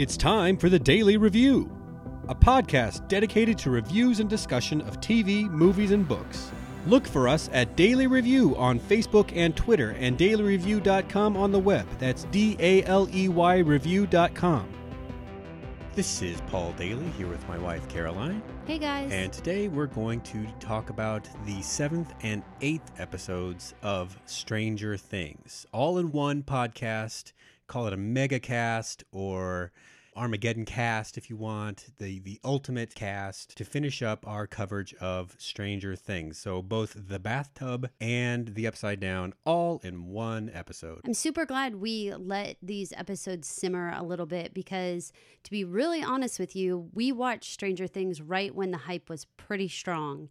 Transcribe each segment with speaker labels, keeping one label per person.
Speaker 1: It's time for the Daily Review, a podcast dedicated to reviews and discussion of TV, movies, and books. Look for us at Daily Review on Facebook and Twitter, and dailyreview.com on the web. That's DALEY review.com. This is Paul Daly here with my wife Caroline.
Speaker 2: Hey guys.
Speaker 1: And today we're going to talk about the 7th and 8th episodes of Stranger Things. All in one podcast. Call it a mega cast or Armageddon cast if you want, the ultimate cast to finish up our coverage of Stranger Things. So both the bathtub and the upside down all in one episode.
Speaker 2: I'm super glad we let these episodes simmer a little bit because, to be really honest with you, we watched Stranger Things right when the hype was pretty strong.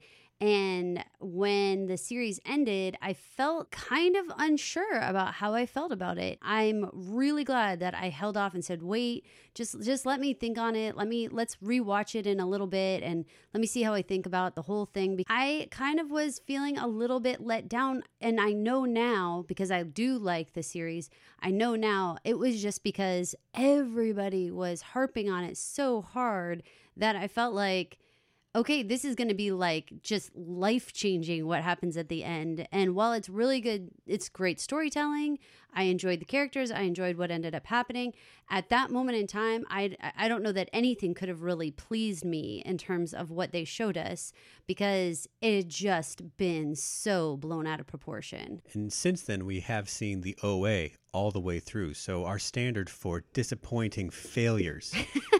Speaker 2: And when the series ended, I felt kind of unsure about how I felt about it. I'm really glad that I held off and said, wait, just let me think on it. Let's rewatch it in a little bit and let me see how I think about the whole thing. I kind of was feeling a little bit let down. And I know now, because I do like the series, I know now it was just because everybody was harping on it so hard that I felt like, okay, this is going to be like just life-changing what happens at the end. And while it's really good, it's great storytelling. I enjoyed the characters. I enjoyed what ended up happening. At that moment in time, I don't know that anything could have really pleased me in terms of what they showed us because it had just been so blown out of proportion.
Speaker 1: And since then, we have seen the OA all the way through. So our standard for disappointing failures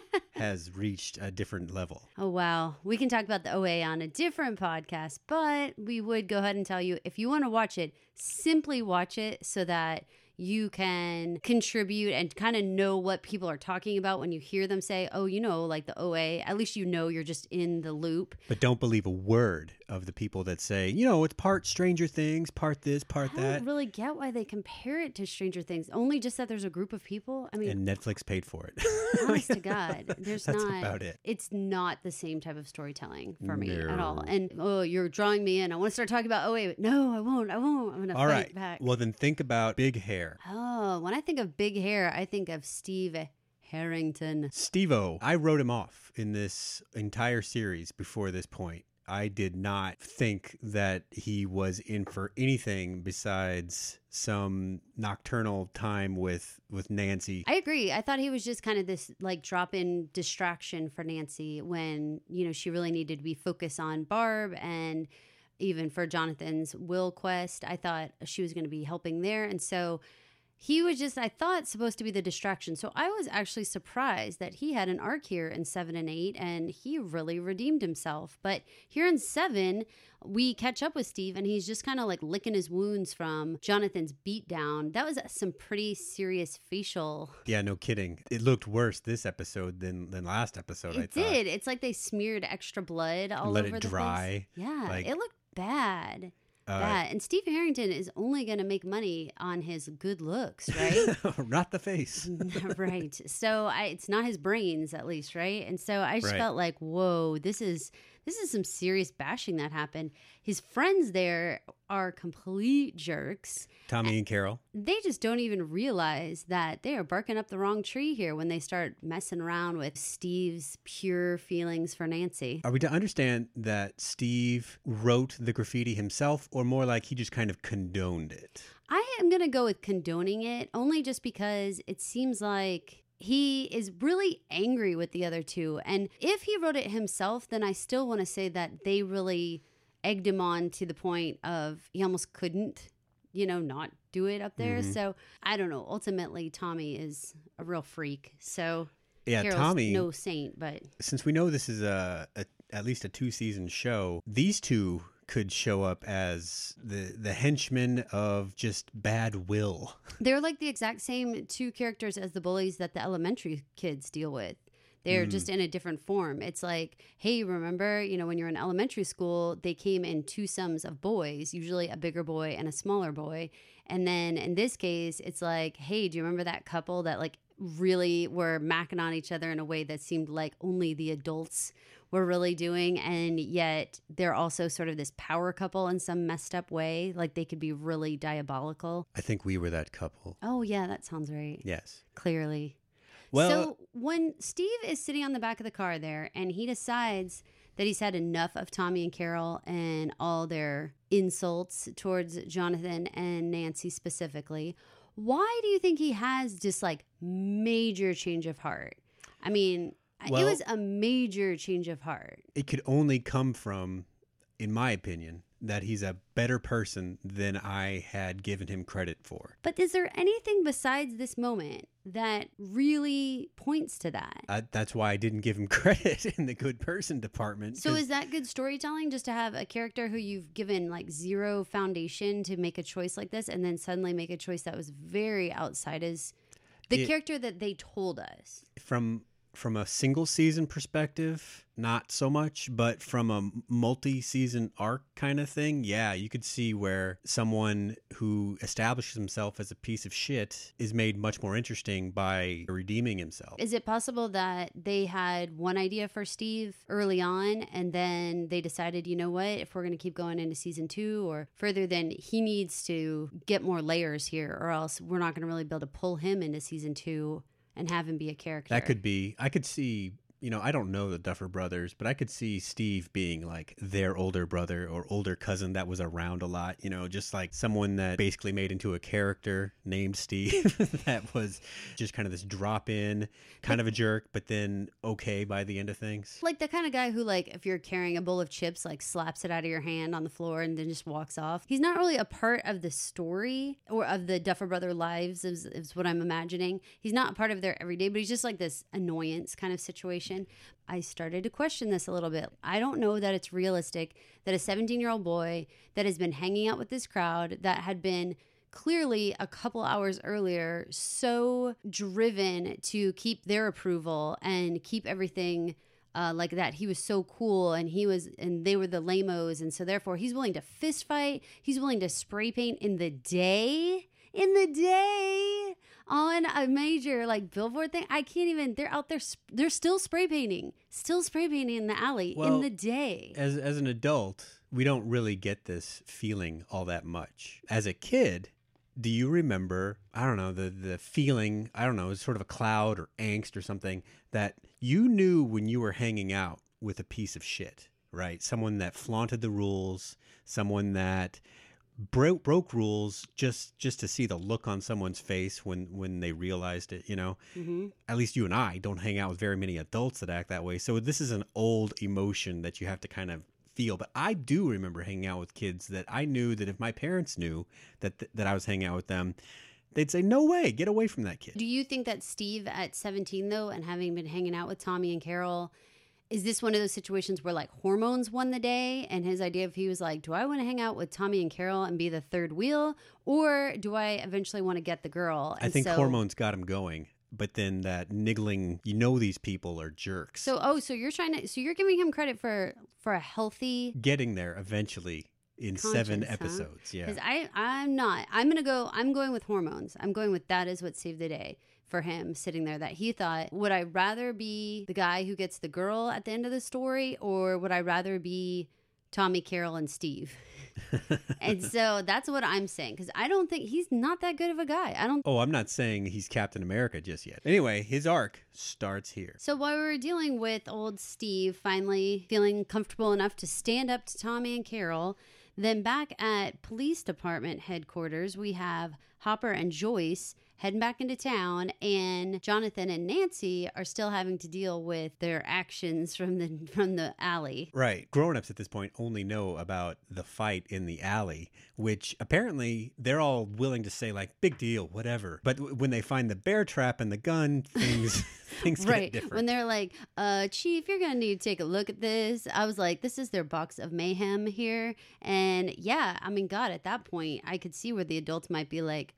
Speaker 1: has reached a different level.
Speaker 2: Oh, wow. We can talk about the OA on a different podcast, but we would go ahead and tell you if you want to watch it, simply watch it so that you can contribute and kind of know what people are talking about when you hear them say, oh, like the OA, at least you're just in the loop.
Speaker 1: But don't believe a word of the people that say, it's part Stranger Things, part this, part that.
Speaker 2: I don't really get why they compare it to Stranger Things. Only just that there's a group of people. I mean,
Speaker 1: and Netflix paid for it.
Speaker 2: Honest to God,
Speaker 1: that's about it.
Speaker 2: It's not the same type of storytelling for me
Speaker 1: No.
Speaker 2: at all. And you're drawing me in. I want to start talking about OA, but no, I won't. I'm going to fight back.
Speaker 1: Well, then think about big hair.
Speaker 2: Oh, when I think of big hair, I think of Steve Harrington.
Speaker 1: Steve-O. I wrote him off in this entire series before this point. I did not think that he was in for anything besides some nocturnal time with Nancy.
Speaker 2: I agree. I thought he was just kind of this like drop-in distraction for Nancy when, she really needed to be focused on Barb, and even for Jonathan's will quest, I thought she was going to be helping there. And so he was just, I thought, supposed to be the distraction. So I was actually surprised that he had an arc here in 7 and 8, and he really redeemed himself. But here in 7, we catch up with Steve, and he's just kind of like licking his wounds from Jonathan's beatdown. That was some pretty serious facial.
Speaker 1: Yeah, no kidding. It looked worse this episode than last episode, I thought.
Speaker 2: It did. It's like they smeared extra blood all over the place.
Speaker 1: Let it dry.
Speaker 2: Yeah, it looked bad. And Steve Harrington is only going to make money on his good looks, right?
Speaker 1: Not the face.
Speaker 2: Right. So it's not his brains, at least, right? And so I just felt like, whoa, this is some serious bashing that happened. His friends there are complete jerks.
Speaker 1: Tommy and Carol.
Speaker 2: They just don't even realize that they are barking up the wrong tree here when they start messing around with Steve's pure feelings for Nancy.
Speaker 1: Are we to understand that Steve wrote the graffiti himself, or more like he just kind of condoned it?
Speaker 2: I am going to go with condoning it, only just because it seems like he is really angry with the other two. And if he wrote it himself, then I still want to say that they really egged him on to the point of he almost couldn't, not do it up there. Mm-hmm. So I don't know. Ultimately, Tommy is a real freak. So
Speaker 1: yeah,
Speaker 2: Carol's
Speaker 1: Tommy,
Speaker 2: no saint, but
Speaker 1: since we know this is at least a 2-season show, these two could show up as the henchmen of just bad will.
Speaker 2: They're like the exact same two characters as the bullies that the elementary kids deal with. They're just in a different form. It's like, hey, remember, when you're in elementary school, they came in twosomes of boys, usually a bigger boy and a smaller boy. And then in this case, it's like, hey, do you remember that couple that like really were macking on each other in a way that seemed like only the adults were really doing, and yet they're also sort of this power couple in some messed up way, like they could be really diabolical.
Speaker 1: I think we were that couple.
Speaker 2: Oh yeah, that sounds right.
Speaker 1: Yes.
Speaker 2: Clearly.
Speaker 1: Well,
Speaker 2: So when Steve is sitting on the back of the car there and he decides that he's had enough of Tommy and Carol and all their insults towards Jonathan and Nancy specifically, why do you think he has this like major change of heart? I mean, it
Speaker 1: Well-
Speaker 2: was a major change of heart.
Speaker 1: it could only come from, in my opinion, that he's a better person than I had given him credit for.
Speaker 2: But is there anything besides this moment that really points to that?
Speaker 1: That's why I didn't give him credit in the good person department.
Speaker 2: So
Speaker 1: 'cause
Speaker 2: is that good storytelling, just to have a character who you've given like zero foundation to make a choice like this and then suddenly make a choice that was very outside as the character that they told us?
Speaker 1: from a single season perspective, not so much, but from a multi-season arc kind of thing, yeah, you could see where someone who establishes himself as a piece of shit is made much more interesting by redeeming himself.
Speaker 2: Is it possible that they had one idea for Steve early on and then they decided, you know what, if we're going to keep going into season 2 or further, then he needs to get more layers here or else we're not going to really be able to pull him into season 2 and have him be a character?
Speaker 1: That could be. I could see, I don't know the Duffer Brothers, but I could see Steve being like their older brother or older cousin that was around a lot, just like someone that basically made into a character named Steve that was just kind of this drop in, kind of a jerk, but then okay by the end of things.
Speaker 2: Like the kind of guy who, like, if you're carrying a bowl of chips, like slaps it out of your hand on the floor and then just walks off. He's not really a part of the story or of the Duffer Brother lives is what I'm imagining. He's not a part of their everyday, but he's just like this annoyance kind of situation. I started to question this a little bit. I don't know that it's realistic that a 17-year-old boy that has been hanging out with this crowd that had been clearly a couple hours earlier so driven to keep their approval and keep everything like that. He was so cool and they were the lamos, and so therefore he's willing to fist fight, he's willing to spray paint in the day on a major like billboard thing. I can't even, they're out there, they're still spray painting in the alley in the day.
Speaker 1: As an adult, we don't really get this feeling all that much. As a kid, do you remember, I don't know, the feeling, I don't know, it was sort of a cloud or angst or something that you knew when you were hanging out with a piece of shit, right? Someone that flaunted the rules, someone that broke rules just to see the look on someone's face when they realized it,
Speaker 2: Mm-hmm.
Speaker 1: At least you and I don't hang out with very many adults that act that way. So this is an old emotion that you have to kind of feel. But I do remember hanging out with kids that I knew that if my parents knew that I was hanging out with them, they'd say, no way, get away from that kid.
Speaker 2: Do you think that Steve at 17 though, and having been hanging out with Tommy and Carol, is this one of those situations where like hormones won the day and his idea of he was like, do I want to hang out with Tommy and Carol and be the third wheel, or do I eventually want to get the girl?
Speaker 1: I think hormones got him going, but then that niggling, these people are jerks.
Speaker 2: So you're giving him credit for a healthy
Speaker 1: getting there eventually in 7 episodes. Yeah.
Speaker 2: Because I'm not. I'm going with hormones. I'm going with that is what saved the day for him sitting there, that he thought, would I rather be the guy who gets the girl at the end of the story, or would I rather be Tommy, Carol, and Steve? And so that's what I'm saying, because I don't think he's not that good of a guy.
Speaker 1: I'm not saying he's Captain America just yet. Anyway, his arc starts here.
Speaker 2: So while we were dealing with old Steve finally feeling comfortable enough to stand up to Tommy and Carol, then back at police department headquarters, we have Hopper and Joyce heading back into town, and Jonathan and Nancy are still having to deal with their actions from the alley.
Speaker 1: Right. Grown-ups at this point only know about the fight in the alley, which apparently they're all willing to say like, big deal, whatever. But when they find the bear trap and the gun, things
Speaker 2: right.
Speaker 1: get different.
Speaker 2: When they're like, Chief, you're going to need to take a look at this. I was like, this is their box of mayhem here. And yeah, I mean, God, at that point, I could see where the adults might be like,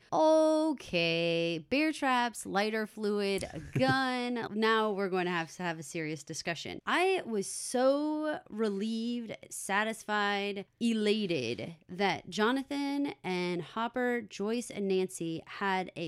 Speaker 2: okay, bear traps, lighter fluid, a gun. Now we're going to have a serious discussion. I was so relieved, satisfied, elated that Jonathan and Hopper, Joyce, and Nancy had a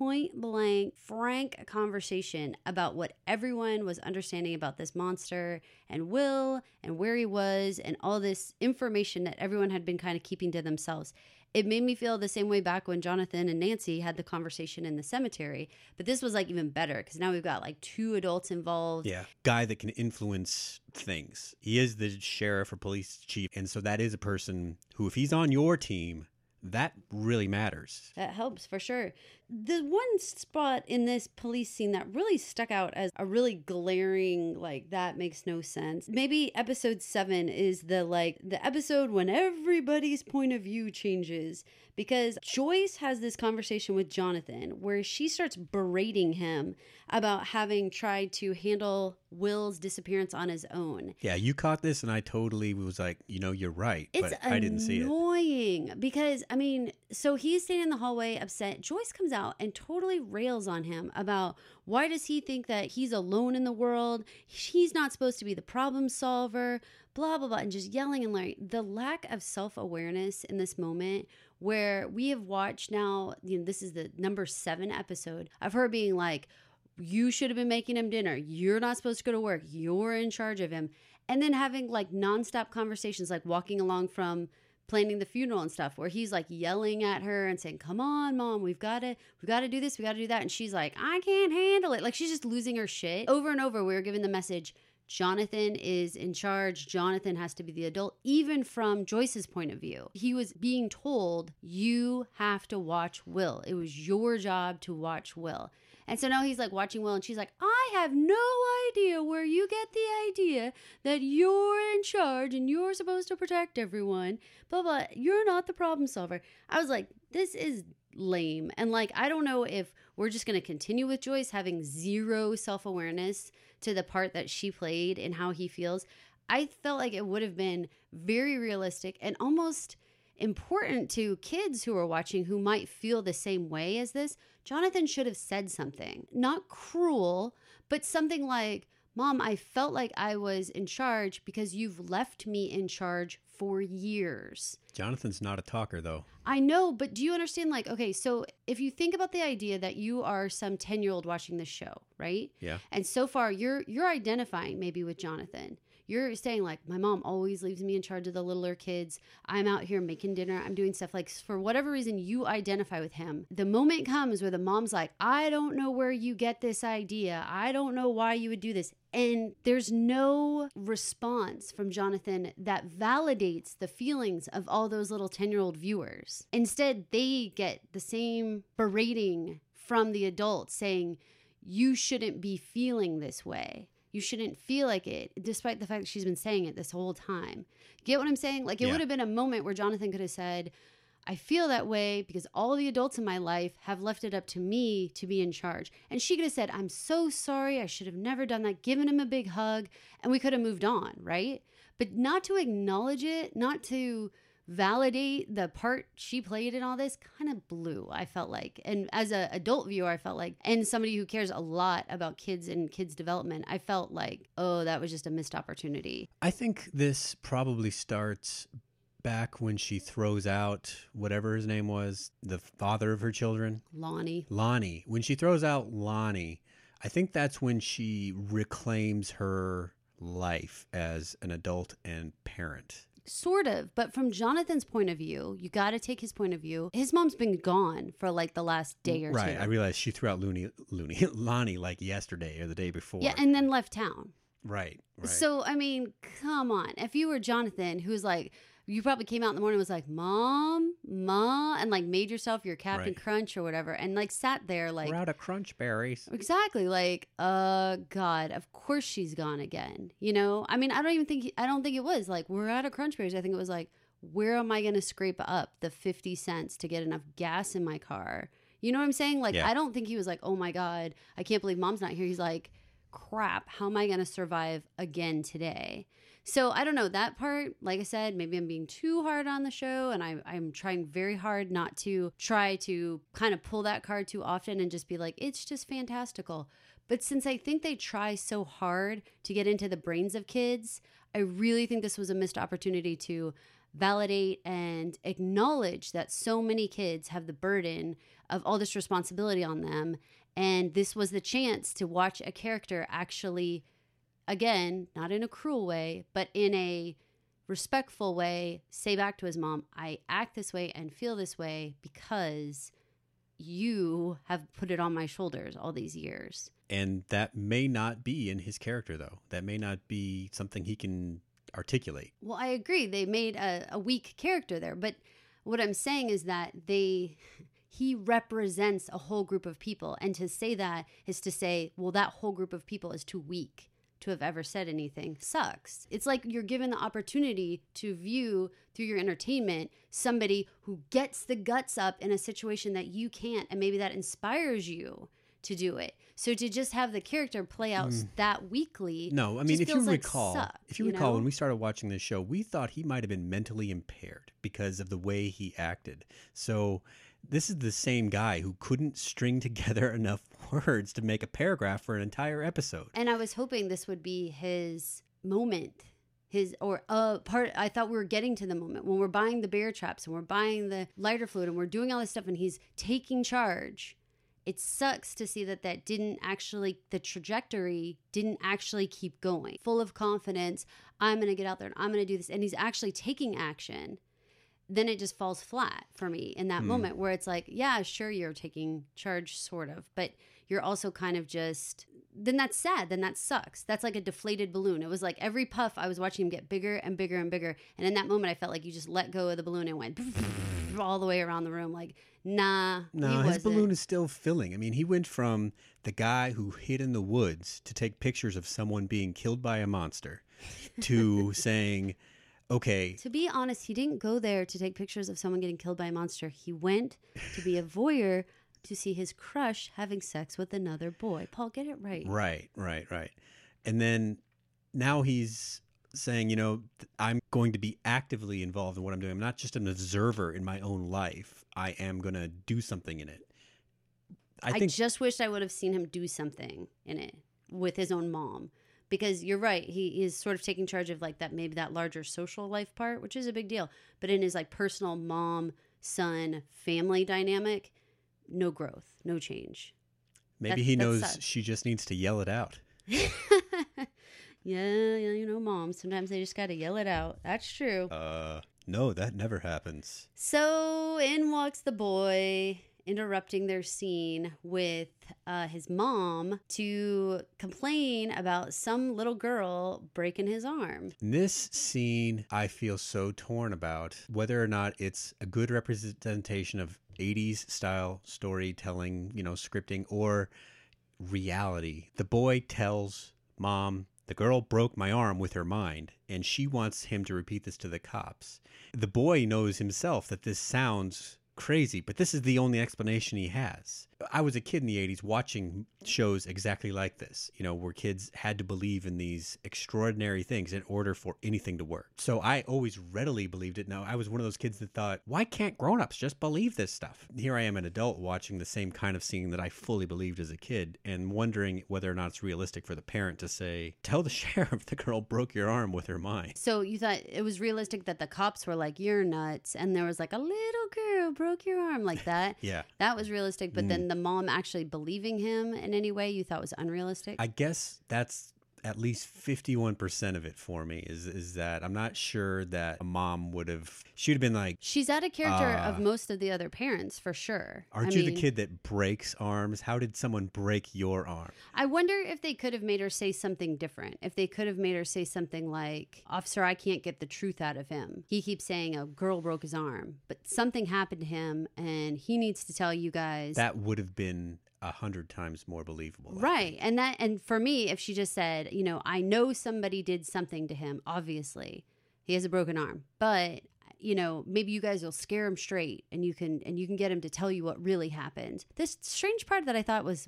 Speaker 2: point blank, frank conversation about what everyone was understanding about this monster and Will and where he was and all this information that everyone had been kind of keeping to themselves. It made me feel the same way back when Jonathan and Nancy had the conversation in the cemetery. But this was like even better because now we've got like 2 adults involved.
Speaker 1: Yeah. Guy that can influence things. He is the sheriff or police chief. And so that is a person who, if he's on your team, that really matters.
Speaker 2: That helps for sure. The one spot in this police scene that really stuck out as a really glaring, like, that makes no sense. Maybe episode 7 is the episode when everybody's point of view changes, because Joyce has this conversation with Jonathan where she starts berating him about having tried to handle Will's disappearance on his own.
Speaker 1: Yeah, you caught this and I totally was like, you're right,
Speaker 2: It's
Speaker 1: but I didn't see it.
Speaker 2: It's annoying because, so he's standing in the hallway upset. Joyce comes out and totally rails on him about why does he think that he's alone in the world? He's not supposed to be the problem solver, blah, blah, blah, and just yelling and like the lack of self-awareness in this moment where we have watched now, this is the number 7 episode of her being like, you should have been making him dinner. You're not supposed to go to work. You're in charge of him. And then having like nonstop conversations, like walking along from planning the funeral and stuff where he's like yelling at her and saying, come on, Mom, we've got to do this. We got to do that. And she's like, I can't handle it. Like she's just losing her shit. Over and over, we were given the message, Jonathan is in charge. Jonathan has to be the adult, even from Joyce's point of view. He was being told, you have to watch Will. It was your job to watch Will. And so now he's like watching Will and she's like, I have no idea where you get the idea that you're in charge and you're supposed to protect everyone, blah, blah. You're not the problem solver. I was like, this is lame. And like, I don't know if we're just going to continue with Joyce having zero self-awareness to the part that she played and how he feels. I felt like it would have been very realistic and almost important to kids who are watching who might feel the same way as this. Jonathan should have said something, not cruel, but something like, Mom, I felt like I was in charge because you've left me in charge for years.
Speaker 1: Jonathan's not a talker, though.
Speaker 2: I know, but do you understand? Like, okay, so if you think about the idea that you are some 10-year-old watching this show, right?
Speaker 1: Yeah.
Speaker 2: And so far, you're identifying maybe with Jonathan. You're saying like, my mom always leaves me in charge of the littler kids. I'm out here making dinner. I'm doing stuff like, for whatever reason, you identify with him. The moment comes where the mom's like, I don't know where you get this idea. I don't know why you would do this. And there's no response from Jonathan that validates the feelings of all those little 10-year-old viewers. Instead, they get the same berating from the adults saying, you shouldn't be feeling this way. You shouldn't feel like it, despite the fact that she's been saying it this whole time. Get what I'm saying? Like, it would have been a moment where Jonathan could have said, I feel that way because all the adults in my life have left it up to me to be in charge. And she could have said, I'm so sorry. I should have never done that. Given him a big hug. And we could have moved on, right? But not to acknowledge it, not to validate the part she played in all this kind of blew, I felt like. And as an adult viewer, I felt like, and somebody who cares a lot about kids and kids development, I felt like, oh, that was just a missed opportunity.
Speaker 1: I think this probably starts back when she throws out whatever his name was, the father of her children.
Speaker 2: Lonnie.
Speaker 1: When she throws out Lonnie, I think that's when she reclaims her life as an adult and parent.
Speaker 2: Sort of, but from Jonathan's point of view, you got to take his point of view. His mom's been gone for like the last day or two.
Speaker 1: Right, I realized she threw out Lonnie like yesterday or the day before.
Speaker 2: Yeah, and then left town.
Speaker 1: Right.
Speaker 2: So, I mean, come on. If you were Jonathan, who's like, you probably came out in the morning and was like, Mom, and like made yourself your Captain Crunch or whatever and like sat there like,
Speaker 1: we're out of crunch berries.
Speaker 2: Exactly. Like, God, of course she's gone again. You know, I mean, I don't think it was like, we're out of crunch berries. I think it was like, where am I going to scrape up the 50 cents to get enough gas in my car? You know what I'm saying? Like, I don't think he was like, oh my God, I can't believe Mom's not here. He's like, crap, how am I going to survive again today? So I don't know, that part, like I said, maybe I'm being too hard on the show and I'm trying very hard not to try to kind of pull that card too often and just be like, it's just fantastical. But since I think they try so hard to get into the brains of kids, I really think this was a missed opportunity to validate and acknowledge that so many kids have the burden of all this responsibility on them. And this was the chance to watch a character actually, again, not in a cruel way, but in a respectful way, say back to his mom, I act this way and feel this way because you have put it on my shoulders all these years.
Speaker 1: And that may not be in his character, though. That may not be something he can articulate.
Speaker 2: Well, I agree. They made a weak character there. But what I'm saying is that he represents a whole group of people. And to say that is to say, well, that whole group of people is too weak to have ever said anything. Sucks. It's like you're given the opportunity to view through your entertainment somebody who gets the guts up in a situation that you can't, and maybe that inspires you to do it. So to just have the character play out that weakly,
Speaker 1: no, I mean, if you recall, when we started watching this show, we thought he might have been mentally impaired because of the way he acted. So this is the same guy who couldn't string together enough words to make a paragraph for an entire episode.
Speaker 2: And I was hoping this would be his moment. I thought we were getting to the moment when we're buying the bear traps and we're buying the lighter fluid and we're doing all this stuff and he's taking charge. It sucks to see that the trajectory didn't actually keep going. Full of confidence, I'm going to get out there and I'm going to do this. And he's actually taking action. Then it just falls flat for me in that moment where it's like, yeah, sure, you're taking charge, sort of. But you're also kind of just, then that's sad. Then that sucks. That's like a deflated balloon. It was like every puff, I was watching him get bigger and bigger and bigger. And in that moment, I felt like you just let go of the balloon and went all the way around the room. Like, nah,
Speaker 1: his balloon is still filling. I mean, he went from the guy who hid in the woods to take pictures of someone being killed by a monster to saying, okay.
Speaker 2: To be honest, he didn't go there to take pictures of someone getting killed by a monster. He went to be a voyeur to see his crush having sex with another boy. Paul, get it right.
Speaker 1: Right. And then now he's saying, I'm going to be actively involved in what I'm doing. I'm not just an observer in my own life. I am going to do something in it. I
Speaker 2: just wished I would have seen him do something in it with his own mom. Because you're right, he is sort of taking charge of like that, maybe that larger social life part, which is a big deal. But in his like personal mom, son, family dynamic, no growth, no change.
Speaker 1: Maybe he knows she just needs to yell it out.
Speaker 2: Yeah, moms, sometimes they just got to yell it out. That's true.
Speaker 1: No, that never happens.
Speaker 2: So in walks the boy, interrupting their scene with his mom to complain about some little girl breaking his arm.
Speaker 1: This scene, I feel so torn about whether or not it's a good representation of 80s style storytelling, scripting, or reality. The boy tells mom, the girl broke my arm with her mind, and she wants him to repeat this to the cops. The boy knows himself that this sounds crazy, but this is the only explanation he has. I was a kid in the 80s watching shows exactly like this, where kids had to believe in these extraordinary things in order for anything to work. So I always readily believed it. Now, I was one of those kids that thought, why can't grown-ups just believe this stuff? Here I am, an adult, watching the same kind of scene that I fully believed as a kid and wondering whether or not it's realistic for the parent to say, tell the sheriff the girl broke your arm with her mind.
Speaker 2: So you thought it was realistic that the cops were like, you're nuts, and there was like a little girl broke your arm like that.
Speaker 1: Yeah.
Speaker 2: That was realistic, but then the mom actually believing him in any way you thought was unrealistic?
Speaker 1: I guess that's at least 51% of it for me is that I'm not sure that a mom she'd have been like,
Speaker 2: she's out of character of most of the other parents for sure.
Speaker 1: Aren't you the kid that breaks arms? How did someone break your arm?
Speaker 2: I wonder if they could have made her say something different. If they could have made her say something like, officer, I can't get the truth out of him. He keeps saying a girl broke his arm, but something happened to him and he needs to tell you guys.
Speaker 1: That would have been 100 times more believable.
Speaker 2: Right. And for me, if she just said, I know somebody did something to him, obviously he has a broken arm, but maybe you guys will scare him straight and you can get him to tell you what really happened. This strange part that I thought was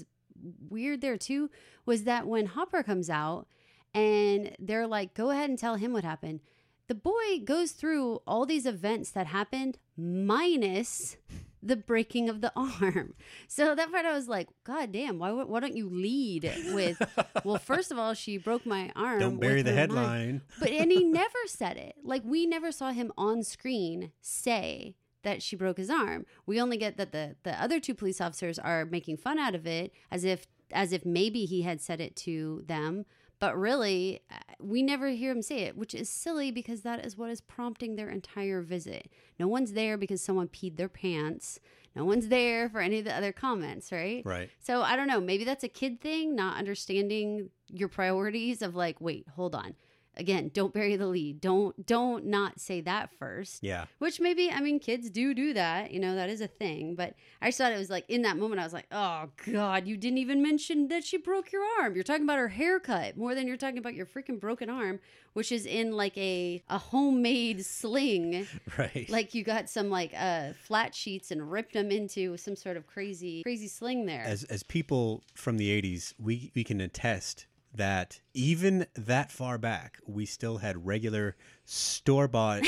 Speaker 2: weird there too was that when Hopper comes out and they're like, go ahead and tell him what happened. The boy goes through all these events that happened minus the breaking of the arm. So that part I was like, God damn, why don't you lead with, well, first of all, she broke my arm.
Speaker 1: Don't bury the headline.
Speaker 2: And he never said it. Like, we never saw him on screen say that she broke his arm. We only get that the other two police officers are making fun out of it as if maybe he had said it to them. But really, we never hear him say it, which is silly because that is what is prompting their entire visit. No one's there because someone peed their pants. No one's there for any of the other comments, right?
Speaker 1: Right.
Speaker 2: So I don't know. Maybe that's a kid thing, not understanding your priorities of like, wait, hold on. Again, don't bury the lead. Don't not say that first.
Speaker 1: Yeah.
Speaker 2: Which maybe, I mean, kids do that. You know, that is a thing. But I just thought it was like, in that moment, I was like, oh, God, you didn't even mention that she broke your arm. You're talking about her haircut more than you're talking about your freaking broken arm, which is in like a homemade sling.
Speaker 1: Right.
Speaker 2: Like you got some like flat sheets and ripped them into some sort of crazy sling there.
Speaker 1: As people from the 80s, we can attest that even that far back, we still had regular store-bought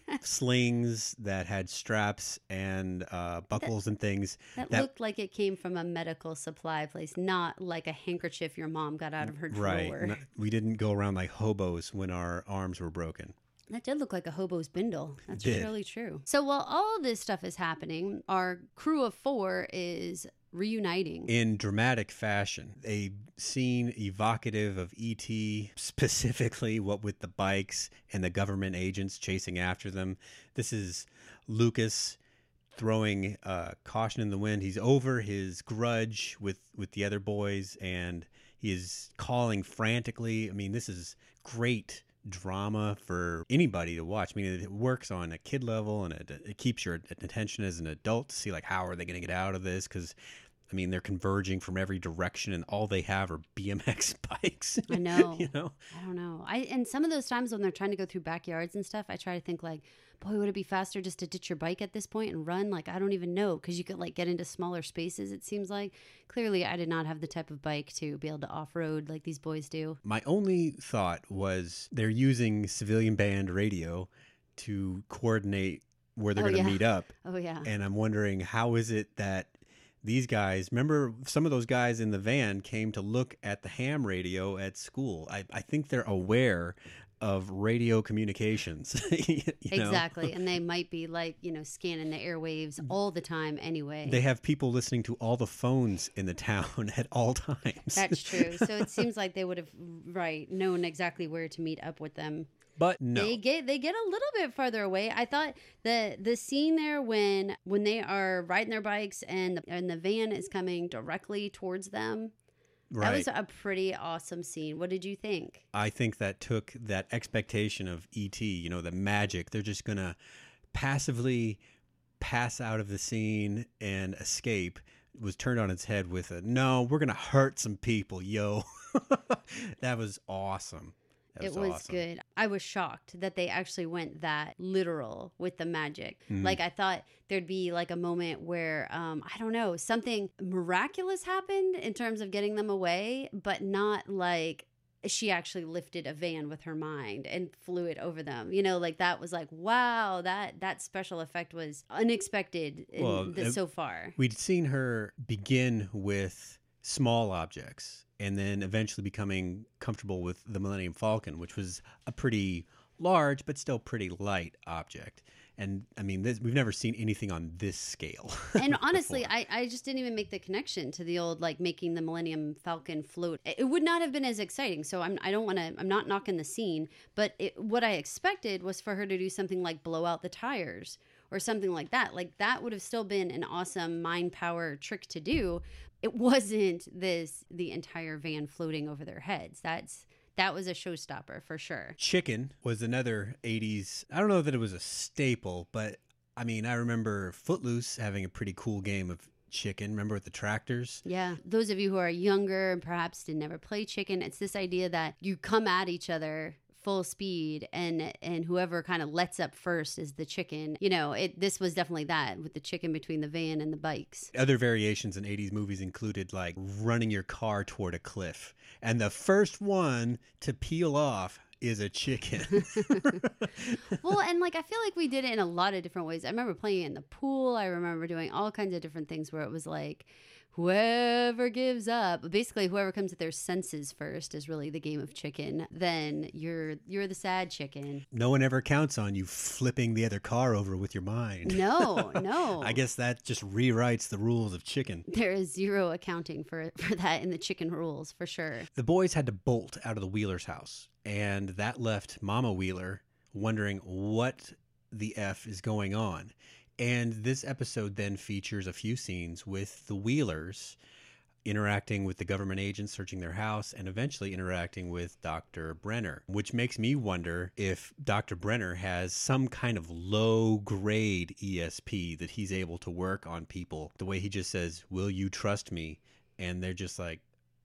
Speaker 1: slings that had straps and buckles and things.
Speaker 2: That looked like it came from a medical supply place, not like a handkerchief your mom got out of her drawer.
Speaker 1: Right. We didn't go around like hobos when our arms were broken.
Speaker 2: That did look like a hobo's bindle. That's really true. So while all this stuff is happening, our crew of 4 is reuniting.
Speaker 1: In dramatic fashion. A scene evocative of E.T., specifically what with the bikes and the government agents chasing after them. This is Lucas throwing caution in the wind. He's over his grudge with the other boys, and he is calling frantically. I mean, this is great drama for anybody to watch. I mean, it works on a kid level, and it keeps your attention as an adult to see like how are they going to get out of this, because I mean they're converging from every direction and all they have are BMX bikes.
Speaker 2: I know.
Speaker 1: You know,
Speaker 2: I don't know. And some of those times when they're trying to go through backyards and stuff, I try to think like, boy, would it be faster just to ditch your bike at this point and run? Like, I don't even know, because you could like get into smaller spaces, it seems like. Clearly I did not have the type of bike to be able to off-road like these boys do.
Speaker 1: My only thought was they're using civilian band radio to coordinate where they're going to meet up.
Speaker 2: Oh yeah.
Speaker 1: And I'm wondering, how is it that these guys, remember some of those guys in the van came to look at the ham radio at school. I think they're aware of radio communications.
Speaker 2: Exactly. And they might be like, scanning the airwaves all the time anyway.
Speaker 1: They have people listening to all the phones in the town at all times.
Speaker 2: That's true. So it seems like they would have, known exactly where to meet up with them.
Speaker 1: But no.
Speaker 2: They get a little bit farther away. I thought the scene there when they are riding their bikes and the van is coming directly towards them. Right. That was a pretty awesome scene. What did you think?
Speaker 1: I think that took that expectation of E.T., the magic. They're just going to passively pass out of the scene and escape. It was turned on its head with no, we're going to hurt some people, yo. That was awesome.
Speaker 2: It was awesome. Good. I was shocked that they actually went that literal with the magic. Mm-hmm. Like, I thought there'd be like a moment where, I don't know, something miraculous happened in terms of getting them away, but not like she actually lifted a van with her mind and flew it over them. Like that was like, wow, that special effect was unexpected so far.
Speaker 1: We'd seen her begin with small objects and then eventually becoming comfortable with the Millennium Falcon, which was a pretty large but still pretty light object. And I mean, we've never seen anything on this scale.
Speaker 2: And honestly, I just didn't even make the connection to the old, like, making the Millennium Falcon float. It would not have been as exciting. So I'm not knocking the scene, but what I expected was for her to do something like blow out the tires or something like that. Like, that would have still been an awesome mind power trick to do. It wasn't the entire van floating over their heads. That was a showstopper for sure.
Speaker 1: Chicken was another 80s. I don't know that it was a staple, but I mean, I remember Footloose having a pretty cool game of chicken. Remember with the tractors?
Speaker 2: Yeah. Those of you who are younger and perhaps did never play chicken, it's this idea that you come at each other full speed and whoever kind of lets up first is the chicken. This was definitely that, with the chicken between the van and the bikes.
Speaker 1: Other variations in 80s movies included like running your car toward a cliff, and the first one to peel off is a chicken?
Speaker 2: Well, and like I feel like we did it in a lot of different ways. I remember playing it in the pool. I remember doing all kinds of different things where it was like whoever gives up, basically whoever comes to their senses first is really the game of chicken. Then you're the sad chicken.
Speaker 1: No one ever counts on you flipping the other car over with your mind.
Speaker 2: No, no.
Speaker 1: I guess that just rewrites the rules of chicken.
Speaker 2: There is zero accounting for that in the chicken rules, for sure.
Speaker 1: The boys had to bolt out of the Wheeler's house, and that left Mama Wheeler wondering what the F is going on. And this episode then features a few scenes with the Wheelers interacting with the government agents searching their house and eventually interacting with Dr. Brenner, which makes me wonder if Dr. Brenner has some kind of low-grade ESP that he's able to work on people. The way he just says, "Will you trust me?" And they're just like,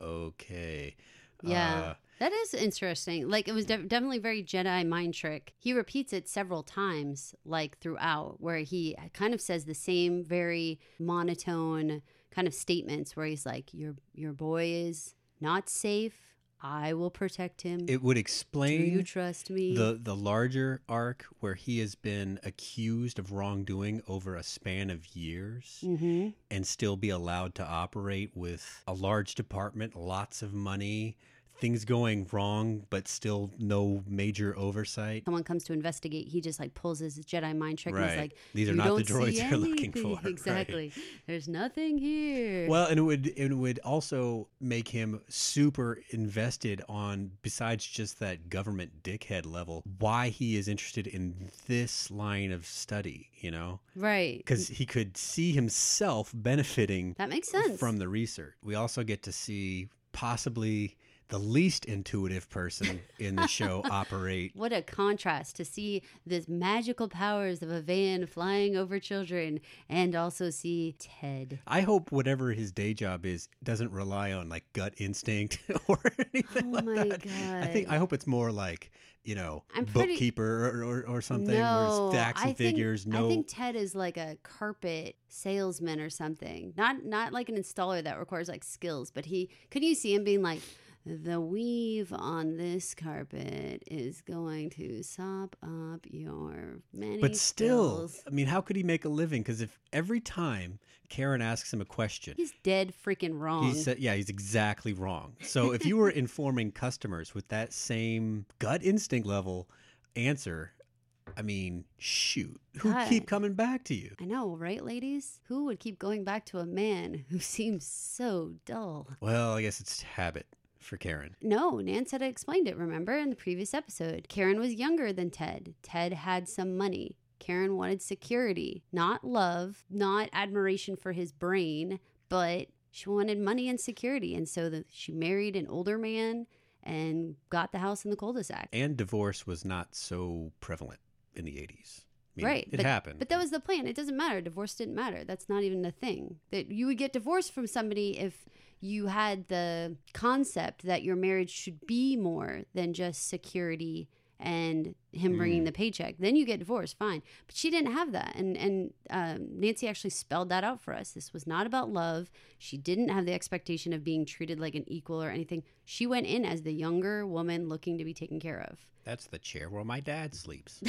Speaker 1: okay.
Speaker 2: Yeah. That is interesting. Like, it was definitely very Jedi mind trick. He repeats it several times, like throughout, where he kind of says the same very monotone kind of statements where he's like, your boy is not safe. I will protect him.
Speaker 1: It would explain,
Speaker 2: do you trust me?
Speaker 1: The larger arc where he has been accused of wrongdoing over a span of years and still be allowed to operate with a large department, lots of money, things going wrong, but still no major oversight.
Speaker 2: Someone comes to investigate, he just like pulls his Jedi mind trick and he's like,
Speaker 1: these are not the droids you're looking for.
Speaker 2: Exactly. Right. There's nothing here.
Speaker 1: Well, and it would also make him super invested on, besides just that government dickhead level, why he is interested in this line of study, you know?
Speaker 2: Right.
Speaker 1: Because he could see himself benefiting
Speaker 2: that makes sense
Speaker 1: from the research. We also get to see possibly the least intuitive person in the show operate.
Speaker 2: What a contrast to see the magical powers of a van flying over children and also see Ted.
Speaker 1: I hope whatever his day job is doesn't rely on like gut instinct or anything like that.
Speaker 2: God.
Speaker 1: I hope it's more like, you know, bookkeeper or something.
Speaker 2: No,
Speaker 1: or facts and figures.
Speaker 2: I think Ted is like a carpet salesman or something. Not like an installer that requires like skills, but couldn't you see him being like, the weave on this carpet is going to sop up your many
Speaker 1: But still,
Speaker 2: skills.
Speaker 1: I mean, how could he make a living? Because if every time Karen asks him a question,
Speaker 2: he's dead freaking wrong.
Speaker 1: He's exactly wrong. So if you were informing customers with that same gut instinct level answer, I mean, shoot, who'd keep coming back to you?
Speaker 2: I know, right, ladies? Who would keep going back to a man who seems so dull?
Speaker 1: Well, I guess it's habit. For Karen.
Speaker 2: No, Nance had explained it, remember, in the previous episode. Karen was younger than Ted. Ted had some money. Karen wanted security, not love, not admiration for his brain, but she wanted money and security. And so she married an older man and got the house in the cul-de-sac.
Speaker 1: And divorce was not so prevalent in the 80s. I mean,
Speaker 2: right.
Speaker 1: It happened.
Speaker 2: But that was the plan. It doesn't matter. Divorce didn't matter. That's not even a thing. That you would get divorced from somebody if you had the concept that your marriage should be more than just security and him bringing the paycheck. Then you get divorced, fine. But she didn't have that. And Nancy actually spelled that out for us. This was not about love. She didn't have the expectation of being treated like an equal or anything. She went in as the younger woman looking to be taken care of.
Speaker 1: That's the chair where my dad sleeps.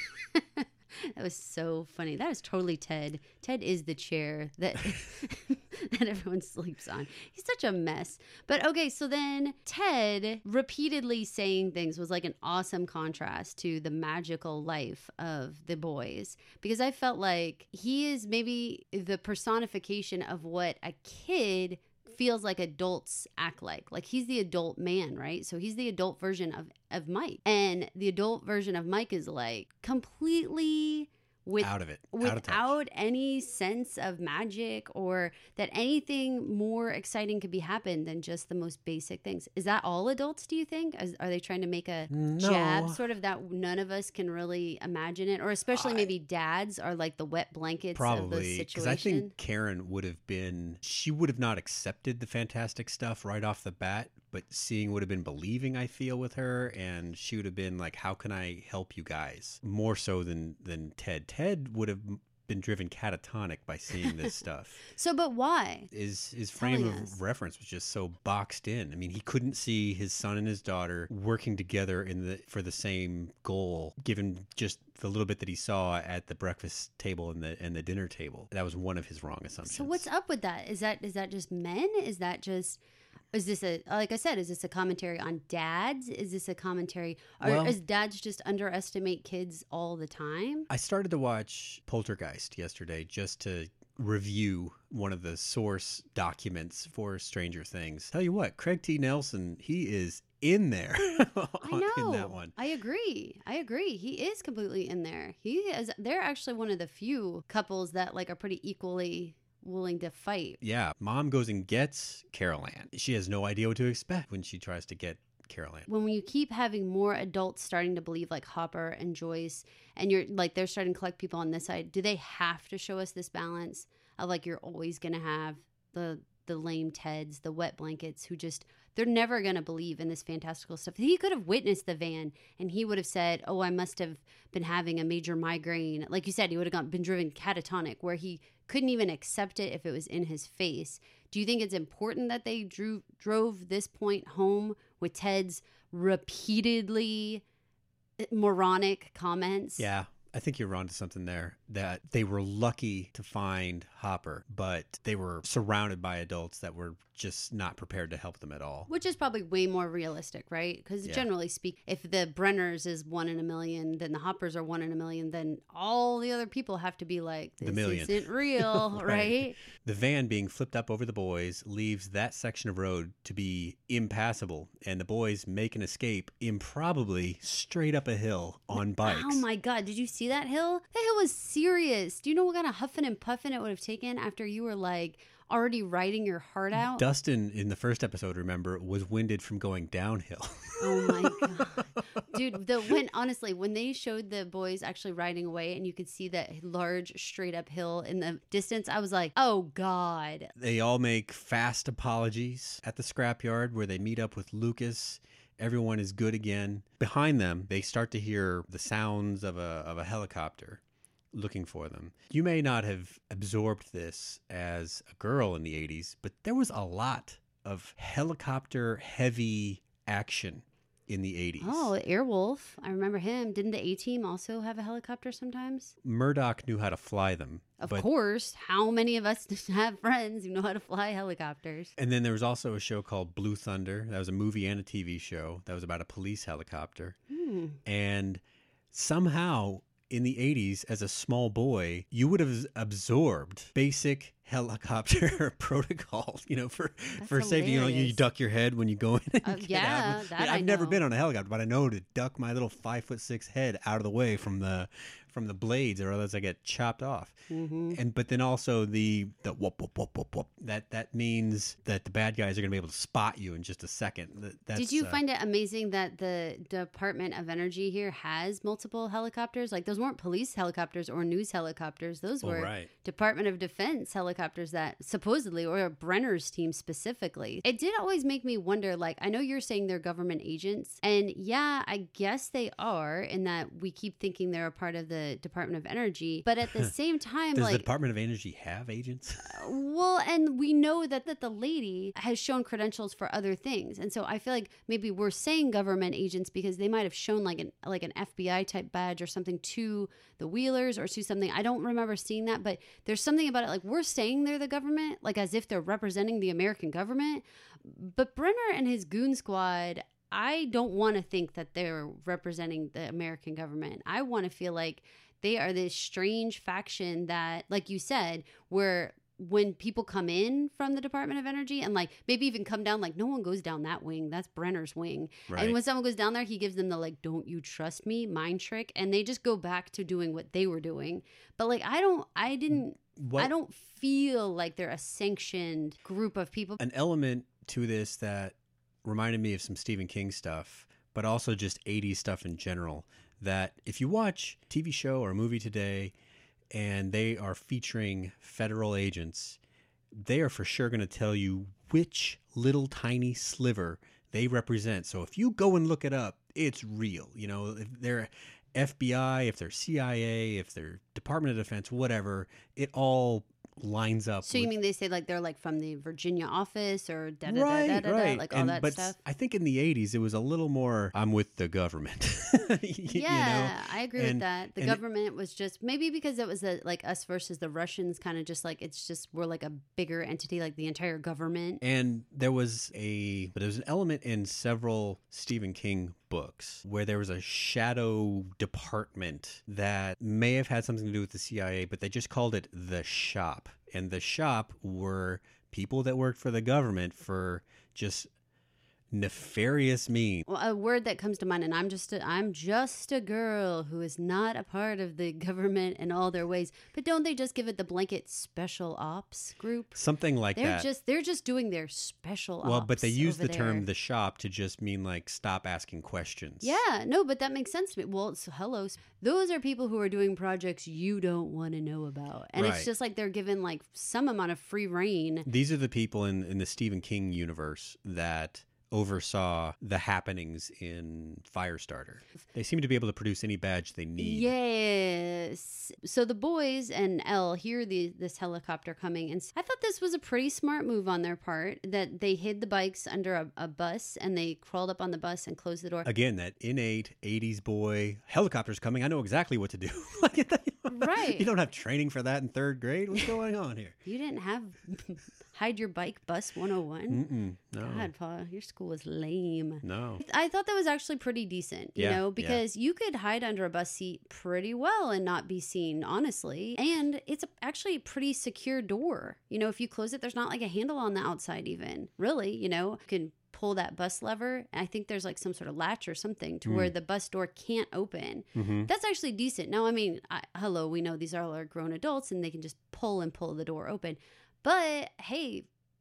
Speaker 2: That was so funny. That is totally Ted. Ted is the chair that that everyone sleeps on. He's such a mess. But okay, so then Ted repeatedly saying things was like an awesome contrast to the magical life of the boys. Because I felt like he is maybe the personification of what a kid feels like adults act like he's the adult man, right? So he's the adult version of Mike, and the adult version of Mike is like completely
Speaker 1: out of it,
Speaker 2: without any sense of magic or that anything more exciting could be happened than just the most basic things. Is that all adults, do you think? Are they trying to make a jab sort of that none of us can really imagine it? Or especially maybe dads are like the wet blankets of the situation?
Speaker 1: Because I think Karen would have not accepted the fantastic stuff right off the bat, but seeing would have been believing, I feel, with her, and she would have been like, how can I help you guys? More so than Ted. Ted would have been driven catatonic by seeing this stuff.
Speaker 2: So, but why?
Speaker 1: His frame of reference was just so boxed in. I mean, he couldn't see his son and his daughter working together for the same goal, given just the little bit that he saw at the breakfast table and the dinner table. That was one of his wrong assumptions.
Speaker 2: So what's up with that? Is that just men? Is this like I said, is this a commentary on dads? Is this a commentary, or is dads just underestimate kids all the time?
Speaker 1: I started to watch Poltergeist yesterday just to review one of the source documents for Stranger Things. Tell you what, Craig T. Nelson, he is in there.
Speaker 2: I know.
Speaker 1: In that one.
Speaker 2: I agree. He is completely in there. They're actually one of the few couples that like are pretty equally willing to fight.
Speaker 1: Yeah. Mom goes and gets Carol Ann. She has no idea what to expect when she tries to get Carol Ann.
Speaker 2: When you keep having more adults starting to believe like Hopper and Joyce, and you're like, they're starting to collect people on this side, do they have to show us this balance of like, you're always going to have the lame Teds, the wet blankets who just, they're never going to believe in this fantastical stuff. He could have witnessed the van and he would have said, oh, I must have been having a major migraine. Like you said, he would have been driven catatonic, where he couldn't even accept it if it was in his face. Do you think it's important that they drove this point home with Ted's repeatedly moronic comments?
Speaker 1: Yeah. I think you're onto something there, that they were lucky to find Hopper, but they were surrounded by adults that were just not prepared to help them at all.
Speaker 2: Which is probably way more realistic, right? Because generally speaking, if the Brenners is 1 in a million, then the Hoppers are 1 in a million, then all the other people have to be like, this isn't real, right?
Speaker 1: The van being flipped up over the boys leaves that section of road to be impassable, and the boys make an escape improbably straight up a hill on bikes.
Speaker 2: Oh my God, did you see that hill? That hill was serious. Do you know what kind of huffing and puffing it would have taken after you were like already writing your heart out?
Speaker 1: Dustin, in the first episode, remember, was winded from going downhill.
Speaker 2: Oh my God. Dude, when they showed the boys actually riding away and you could see that large straight up hill in the distance, I was like, oh God.
Speaker 1: They all make fast apologies at the scrapyard where they meet up with Lucas. Everyone is good again. Behind them, they start to hear the sounds of a helicopter looking for them. You may not have absorbed this as a girl in the 80s, but there was a lot of helicopter-heavy action in the 80s.
Speaker 2: Oh, Airwolf. I remember him. Didn't the A-Team also have a helicopter sometimes?
Speaker 1: Murdoch knew how to fly them.
Speaker 2: Of course. How many of us have friends who know how to fly helicopters?
Speaker 1: And then there was also a show called Blue Thunder. That was a movie and a TV show that was about a police helicopter. And somehow in the 80s, as a small boy, you would have absorbed basic helicopter protocols, for safety. You duck your head when you go in and get out. I've never been on a helicopter, but I know to duck my little 5'6" head out of the way from the blades, or else I get chopped off. But then also the whoop, whoop, whoop, whoop, whoop. That means that the bad guys are going to be able to spot you in just a second.
Speaker 2: Did you find it amazing that the Department of Energy here has multiple helicopters? Like, those weren't police helicopters or news helicopters. Those were Department of Defense helicopters that supposedly, or a Brenner's team specifically. It did always make me wonder, like, I know you're saying they're government agents, and yeah, I guess they are, in that we keep thinking they're a part of the Department of Energy, but at the same time,
Speaker 1: does the Department of Energy have agents?
Speaker 2: Well, and we know that the lady has shown credentials for other things, and so I feel like maybe we're saying government agents because they might have shown like an FBI type badge or something to the Wheelers or to something. I don't remember seeing that, but there's something about it, like we're saying they're the government, like as if they're representing the American government. But Brenner and his goon squad, I don't want to think that they're representing the American government. I want to feel like they are this strange faction that, like you said, where when people come in from the Department of Energy and like maybe even come down, like no one goes down that wing. That's Brenner's wing. Right. And when someone goes down there, he gives them the like, don't you trust me mind trick. And they just go back to doing what they were doing. But like, I don't feel like they're a sanctioned group of people.
Speaker 1: An element to this that reminded me of some Stephen King stuff, but also just 80s stuff in general, that if you watch a TV show or a movie today and they are featuring federal agents, they are for sure going to tell you which little tiny sliver they represent. So if you go and look it up, it's real. FBI, if they're CIA, if they're Department of Defense, whatever, it all lines up.
Speaker 2: So you mean they say like they're like from the Virginia office or
Speaker 1: right.
Speaker 2: like all that
Speaker 1: but
Speaker 2: stuff?
Speaker 1: I think in the 80s it was a little more, I'm with the government.
Speaker 2: Yeah, I agree with that. The
Speaker 1: and
Speaker 2: government was just, maybe because it was like us versus the Russians, kind of just like, it's just, we're like a bigger entity, like the entire government.
Speaker 1: And there was an element in several Stephen King books where there was a shadow department that may have had something to do with the CIA, but they just called it the shop. And the shop were people that worked for the government for just nefarious means.
Speaker 2: Well, a word that comes to mind, and I'm just a girl who is not a part of the government in all their ways. But don't they just give it the blanket special ops group?
Speaker 1: Something like that.
Speaker 2: They're just doing their special ops.
Speaker 1: Well, but they use the term
Speaker 2: there.
Speaker 1: the shop to just mean like stop asking questions.
Speaker 2: Yeah, no, but that makes sense to me. Well, so, hello. Those are people who are doing projects you don't want to know about. And it's just like they're given like some amount of free reign.
Speaker 1: These are the people in the Stephen King universe that oversaw the happenings in Firestarter. They seem to be able to produce any badge they need.
Speaker 2: Yes. So the boys and Elle hear this helicopter coming, and I thought this was a pretty smart move on their part, that they hid the bikes under a bus and they crawled up on the bus and closed the door.
Speaker 1: Again, that innate 80s boy, helicopter's coming, I know exactly what to do.
Speaker 2: Right.
Speaker 1: You don't have training for that in third grade? What's going on here?
Speaker 2: You didn't have Hide Your Bike Bus 101?
Speaker 1: No.
Speaker 2: God, Paul, your school was lame.
Speaker 1: No.
Speaker 2: I thought that was actually pretty decent, you know, because you could hide under a bus seat pretty well and not be seen, honestly. And it's actually a pretty secure door. You know, if you close it, there's not like a handle on the outside even. Really, you know, you can pull that bus lever. I think there's like some sort of latch or something to where the bus door can't open. That's actually decent. Now, I mean, hello, we know these are all grown adults and they can just pull the door open. But hey,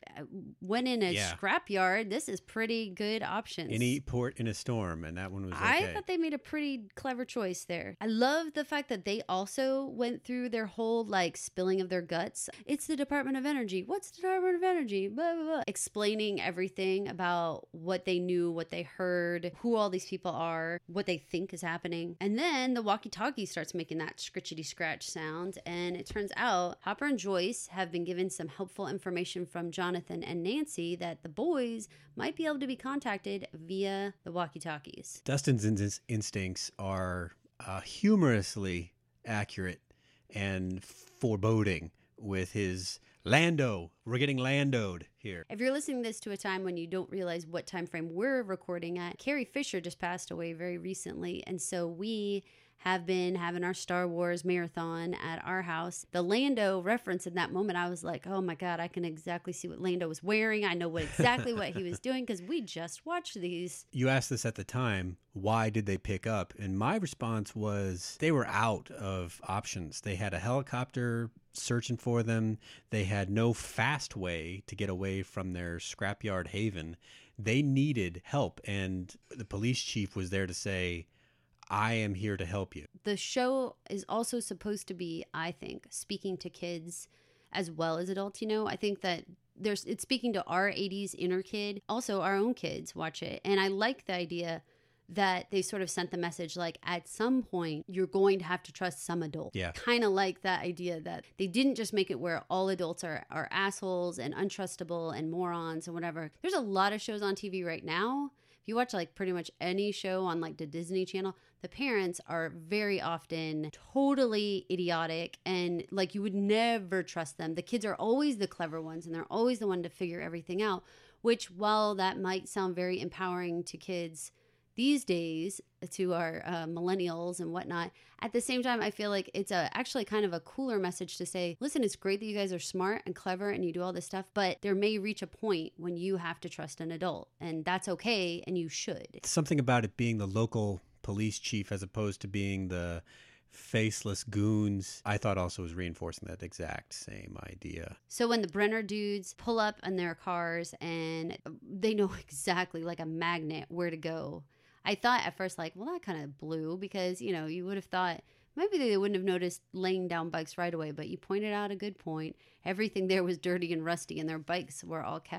Speaker 2: when in a scrapyard, this is pretty good options.
Speaker 1: Any port in a storm, and that one was okay.
Speaker 2: I thought they made a pretty clever choice there. I love the fact that they also went through their whole like spilling of their guts. It's the Department of Energy. What's the Department of Energy? Blah, blah, blah. Explaining everything about what they knew, what they heard, who all these people are, what they think is happening. And then the walkie-talkie starts making that scritchety-scratch sound. And it turns out Hopper and Joyce have been given some helpful information from Jonathan and Nancy that the boys might be able to be contacted via the walkie-talkies.
Speaker 1: Dustin's instincts are humorously accurate and foreboding with his Lando. We're getting Landoed here.
Speaker 2: If you're listening to this to a time when you don't realize what time frame we're recording at, Carrie Fisher just passed away very recently, and so we have been having our Star Wars marathon at our house. The Lando reference in that moment, I was like, oh my God, I can exactly see what Lando was wearing. I know exactly what he was doing because we just watched these.
Speaker 1: You asked this at the time, why did they pick up? And my response was they were out of options. They had a helicopter searching for them. They had no fast way to get away from their scrapyard haven. They needed help. And the police chief was there to say, I am here to help you.
Speaker 2: The show is also supposed to be, I think, speaking to kids as well as adults. You know, I think that it's speaking to our 80s inner kid. Also, our own kids watch it. And I like the idea that they sort of sent the message like, at some point, you're going to have to trust some adult.
Speaker 1: Yeah.
Speaker 2: Kind of like that idea that they didn't just make it where all adults are assholes and untrustable and morons and whatever. There's a lot of shows on TV right now. If you watch like pretty much any show on like the Disney Channel, the parents are very often totally idiotic and like you would never trust them. The kids are always the clever ones and they're always the one to figure everything out, which while that might sound very empowering to kids these days, to our millennials and whatnot, at the same time, I feel like it's actually kind of a cooler message to say, listen, it's great that you guys are smart and clever and you do all this stuff, but there may reach a point when you have to trust an adult, and that's okay, and you should.
Speaker 1: Something about it being the local police chief as opposed to being the faceless goons, I thought also was reinforcing that exact same idea.
Speaker 2: So when the Brenner dudes pull up in their cars and they know exactly like a magnet where to go, I thought at first like, well, that kind of blew because, you know, you would have thought maybe they wouldn't have noticed laying down bikes right away, but you pointed out a good point. Everything there was dirty and rusty and their bikes were all kept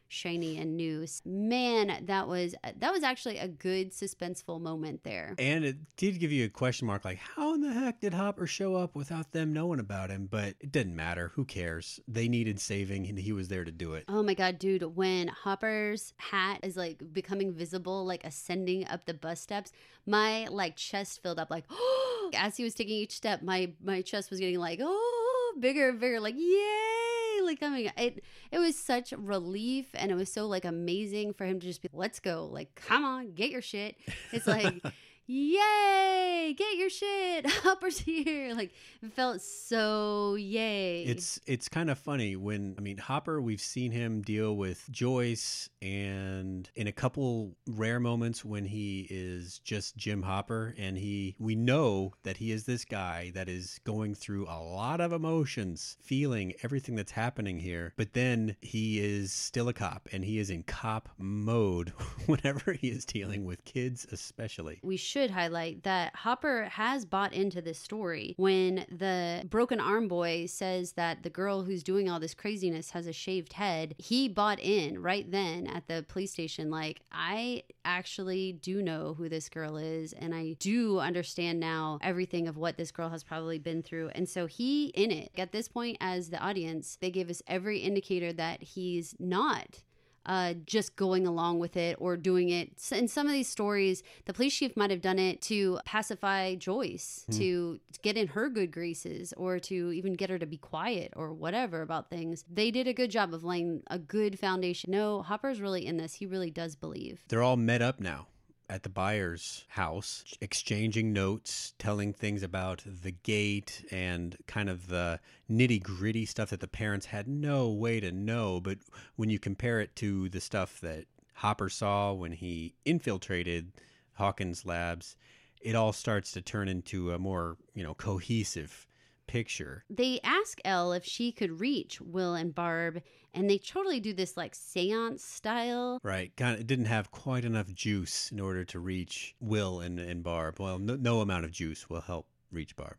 Speaker 2: shiny and new. Man, that was actually a good suspenseful moment there.
Speaker 1: And it did give you a question mark, like, how in the heck did Hopper show up without them knowing about him? But it didn't matter. Who cares? They needed saving, and he was there to do it.
Speaker 2: Oh my God, dude, when Hopper's hat is like becoming visible, like ascending up the bus steps, my like chest filled up, like, oh, as he was taking each step, my chest was getting like, oh, bigger and bigger, like, yay, like coming. It was such relief, and it was so like amazing for him to just be, let's go, like, come on, get your shit. It's like, yay, get your shit, Hopper's here. Like, it felt so yay.
Speaker 1: It's kind of funny when, I mean, Hopper, we've seen him deal with Joyce, and in a couple rare moments when he is just Jim Hopper, and we know that he is this guy that is going through a lot of emotions, feeling everything that's happening here, but then he is still a cop, and he is in cop mode whenever he is dealing with kids especially.
Speaker 2: We should highlight that Hopper has bought into this story. When the broken arm boy says that the girl who's doing all this craziness has a shaved head, he bought in right then at the police station, like, I actually do know who this girl is, and I do understand now everything of what this girl has probably been through. And so he in it. At this point, as the audience, they gave us every indicator that he's not just going along with it or doing it. In some of these stories, the police chief might have done it to pacify Joyce, to get in her good graces, or to even get her to be quiet or whatever about things. They did a good job of laying a good foundation. No, Hopper's really in this. He really does believe.
Speaker 1: They're all met up now at the buyer's house, exchanging notes, telling things about the gate and kind of the nitty-gritty stuff that the parents had no way to know. But when you compare it to the stuff that Hopper saw when he infiltrated Hawkins Labs, it all starts to turn into a more, cohesive picture.
Speaker 2: They ask Elle if she could reach Will and Barb, and they totally do this like seance style.
Speaker 1: Right. It didn't have quite enough juice in order to reach Will and Barb. Well, no amount of juice will help reach Barb.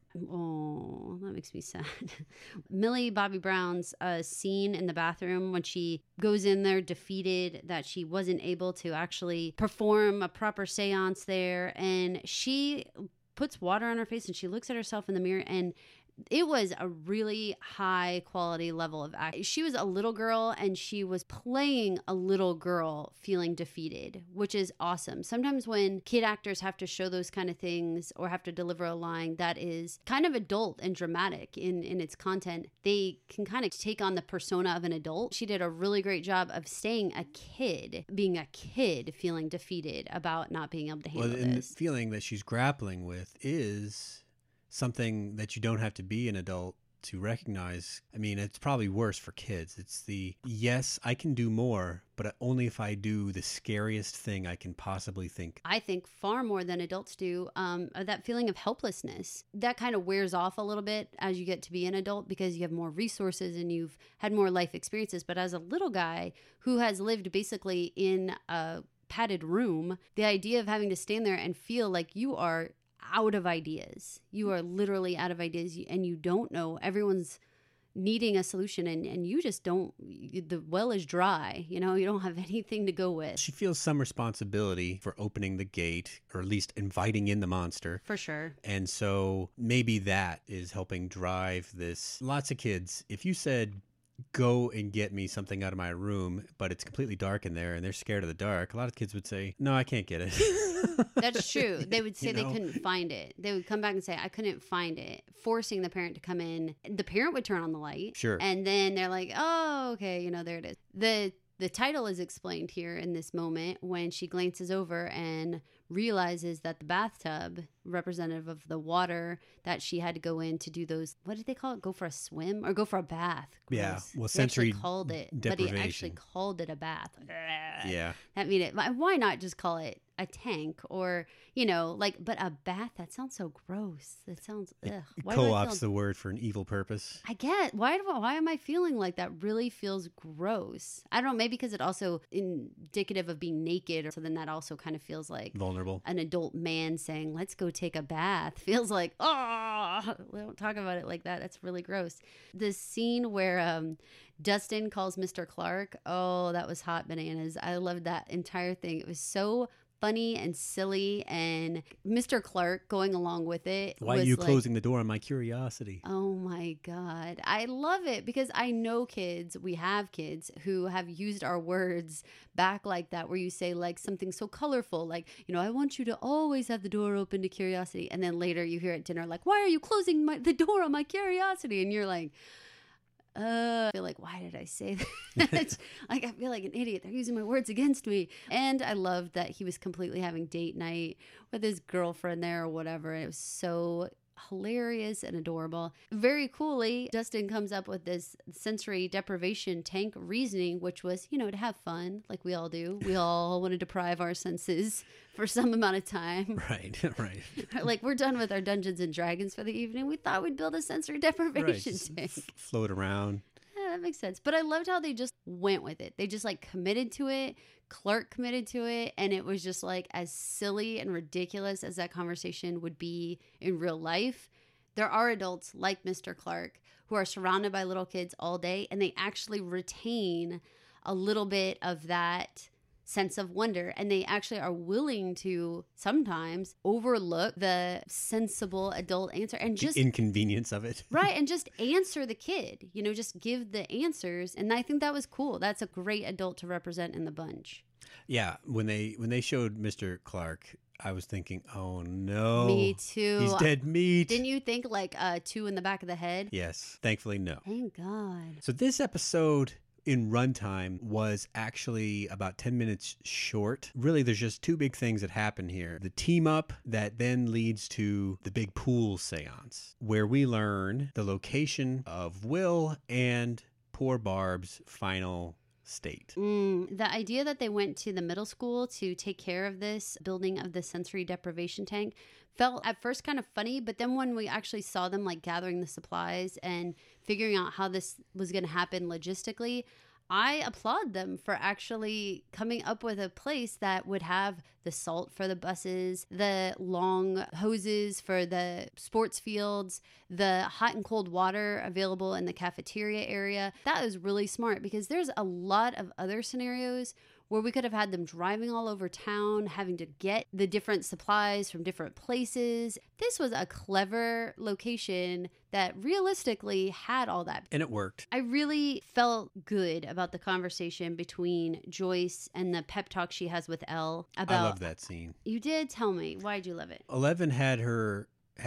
Speaker 2: Oh, that makes me sad. Millie Bobby Brown's scene in the bathroom when she goes in there defeated that she wasn't able to actually perform a proper seance there, and she puts water on her face and she looks at herself in the mirror, and it was a really high quality level of acting. She was a little girl, and she was playing a little girl feeling defeated, which is awesome. Sometimes when kid actors have to show those kind of things or have to deliver a line that is kind of adult and dramatic in its content, they can kind of take on the persona of an adult. She did a really great job of staying a kid, being a kid feeling defeated about not being able to handle
Speaker 1: and
Speaker 2: this.
Speaker 1: The feeling that she's grappling with is something that you don't have to be an adult to recognize. I mean, it's probably worse for kids. It's yes, I can do more, but only if I do the scariest thing I can possibly think.
Speaker 2: I think far more than adults do. That feeling of helplessness, that kind of wears off a little bit as you get to be an adult because you have more resources and you've had more life experiences. But as a little guy who has lived basically in a padded room, the idea of having to stand there and feel like you are out of ideas. You are literally out of ideas, and you don't know. Everyone's needing a solution, and you just don't. The well is dry. You don't have anything to go with.
Speaker 1: She feels some responsibility for opening the gate, or at least inviting in the monster.
Speaker 2: For sure.
Speaker 1: And so maybe that is helping drive this. Lots of kids, if you said, go and get me something out of my room, but it's completely dark in there and they're scared of the dark, a lot of kids would say, no, I can't get it.
Speaker 2: That's true. They would say they couldn't find it. They would come back and say, I couldn't find it, forcing the parent to come in. The parent would turn on the light.
Speaker 1: Sure.
Speaker 2: And then they're like, oh, okay, there it is. The title is explained here in this moment when she glances over and realizes that the bathtub, representative of the water that she had to go in to do those, what did they call it? Go for a swim or go for a bath? Gross.
Speaker 1: Yeah, well,
Speaker 2: They
Speaker 1: sensory
Speaker 2: called it,
Speaker 1: deprivation.
Speaker 2: but he actually called it a bath.
Speaker 1: Yeah.
Speaker 2: That mean it. Why not just call it a tank or, but a bath? That sounds so gross. That sounds, ugh. Why do I
Speaker 1: Co-opts
Speaker 2: feel-
Speaker 1: the word for an evil purpose.
Speaker 2: I get why am I feeling like that? Really feels gross. I don't know, maybe because it also indicative of being naked, so then that also kind of feels like
Speaker 1: Vulnerable.
Speaker 2: an adult man saying, let's go take a bath. Feels like, oh, we don't talk about it like that. That's really gross. The scene where Dustin calls Mr. Clark, oh, that was hot bananas. I loved that entire thing. It was so funny and silly, and Mr. Clark going along with it.
Speaker 1: Why are you closing the door on my curiosity?
Speaker 2: Oh my God. I love it because I know kids, we have kids who have used our words back like that, where you say like something so colorful, like, I want you to always have the door open to curiosity. And then later you hear at dinner, like, why are you closing the door on my curiosity? And you're like, I feel like, why did I say that? Like, I feel like an idiot. They're using my words against me. And I loved that he was completely having date night with his girlfriend there or whatever. It was so hilarious and adorable. Very coolly, Dustin comes up with this sensory deprivation tank reasoning, which was, to have fun, like we all do. We all want to deprive our senses for some amount of time.
Speaker 1: Right.
Speaker 2: Like, we're done with our Dungeons and Dragons for the evening. We thought we'd build a sensory deprivation tank.
Speaker 1: Float around.
Speaker 2: Yeah, that makes sense. But I loved how they just went with it. They just like committed to it. Clark committed to it, and it was just like as silly and ridiculous as that conversation would be in real life. There are adults like Mr. Clark who are surrounded by little kids all day, and they actually retain a little bit of that sense of wonder, and they actually are willing to sometimes overlook the sensible adult answer and just
Speaker 1: the inconvenience of it.
Speaker 2: Right, and just answer the kid, just give the answers. And I think that was cool. That's a great adult to represent in the bunch.
Speaker 1: Yeah, when they showed Mr. Clark, I was thinking, oh no.
Speaker 2: Me too.
Speaker 1: He's dead meat.
Speaker 2: Didn't you think like 2 in the back of the head?
Speaker 1: Yes, thankfully no.
Speaker 2: Thank God.
Speaker 1: So this episode in runtime was actually about 10 minutes short. Really, there's just 2 big things that happen here. The team up that then leads to the big pool seance, where we learn the location of Will and poor Barb's final state.
Speaker 2: The idea that they went to the middle school to take care of this building of the sensory deprivation tank felt at first kind of funny, but then when we actually saw them like gathering the supplies and figuring out how this was going to happen logistically, I applaud them for actually coming up with a place that would have the salt for the buses, the long hoses for the sports fields, the hot and cold water available in the cafeteria area. That is really smart because there's a lot of other scenarios where we could have had them driving all over town, having to get the different supplies from different places. This was a clever location that realistically had all that.
Speaker 1: And it worked.
Speaker 2: I really felt good about the conversation between Joyce and the pep talk she has with Elle about...
Speaker 1: I love that scene.
Speaker 2: You did? Tell me. Why'd you love it?
Speaker 1: 11 had her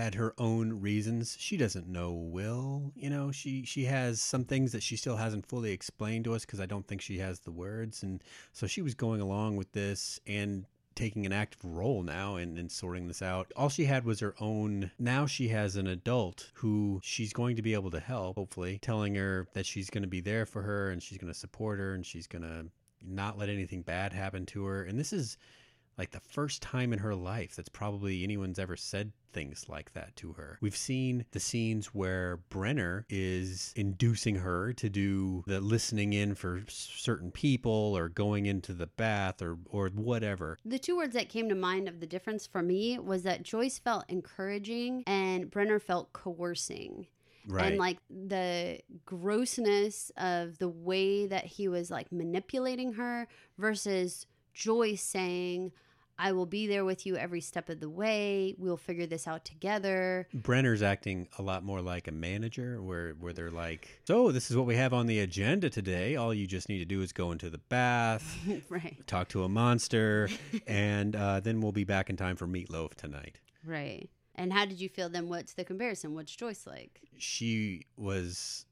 Speaker 1: own reasons. She doesn't know Will. She has some things that she still hasn't fully explained to us because I don't think she has the words. And so she was going along with this and taking an active role now in sorting this out. All she had was her own. Now she has an adult who she's going to be able to help, hopefully, telling her that she's going to be there for her and she's going to support her and she's going to not let anything bad happen to her. And this is like the first time in her life that's probably anyone's ever said things like that to her. We've seen the scenes where Brenner is inducing her to do the listening in for certain people or going into the bath or whatever.
Speaker 2: The 2 words that came to mind of the difference for me was that Joyce felt encouraging and Brenner felt coercing.
Speaker 1: Right.
Speaker 2: And like the grossness of the way that he was like manipulating her versus Joyce saying, I will be there with you every step of the way. We'll figure this out together.
Speaker 1: Brenner's acting a lot more like a manager where they're like, so this is what we have on the agenda today. All you just need to do is go into the bath,
Speaker 2: right,
Speaker 1: talk to a monster, and then we'll be back in time for meatloaf tonight.
Speaker 2: Right. And how did you feel then? What's the comparison? What's Joyce like?
Speaker 1: She was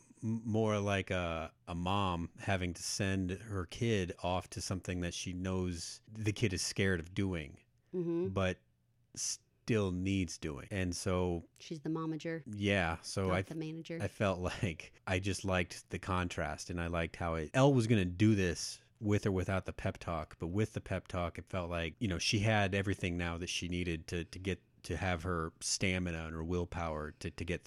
Speaker 1: more like a mom having to send her kid off to something that she knows the kid is scared of doing, but still needs doing. And so
Speaker 2: she's the momager.
Speaker 1: Yeah. So
Speaker 2: not the manager.
Speaker 1: I felt like I just liked the contrast, and I liked how Elle was going to do this with or without the pep talk. But with the pep talk, it felt like, she had everything now that she needed to have her stamina and her willpower to get through it.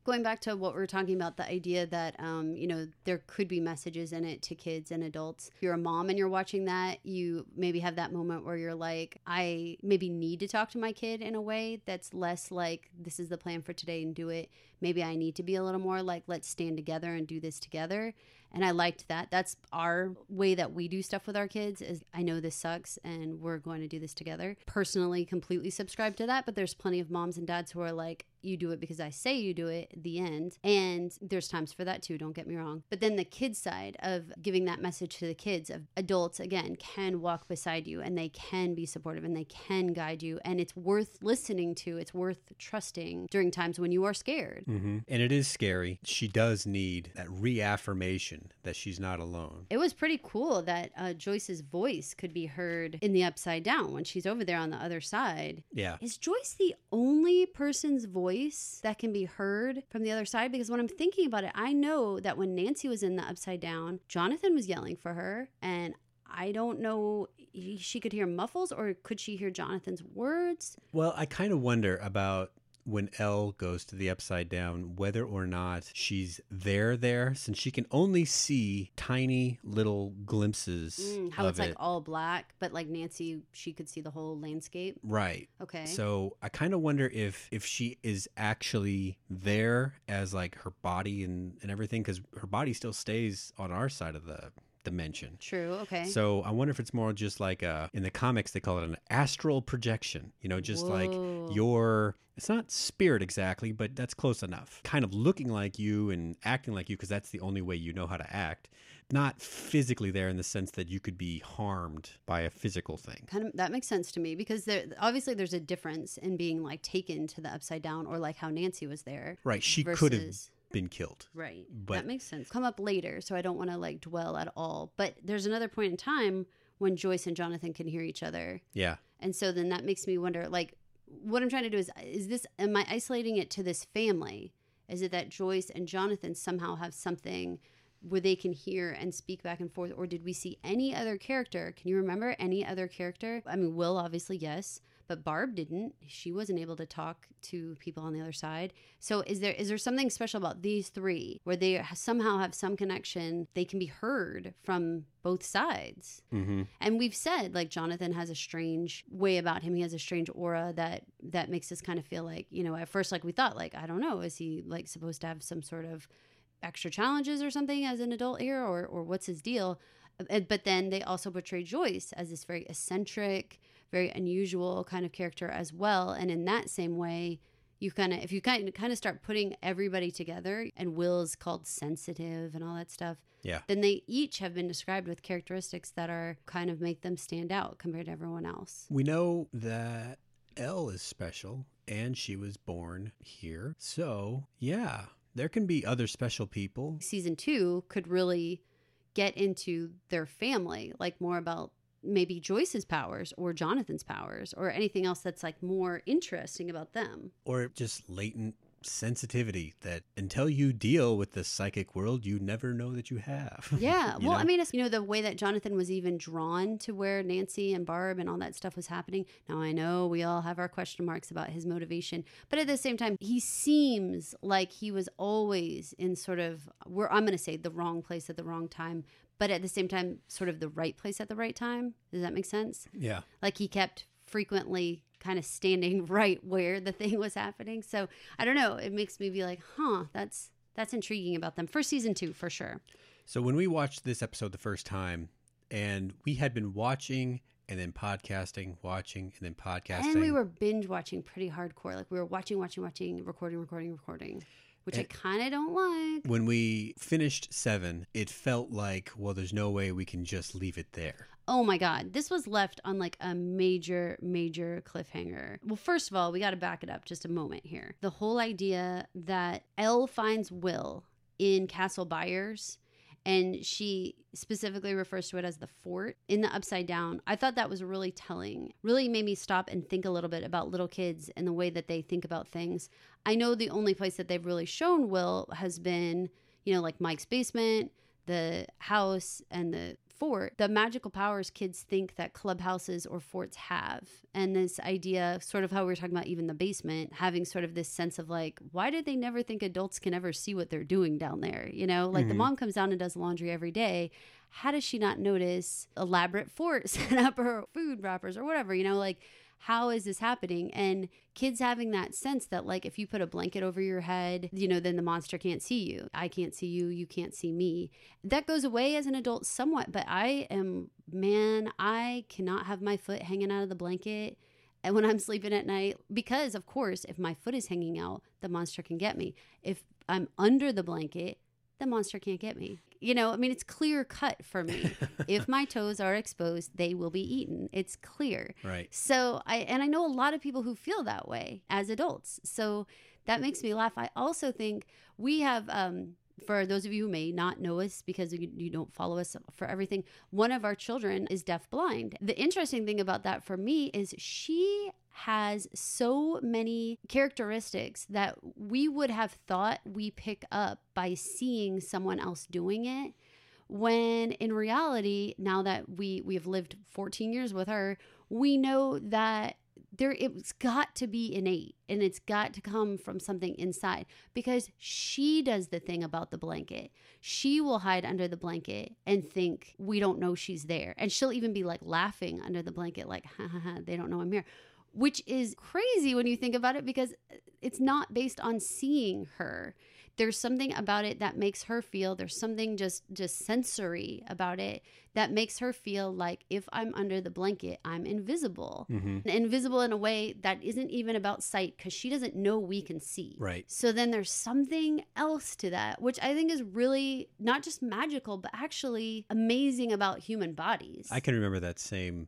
Speaker 2: Going back to what we were talking about, the idea that, there could be messages in it to kids and adults. If you're a mom and you're watching that, you maybe have that moment where you're like, I maybe need to talk to my kid in a way that's less like, this is the plan for today and do it. Maybe I need to be a little more like, let's stand together and do this together. And I liked that. That's our way that we do stuff with our kids is, I know this sucks and we're going to do this together. Personally, completely subscribe to that. But there's plenty of moms and dads who are like, you do it because I say you do it, the end. And there's times for that too, don't get me wrong. But then the kids side of giving that message to the kids, of adults, again, can walk beside you and they can be supportive and they can guide you. And it's worth listening to. It's worth trusting during times when you are scared.
Speaker 1: Mm-hmm. And it is scary. She does need that reaffirmation that she's not alone.
Speaker 2: It was pretty cool that Joyce's voice could be heard in the Upside Down when she's over there on the other side.
Speaker 1: Yeah.
Speaker 2: Is Joyce the only person's voice that can be heard from the other side? Because when I'm thinking about it, I know that when Nancy was in the Upside Down, Jonathan was yelling for her, and I don't know, she could hear muffles, or could she hear Jonathan's words?
Speaker 1: Well, I kind of wonder about when Elle goes to the Upside Down, whether or not she's there, since she can only see tiny little glimpses
Speaker 2: how
Speaker 1: of
Speaker 2: it's
Speaker 1: it.
Speaker 2: like all black, but like Nancy, she could see the whole landscape.
Speaker 1: Right.
Speaker 2: Okay.
Speaker 1: So I kind of wonder if she is actually there as like her body and everything, because her body still stays on our side of the dimension.
Speaker 2: True. Okay.
Speaker 1: So I wonder if it's more just like in the comics they call it an astral projection, just like your, it's not spirit exactly, but that's close enough, kind of looking like you and acting like you, because that's the only way you know how to act. Not physically there in the sense that you could be harmed by a physical thing.
Speaker 2: Kind of, that makes sense to me, because obviously there's a difference in being like taken to the Upside Down, or like how Nancy was there.
Speaker 1: Right. She
Speaker 2: versus...
Speaker 1: could have been killed.
Speaker 2: Right.
Speaker 1: But
Speaker 2: that makes sense. Come up later, so I don't want to like dwell at all. But there's another point in time when Joyce and Jonathan can hear each other.
Speaker 1: Yeah.
Speaker 2: And so then that makes me wonder, like, what I'm trying to do is this, am I isolating it to this family? Is it that Joyce and Jonathan somehow have something where they can hear and speak back and forth? Or did we see any other character? Can you remember any other character? I mean, Will, obviously, yes. But Barb didn't. She wasn't able to talk to people on the other side. So is there something special about these three where they somehow have some connection? They can be heard from both sides.
Speaker 1: Mm-hmm.
Speaker 2: And we've said, like, Jonathan has a strange way about him. He has a strange aura that makes us kind of feel like, at first, like, we thought, like, I don't know, is he like supposed to have some sort of extra challenges or something as an adult here, or what's his deal? But then they also portray Joyce as this very eccentric, very unusual kind of character as well. And in that same way, if you kind of start putting everybody together, and Will's called sensitive and all that stuff,
Speaker 1: yeah,
Speaker 2: then they each have been described with characteristics that are kind of make them stand out compared to everyone else.
Speaker 1: We know that Elle is special and she was born here. So yeah, there can be other special people.
Speaker 2: Season 2 could really get into their family, like more about maybe Joyce's powers or Jonathan's powers or anything else that's like more interesting about them.
Speaker 1: Or just latent sensitivity that until you deal with the psychic world, you never know that you have.
Speaker 2: Yeah. Well, I mean, it's, the way that Jonathan was even drawn to where Nancy and Barb and all that stuff was happening. Now, I know we all have our question marks about his motivation, but at the same time, he seems like he was always in sort of, I'm going to say the wrong place at the wrong time, but at the same time, sort of the right place at the right time. Does that make sense?
Speaker 1: Yeah.
Speaker 2: Like he kept frequently kind of standing right where the thing was happening. So I don't know. It makes me be like, that's intriguing about them for season 2 for sure.
Speaker 1: So when we watched this episode the first time, and we had been watching and then podcasting, watching and then podcasting.
Speaker 2: And we were binge watching pretty hardcore. Like we were watching, recording. Which I kind of don't like.
Speaker 1: When we finished 7, it felt like, well, there's no way we can just leave it there.
Speaker 2: Oh my God. This was left on like a major, major cliffhanger. Well, first of all, we got to back it up just a moment here. The whole idea that Elle finds Will in Castle Byers, and she specifically refers to it as the fort in the Upside Down. I thought that was really telling. Really made me stop and think a little bit about little kids and the way that they think about things. I know the only place that they've really shown Will has been, like Mike's basement, the house, and the fort, the magical powers kids think that clubhouses or forts have. And this idea, sort of how we were talking about even the basement, having sort of this sense of like, why did they never think adults can ever see what they're doing down there? You know, like the mom comes down and does laundry every day. How does she not notice elaborate fort set up or food wrappers or whatever, you know, like, how is this happening? And kids having that sense that like, if you put a blanket over your head, you know, then the monster can't see you. I can't see you. You can't see me. That goes away as an adult somewhat, but I cannot have my foot hanging out of the blanket and when I'm sleeping at night, because of course, if my foot is hanging out, the monster can get me. If I'm under the blanket, the monster can't get me. You know, I mean, it's clear cut for me. If my toes are exposed, they will be eaten. It's clear.
Speaker 1: Right.
Speaker 2: So I know a lot of people who feel that way as adults. So that makes me laugh. I also think we have, for those of you who may not know us because you don't follow us for everything, one of our children is deafblind. The interesting thing about that for me is she has so many characteristics that we would have thought we pick up by seeing someone else doing it, when in reality, now that we have lived 14 years with her, we know that it's got to be innate and it's got to come from something inside, because she does the thing about the blanket. She will hide under the blanket and think we don't know she's there. And she'll even be like laughing under the blanket, like, ha ha ha, they don't know I'm here. Which is crazy when you think about it, because it's not based on seeing her. There's something about it that makes her feel, there's something just sensory about it that makes her feel like if I'm under the blanket, I'm invisible. Invisible in a way that isn't even about sight, because she doesn't know we can see.
Speaker 1: Right.
Speaker 2: So then there's something else to that, which I think is really not just magical, but actually amazing about human bodies.
Speaker 1: I can remember that same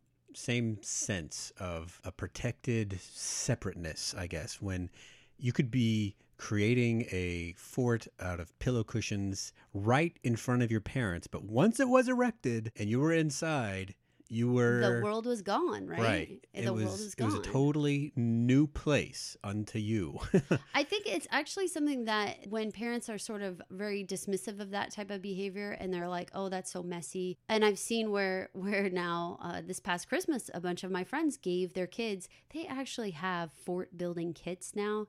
Speaker 1: sense of a protected separateness, I guess, when you could be creating a fort out of pillow cushions right in front of your parents, but once it was erected and you were inside, the
Speaker 2: world was gone, right?
Speaker 1: Right.
Speaker 2: World is gone.
Speaker 1: It was a totally new place unto you.
Speaker 2: I think it's actually something that when parents are sort of very dismissive of that type of behavior and they're like, oh, that's so messy. And I've seen where now this past Christmas, a bunch of my friends gave their kids, they actually have fort building kits now,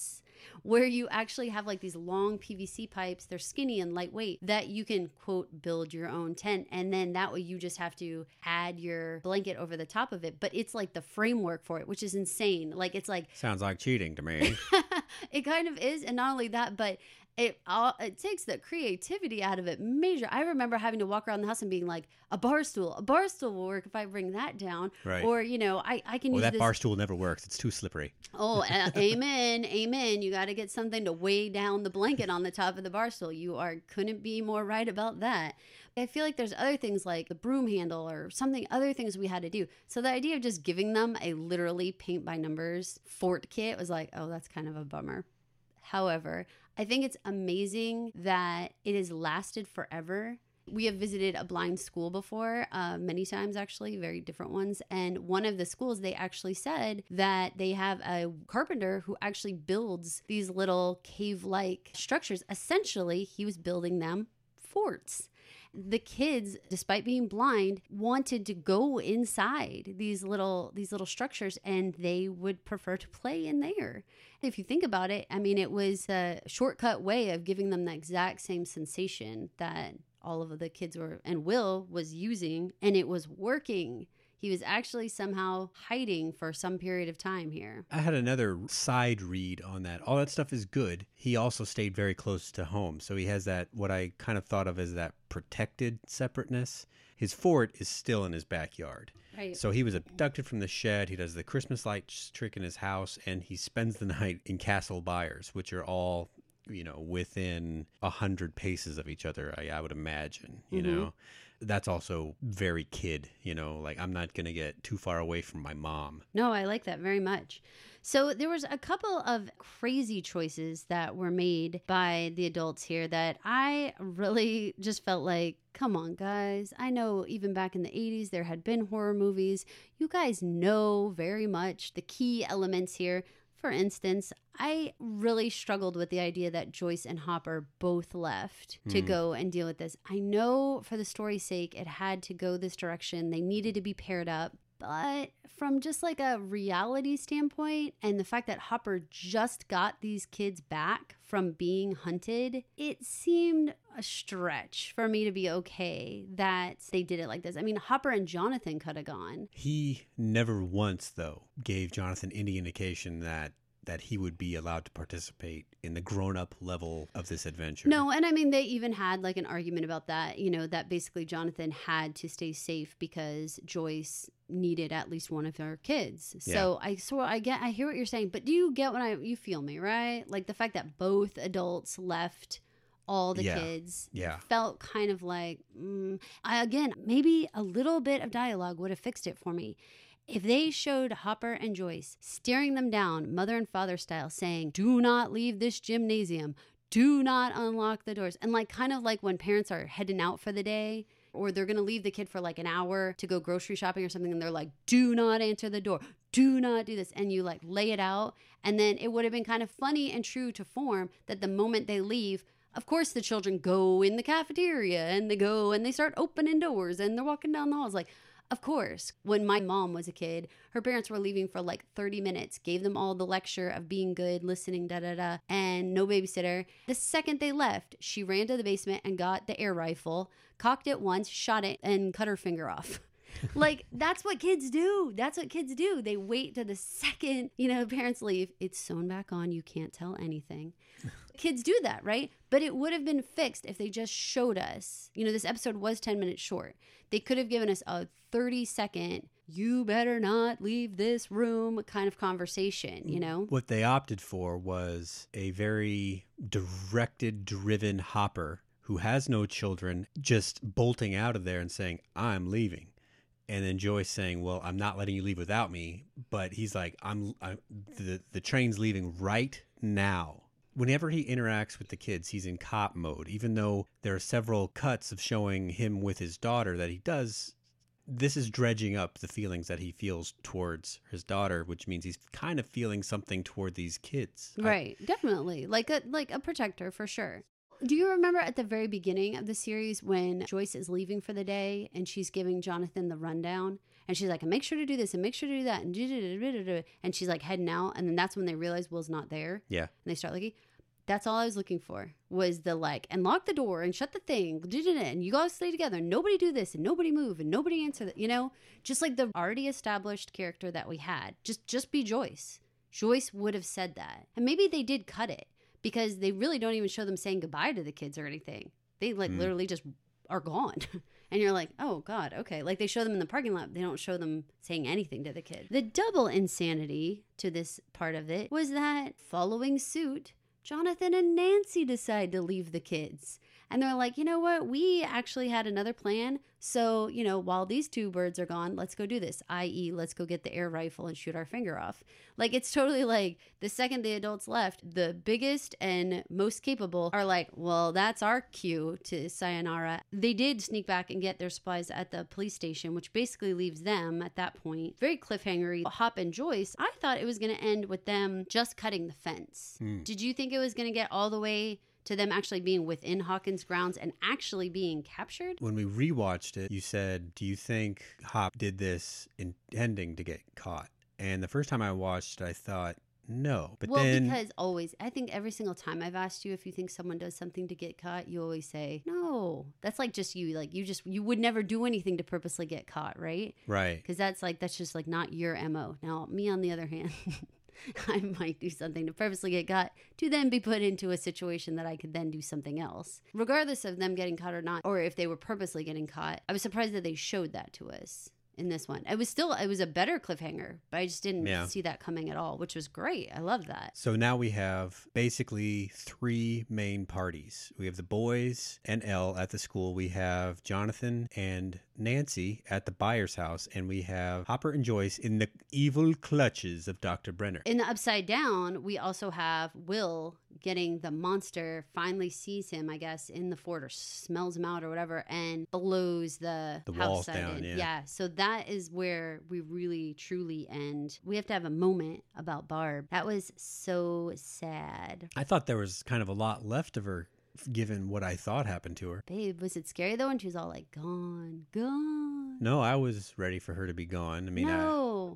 Speaker 2: where you actually have like these long PVC pipes. They're skinny and lightweight that you can, quote, build your own tent. And then that way you just have to add your blanket over the top of it. But it's like the framework for it, which is insane. Like, it's like...
Speaker 1: Sounds like cheating to me.
Speaker 2: It kind of is. And not only that, but it takes the creativity out of it major. I remember having to walk around the house and being like, a bar stool will work if I bring that down.
Speaker 1: Right.
Speaker 2: Or, you know, I can use
Speaker 1: that
Speaker 2: this.
Speaker 1: bar stool never works. It's too slippery.
Speaker 2: Oh, amen. You got to get something to weigh down the blanket on the top of the bar stool. Couldn't be more right about that. I feel like there's other things like the broom handle or other things we had to do. So the idea of just giving them a literally paint by numbers fort kit was like, oh, that's kind of a bummer. However, I think it's amazing that it has lasted forever. We have visited a blind school before, many times actually, very different ones. And one of the schools, they actually said that they have a carpenter who actually builds these little cave-like structures. Essentially, he was building them forts. The kids, despite being blind, wanted to go inside these little structures, and they would prefer to play in there. If you think about it, I mean, it was a shortcut way of giving them the exact same sensation that all of the kids Will was using, and it was working. He was actually somehow hiding for some period of time here.
Speaker 1: I had another side read on that. All that stuff is good. He also stayed very close to home. So he has that, what I kind of thought of as that protected separateness. His fort is still in his backyard.
Speaker 2: Right.
Speaker 1: So he was abducted from the shed. He does the Christmas lights trick in his house, and he spends the night in Castle Byers, which are all, you know, within 100 paces of each other, I would imagine, you know. That's also very kid, you know, like I'm not going to get too far away from my mom.
Speaker 2: No, I like that very much. So there was a couple of crazy choices that were made by the adults here that I really just felt like, come on, guys. I know even back in the 80s, there had been horror movies. You guys know very much the key elements here. For instance, I really struggled with the idea that Joyce and Hopper both left to go and deal with this. I know for the story's sake, it had to go this direction. They needed to be paired up. But from just like a reality standpoint and the fact that Hopper just got these kids back from being hunted, it seemed a stretch for me to be okay that they did it like this. I mean, Hopper and Jonathan could have gone.
Speaker 1: He never once, though, gave Jonathan any indication that he would be allowed to participate in the grown-up level of this adventure.
Speaker 2: No, and I mean, they even had like an argument about that, you know, that basically Jonathan had to stay safe because Joyce needed at least one of her kids.
Speaker 1: Yeah.
Speaker 2: So I hear what you're saying, but do you get you feel me, right? Like the fact that both adults left all the kids felt kind of like, again, maybe a little bit of dialogue would have fixed it for me. If they showed Hopper and Joyce staring them down, mother and father style, saying, "Do not leave this gymnasium. Do not unlock the doors." And like kind of like when parents are heading out for the day or they're going to leave the kid for like an hour to go grocery shopping or something. And they're like, "Do not answer the door. Do not do this." And you like lay it out. And then it would have been kind of funny and true to form that the moment they leave, of course, the children go in the cafeteria and they go and they start opening doors and they're walking down the halls. Like, of course, when my mom was a kid, her parents were leaving for like 30 minutes, gave them all the lecture of being good, listening, and no babysitter. The second they left, she ran to the basement and got the air rifle, cocked it once, shot it, and cut her finger off. Like, that's what kids do. That's what kids do. They wait to the second, parents leave. It's sewn back on. You can't tell anything. Kids do that, right? But it would have been fixed if they just showed us. This episode was 10 minutes short. They could have given us a 30-second, "you better not leave this room" kind of conversation,
Speaker 1: What they opted for was a very directed, driven Hopper who has no children just bolting out of there and saying, "I'm leaving." And then Joyce saying, "Well, I'm not letting you leave without me." But he's like, the train's leaving right now. Whenever he interacts with the kids, he's in cop mode, even though there are several cuts of showing him with his daughter that he does. This is dredging up the feelings that he feels towards his daughter, which means he's kind of feeling something toward these kids.
Speaker 2: Right. Definitely. Like a protector for sure. Do you remember at the very beginning of the series when Joyce is leaving for the day and she's giving Jonathan the rundown and she's like, "Make sure to do this and make sure to do that," and she's like heading out, and then that's when they realize Will's not there.
Speaker 1: Yeah.
Speaker 2: And they start looking. That's all I was looking for, was the like, and lock the door and shut the thing, and you guys stay together, and nobody do this and nobody move and nobody answer that, just like the already established character that we had. Just be Joyce. Joyce would have said that. And maybe they did cut it, because they really don't even show them saying goodbye to the kids or anything. They literally just are gone. And you're like, oh God, okay. Like they show them in the parking lot. They don't show them saying anything to the kid. The double insanity to this part of it was that following suit, Jonathan and Nancy decide to leave the kids. And they're like, "You know what? We actually had another plan. So, while these two birds are gone, let's go do this. I.e., let's go get the air rifle and shoot our finger off." Like, it's totally like the second the adults left, the biggest and most capable are like, "Well, that's our cue to sayonara." They did sneak back and get their supplies at the police station, which basically leaves them at that point very cliffhangery. Hop and Joyce, I thought it was going to end with them just cutting the fence. Did you think it was going to get all the way to them actually being within Hawkins' grounds and actually being captured?
Speaker 1: When we rewatched it, you said, "Do you think Hop did this intending to get caught?" And the first time I watched, I thought, no. But
Speaker 2: because always, I think every single time I've asked you if you think someone does something to get caught, you always say, no. That's like just you. Like you would never do anything to purposely get caught, right?
Speaker 1: Right.
Speaker 2: Because that's just like not your MO. Now, me on the other hand, I might do something to purposely get caught to then be put into a situation that I could then do something else. Regardless of them getting caught or not, or if they were purposely getting caught, I was surprised that they showed that to us in this one. It was a better cliffhanger, but I just didn't see that coming at all, which was great. I love that.
Speaker 1: So now we have basically three main parties. We have the boys and Elle at the school. We have Jonathan and Nancy at the Byers house, and we have Hopper and Joyce in the evil clutches of Dr. Brenner.
Speaker 2: In the Upside Down, we also have Will getting the monster finally sees him, I guess, in the fort or smells him out or whatever and blows the house
Speaker 1: walls
Speaker 2: side
Speaker 1: down.
Speaker 2: in.
Speaker 1: Yeah.
Speaker 2: So that is where we really truly end. We have to have a moment about Barb. That was so sad.
Speaker 1: I thought there was kind of a lot left of her, given what I thought happened to her.
Speaker 2: Babe, was it scary though when she was all like, gone, gone?
Speaker 1: No, I was ready for her to be gone. I mean,
Speaker 2: no.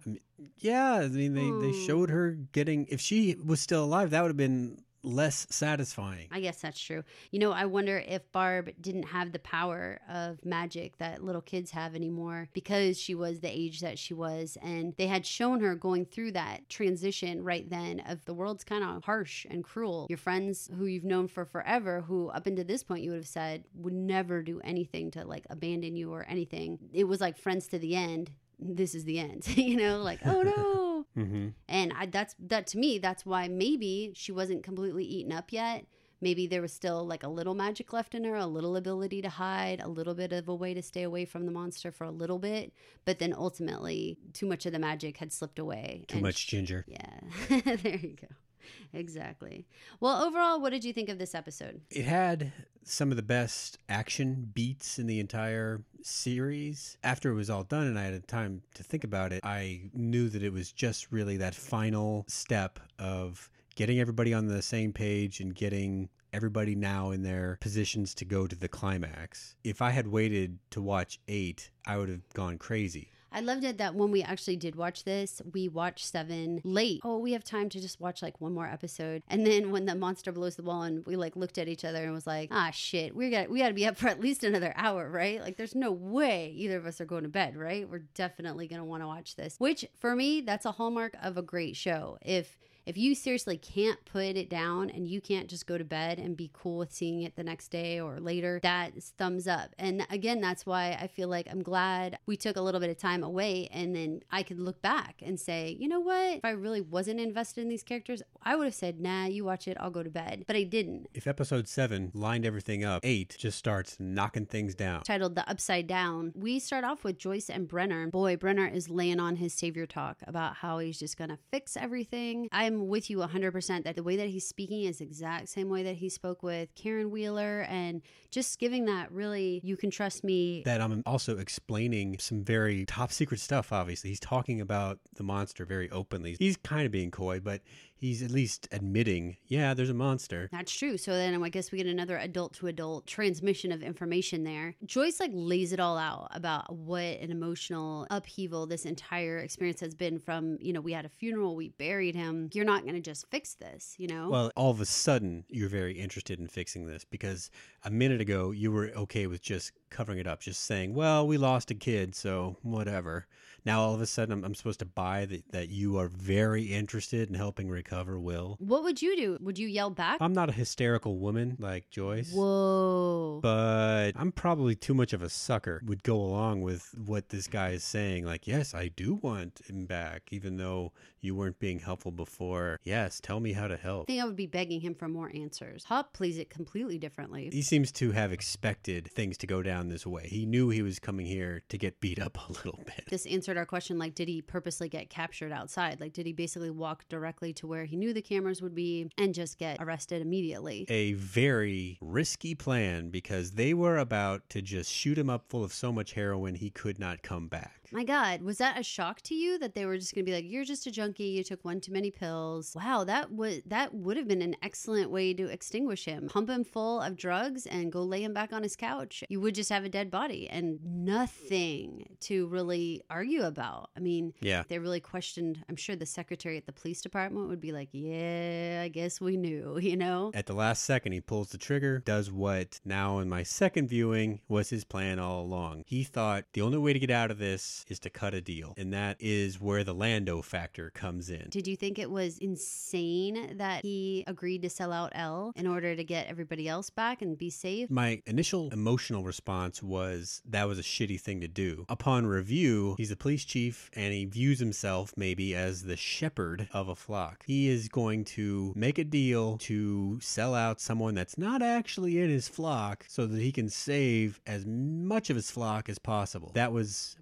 Speaker 1: They showed her getting, if she was still alive, that would have been less satisfying.
Speaker 2: I guess that's true. You know, I wonder if Barb didn't have the power of magic that little kids have anymore because she was the age that she was. And they had shown her going through that transition right then of the world's kind of harsh and cruel. Your friends who you've known for forever, who up until this point you would have said would never do anything to like abandon you or anything. It was like friends to the end. This is the end, you know, like, oh no.
Speaker 1: Mm-hmm.
Speaker 2: And that to me, that's why maybe she wasn't completely eaten up yet. Maybe there was still like a little magic left in her, a little ability to hide, a little bit of a way to stay away from the monster for a little bit. But then ultimately, too much of the magic had slipped away.
Speaker 1: Too much ginger.
Speaker 2: Yeah, there you go. Exactly. Well, overall, what did you think of this episode?
Speaker 1: It had some of the best action beats in the entire series. After it was all done and I had time to think about it, I knew that it was just really that final step of getting everybody on the same page and getting everybody now in their positions to go to the climax. If I had waited to watch 8, I would have gone crazy.
Speaker 2: I loved it that when we actually did watch this, we watched 7 late. Oh, we have time to just watch like one more episode. And then when the monster blows the wall and we like looked at each other and was like, ah, shit, we got to be up for at least another hour, right? Like there's no way either of us are going to bed, right? We're definitely going to want to watch this, which for me, that's a hallmark of a great show. If you seriously can't put it down and you can't just go to bed and be cool with seeing it the next day or later, that's thumbs up. And again, that's why I feel like I'm glad we took a little bit of time away and then I could look back and say, you know what? If I really wasn't invested in these characters, I would have said, nah, you watch it, I'll go to bed. But I didn't.
Speaker 1: If episode 7 lined everything up, 8 just starts knocking things down.
Speaker 2: Titled The Upside Down, we start off with Joyce and Brenner. Boy, Brenner is laying on his savior talk about how he's just going to fix everything. I'm with you 100% that the way that he's speaking is the exact same way that he spoke with Karen Wheeler, and just giving that really, you can trust me.
Speaker 1: That I'm also explaining some very top secret stuff, obviously. He's talking about the monster very openly. He's kind of being coy, but he's at least admitting, yeah, there's a monster.
Speaker 2: That's true. So then I guess we get another adult to adult transmission of information there. Joyce like lays it all out about what an emotional upheaval this entire experience has been from, you know, we had a funeral, we buried him. You're not going to just fix this, you know?
Speaker 1: Well, all of a sudden, you're very interested in fixing this because a minute ago, you were okay with just covering it up, just saying, well, we lost a kid, so whatever. Now, all of a sudden, I'm supposed to buy that you are very interested in helping recover Will.
Speaker 2: What would you do? Would you yell back?
Speaker 1: I'm not a hysterical woman like Joyce.
Speaker 2: Whoa.
Speaker 1: But I'm probably too much of a sucker. Would go along with what this guy is saying. Like, yes, I do want him back, even though you weren't being helpful before. Yes, tell me how to help.
Speaker 2: I think I would be begging him for more answers. Hop plays it completely differently.
Speaker 1: He seems to have expected things to go down this way. He knew he was coming here to get beat up a little bit.
Speaker 2: This answered our question, like, did he purposely get captured outside? Like, did he basically walk directly to where he knew the cameras would be and just get arrested immediately?
Speaker 1: A very risky plan because they were about to just shoot him up full of so much heroin he could not come back.
Speaker 2: My God, was that a shock to you that they were just going to be like, you're just a junkie, you took one too many pills? Wow, that would have been an excellent way to extinguish him. Pump him full of drugs and go lay him back on his couch. You would just have a dead body and nothing to really argue about. I mean,
Speaker 1: yeah,
Speaker 2: they really questioned, I'm sure the secretary at the police department would be like, yeah, I guess we knew, you know?
Speaker 1: At the last second, he pulls the trigger, does what now in my second viewing was his plan all along. He thought the only way to get out of this is to cut a deal. And that is where the Lando factor comes in.
Speaker 2: Did you think it was insane that he agreed to sell out Elle in order to get everybody else back and be safe?
Speaker 1: My initial emotional response was that was a shitty thing to do. Upon review, he's a police chief and he views himself maybe as the shepherd of a flock. He is going to make a deal to sell out someone that's not actually in his flock so that he can save as much of his flock as possible. That was maybe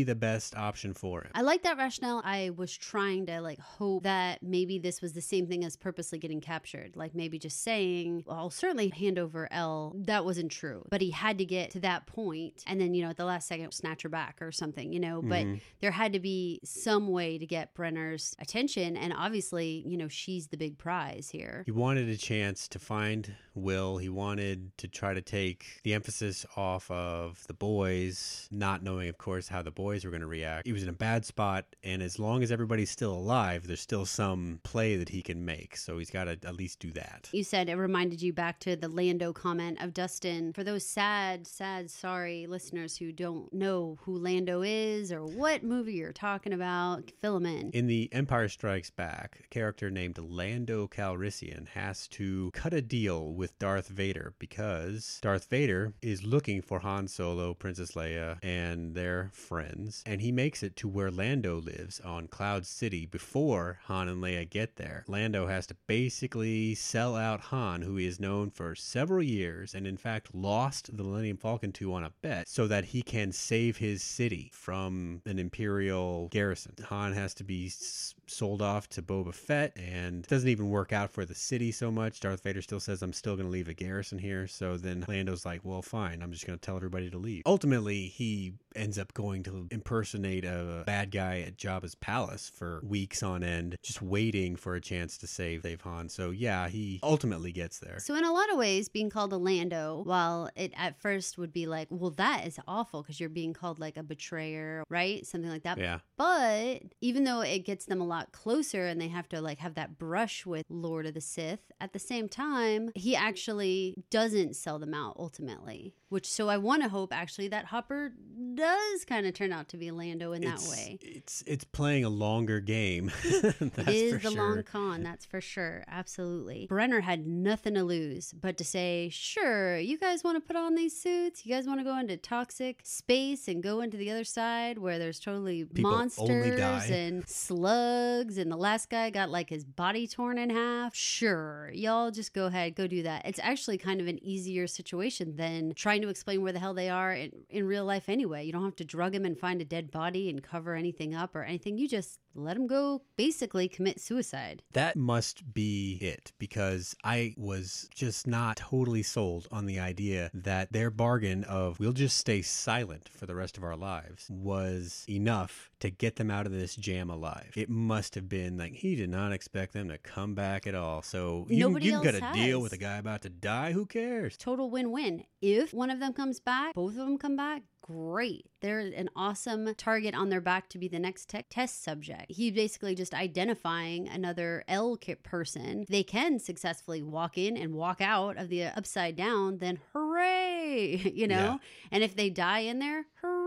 Speaker 1: the best option for him.
Speaker 2: I like that rationale. I was trying to like hope that maybe this was the same thing as purposely getting captured. Like maybe just saying, well, I'll certainly hand over Elle. That wasn't true. But he had to get to that point and then, at the last second, snatch her back or something, But there had to be some way to get Brenner's attention. And obviously, she's the big prize here.
Speaker 1: He wanted a chance to find Will. He wanted to try to take the emphasis off of the boys, not knowing, of course, how the boys were going to react. He was in a bad spot, and as long as everybody's still alive, there's still some play that he can make. So he's got to at least do that.
Speaker 2: You said it reminded you back to the Lando comment of Dustin. For those sad, sorry listeners who don't know who Lando is or what movie you're talking about, fill them in.
Speaker 1: In The Empire Strikes Back, a character named Lando Calrissian has to cut a deal with Darth Vader because Darth Vader is looking for Han Solo, Princess Leia, and their friends, and he makes it to where Lando lives on Cloud City before Han and Leia get there. Lando has to basically sell out Han, who he has known for several years and in fact lost the Millennium Falcon to on a bet, so that he can save his city from an Imperial garrison. Han has to be sold off to Boba Fett, and it doesn't even work out for the city so much. Darth Vader still says, I'm still going to leave the garrison here. So then Lando's like, well, fine, I'm just going to tell everybody to leave. Ultimately, he ends up going to impersonate a bad guy at Jabba's palace for weeks on end, just waiting for a chance to save Han. So yeah, he ultimately gets there.
Speaker 2: So in a lot of ways, being called a Lando, while it at first would be like, well, that is awful because you're being called like a betrayer, right? Something like that.
Speaker 1: Yeah.
Speaker 2: But even though it gets them a lot closer and they have to like have that brush with Lord of the Sith, at the same time, he actually doesn't sell them out ultimately. So I want to hope actually that Hopper does kind of turn out to be Lando in that way.
Speaker 1: It's playing a longer game.
Speaker 2: It is the long con, that's for sure. Absolutely. Brenner had nothing to lose but to say, sure, you guys want to put on these suits? You guys want to go into toxic space and go into the other side where there's totally
Speaker 1: People
Speaker 2: monsters and slugs, and the last guy got like his body torn in half? Sure, y'all just go ahead, go do that. It's actually kind of an easier situation than trying to explain where the hell they are in real life anyway. You don't have to drug him and find a dead body and cover anything up or anything. You just let him go basically commit suicide.
Speaker 1: That must be it, because I was just not totally sold on the idea that their bargain of we'll just stay silent for the rest of our lives was enough to get them out of this jam alive. It must have been like he did not expect them to come back at all. So you've got to deal with a guy about to die. Who cares?
Speaker 2: Total win-win. If one of them comes back, both of them come back, great. They're an awesome target on their back to be the next test subject. He's basically just identifying another L person. They can successfully walk in and walk out of the Upside Down, then hooray, Yeah. And if they die in there,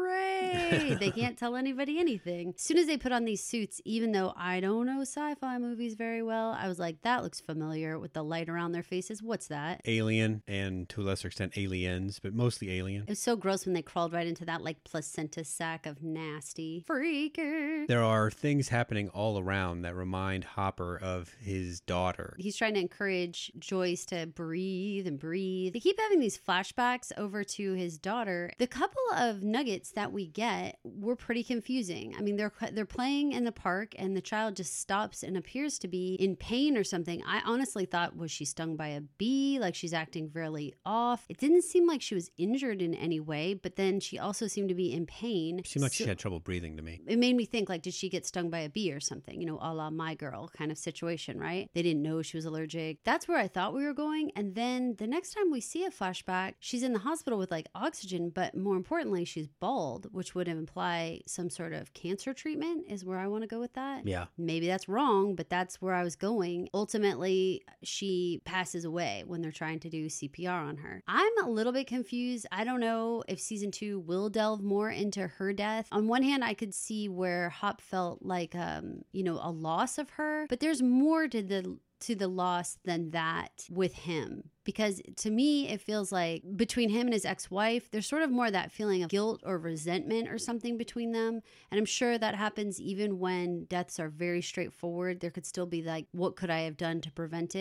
Speaker 2: hooray. They can't tell anybody anything. As soon as they put on these suits, even though I don't know sci-fi movies very well, I was like, that looks familiar with the light around their faces. What's that?
Speaker 1: Alien, and to a lesser extent aliens, but mostly Alien.
Speaker 2: It was so gross when they crawled right into that like placenta sack of nasty freaker.
Speaker 1: There are things happening all around that remind Hopper of his daughter.
Speaker 2: He's trying to encourage Joyce to breathe and breathe. They keep having these flashbacks over to his daughter. The couple of nuggets that we get were pretty confusing. I mean, they're playing in the park and the child just stops and appears to be in pain or something. I honestly thought, was she stung by a bee? Like she's acting really off. It didn't seem like she was injured in any way, but then she also seemed to be in pain.
Speaker 1: It seemed like she had trouble breathing to me.
Speaker 2: It made me think, like, did she get stung by a bee or something? A la My Girl kind of situation, right? They didn't know she was allergic. That's where I thought we were going. And then the next time we see a flashback, she's in the hospital with like oxygen, but more importantly, she's bald, which would imply some sort of cancer treatment is where I want to go with that.
Speaker 1: Yeah.
Speaker 2: Maybe that's wrong, but that's where I was going. Ultimately, she passes away when they're trying to do CPR on her. I'm a little bit confused. I don't know if season 2 will delve more into her death. On one hand, I could see where Hop felt like, a loss of her, but there's more to the loss than that with him. Because to me, it feels like between him and his ex-wife, there's sort of more that feeling of guilt or resentment or something between them. And I'm sure that happens even when deaths are very straightforward. There could still be like, what could I have done to prevent it?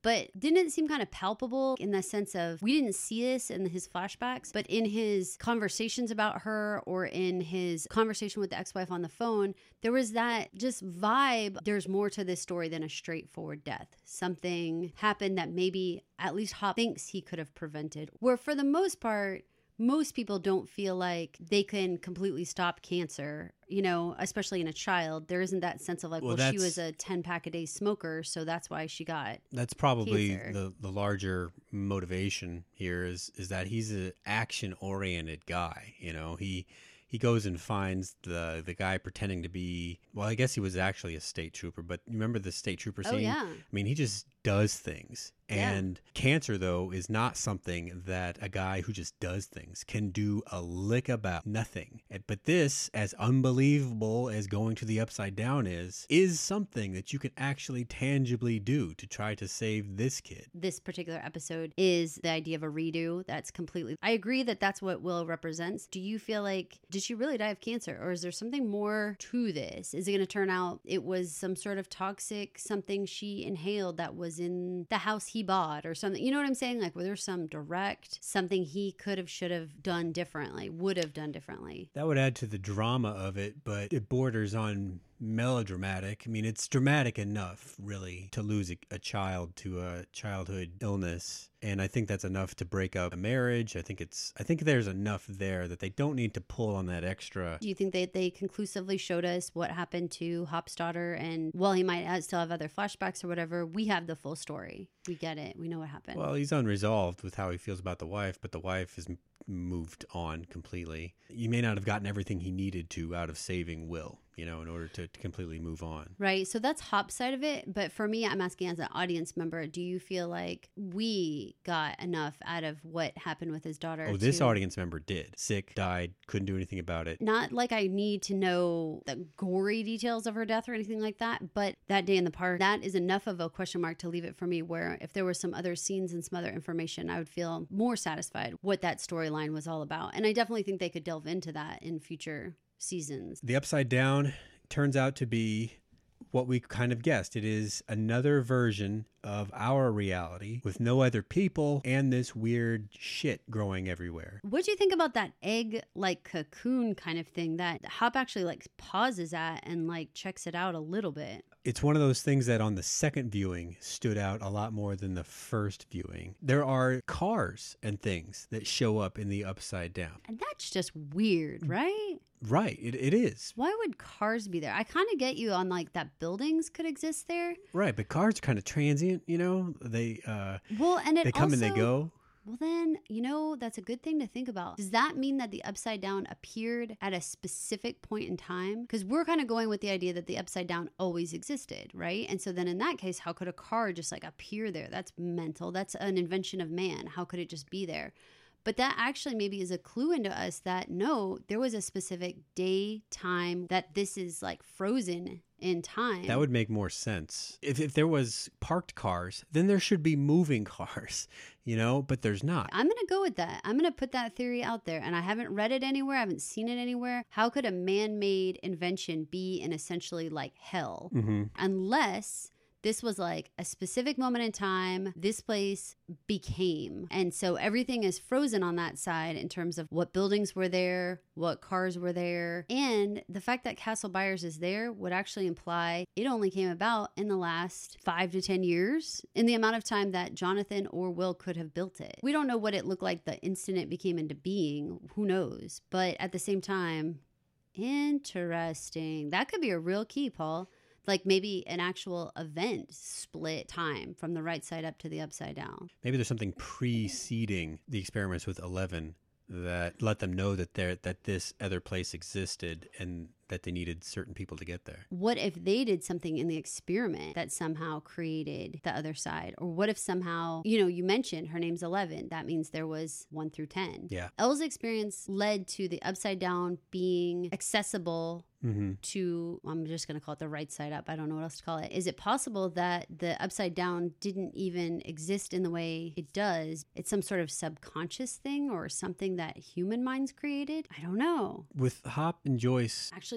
Speaker 2: but didn't it seem kind of palpable in the sense of we didn't see this in his flashbacks, but in his conversations about her or in his conversation with the ex-wife on the phone, there was that just vibe. There's more to this story than a straightforward death. Something happened that maybe at least Hop thinks he could have prevented, where for the most part, most people don't feel like they can completely stop cancer, you know, especially in a child. There isn't that sense of like, well she was a 10-pack-a-day smoker, so that's why she got
Speaker 1: That's probably
Speaker 2: cancer.
Speaker 1: the larger motivation here is that he's an action-oriented guy. You know, he goes and finds the guy pretending to be, well, I guess he was actually a state trooper, but remember the state trooper scene?
Speaker 2: Oh, yeah.
Speaker 1: I mean, he just does things. And cancer, though, is not something that a guy who just does things can do a lick about. Nothing. But this, as unbelievable as going to the Upside Down is something that you can actually tangibly do to try to save this kid.
Speaker 2: This particular episode is the idea of a redo. That's completely, I agree that that's what Will represents. Do you feel like, did she really die of cancer? Or is there something more to this? Is it going to turn out it was some sort of toxic, something she inhaled that was in the house he bought or something? You know what I'm saying? Like, were there some direct, something he could have, should have done differently, would have done differently?
Speaker 1: That would add to the drama of it, but it borders on melodramatic. I mean, it's dramatic enough, really, to lose a child to a childhood illness. And I think that's enough to break up a marriage. I think there's enough there that they don't need to pull on that extra.
Speaker 2: Do you think that they conclusively showed us what happened to Hop's daughter? And while he might still have other flashbacks or whatever, we have the full story. We get it. We know what happened.
Speaker 1: Well, he's unresolved with how he feels about the wife, but the wife is moved on completely. You may not have gotten everything he needed to out of saving Will, you know, in order to completely move on.
Speaker 2: Right. So that's Hop's side of it. But for me, I'm asking as an audience member, do you feel like we got enough out of what happened with his daughter?
Speaker 1: Oh, this audience member did. Sick, died, couldn't do anything about it.
Speaker 2: Not like I need to know the gory details of her death or anything like that, but that day in the park, that is enough of a question mark to leave it for me, where if there were some other scenes and some other information, I would feel more satisfied what that storyline was all about. And I definitely think they could delve into that in future seasons.
Speaker 1: The Upside Down turns out to be what we kind of guessed. It is another version of our reality with no other people and this weird shit growing everywhere.
Speaker 2: What do you think about that egg like cocoon kind of thing that Hop actually like pauses at and like checks it out a little bit?
Speaker 1: It's one of those things that on the second viewing stood out a lot more than the first viewing. There are cars and things that show up in the Upside Down.
Speaker 2: And that's just weird, right?
Speaker 1: Right, it is.
Speaker 2: Why would cars be there? I kind of get you on like that buildings could exist there.
Speaker 1: Right, but cars are kind of transient, you know? They
Speaker 2: they
Speaker 1: come and they go.
Speaker 2: Well, then, you know, that's a good thing to think about. Does that mean that the Upside Down appeared at a specific point in time? Because we're kind of going with the idea that the Upside Down always existed, right? And so then in that case, how could a car just like appear there? That's mental. That's an invention of man. How could it just be there? But that actually maybe is a clue into us that no, there was a specific day, time that this is like frozen in time.
Speaker 1: That would make more sense. If there was parked cars, then there should be moving cars, you know, but there's not.
Speaker 2: I'm going to go with that. I'm going to put that theory out there, and I haven't read it anywhere. I haven't seen it anywhere. How could a man-made invention be in essentially like hell?
Speaker 1: Mm-hmm.
Speaker 2: Unless this was like a specific moment in time, this place became. And so everything is frozen on that side in terms of what buildings were there, what cars were there. And the fact that Castle Byers is there would actually imply it only came about in the last 5 to 10 years in the amount of time that Jonathan or Will could have built it. We don't know what it looked like the instant it became into being. Who knows? But at the same time, interesting. That could be a real key, Paul. Like maybe an actual event split time from the right side up to the upside down.
Speaker 1: Maybe there's something preceding the experiments with 11 that let them know that this other place existed and that they needed certain people to get there.
Speaker 2: What if they did something in the experiment that somehow created the other side? Or what if somehow, you know, you mentioned her name's 11. That means there was 1 through 10.
Speaker 1: Yeah.
Speaker 2: Elle's experience led to the upside down being accessible to, I'm just going to call it the right side up. I don't know what else to call it. Is it possible that the upside down didn't even exist in the way it does? It's some sort of subconscious thing or something that human minds created? I don't know.
Speaker 1: With Hop and Joyce
Speaker 2: Actually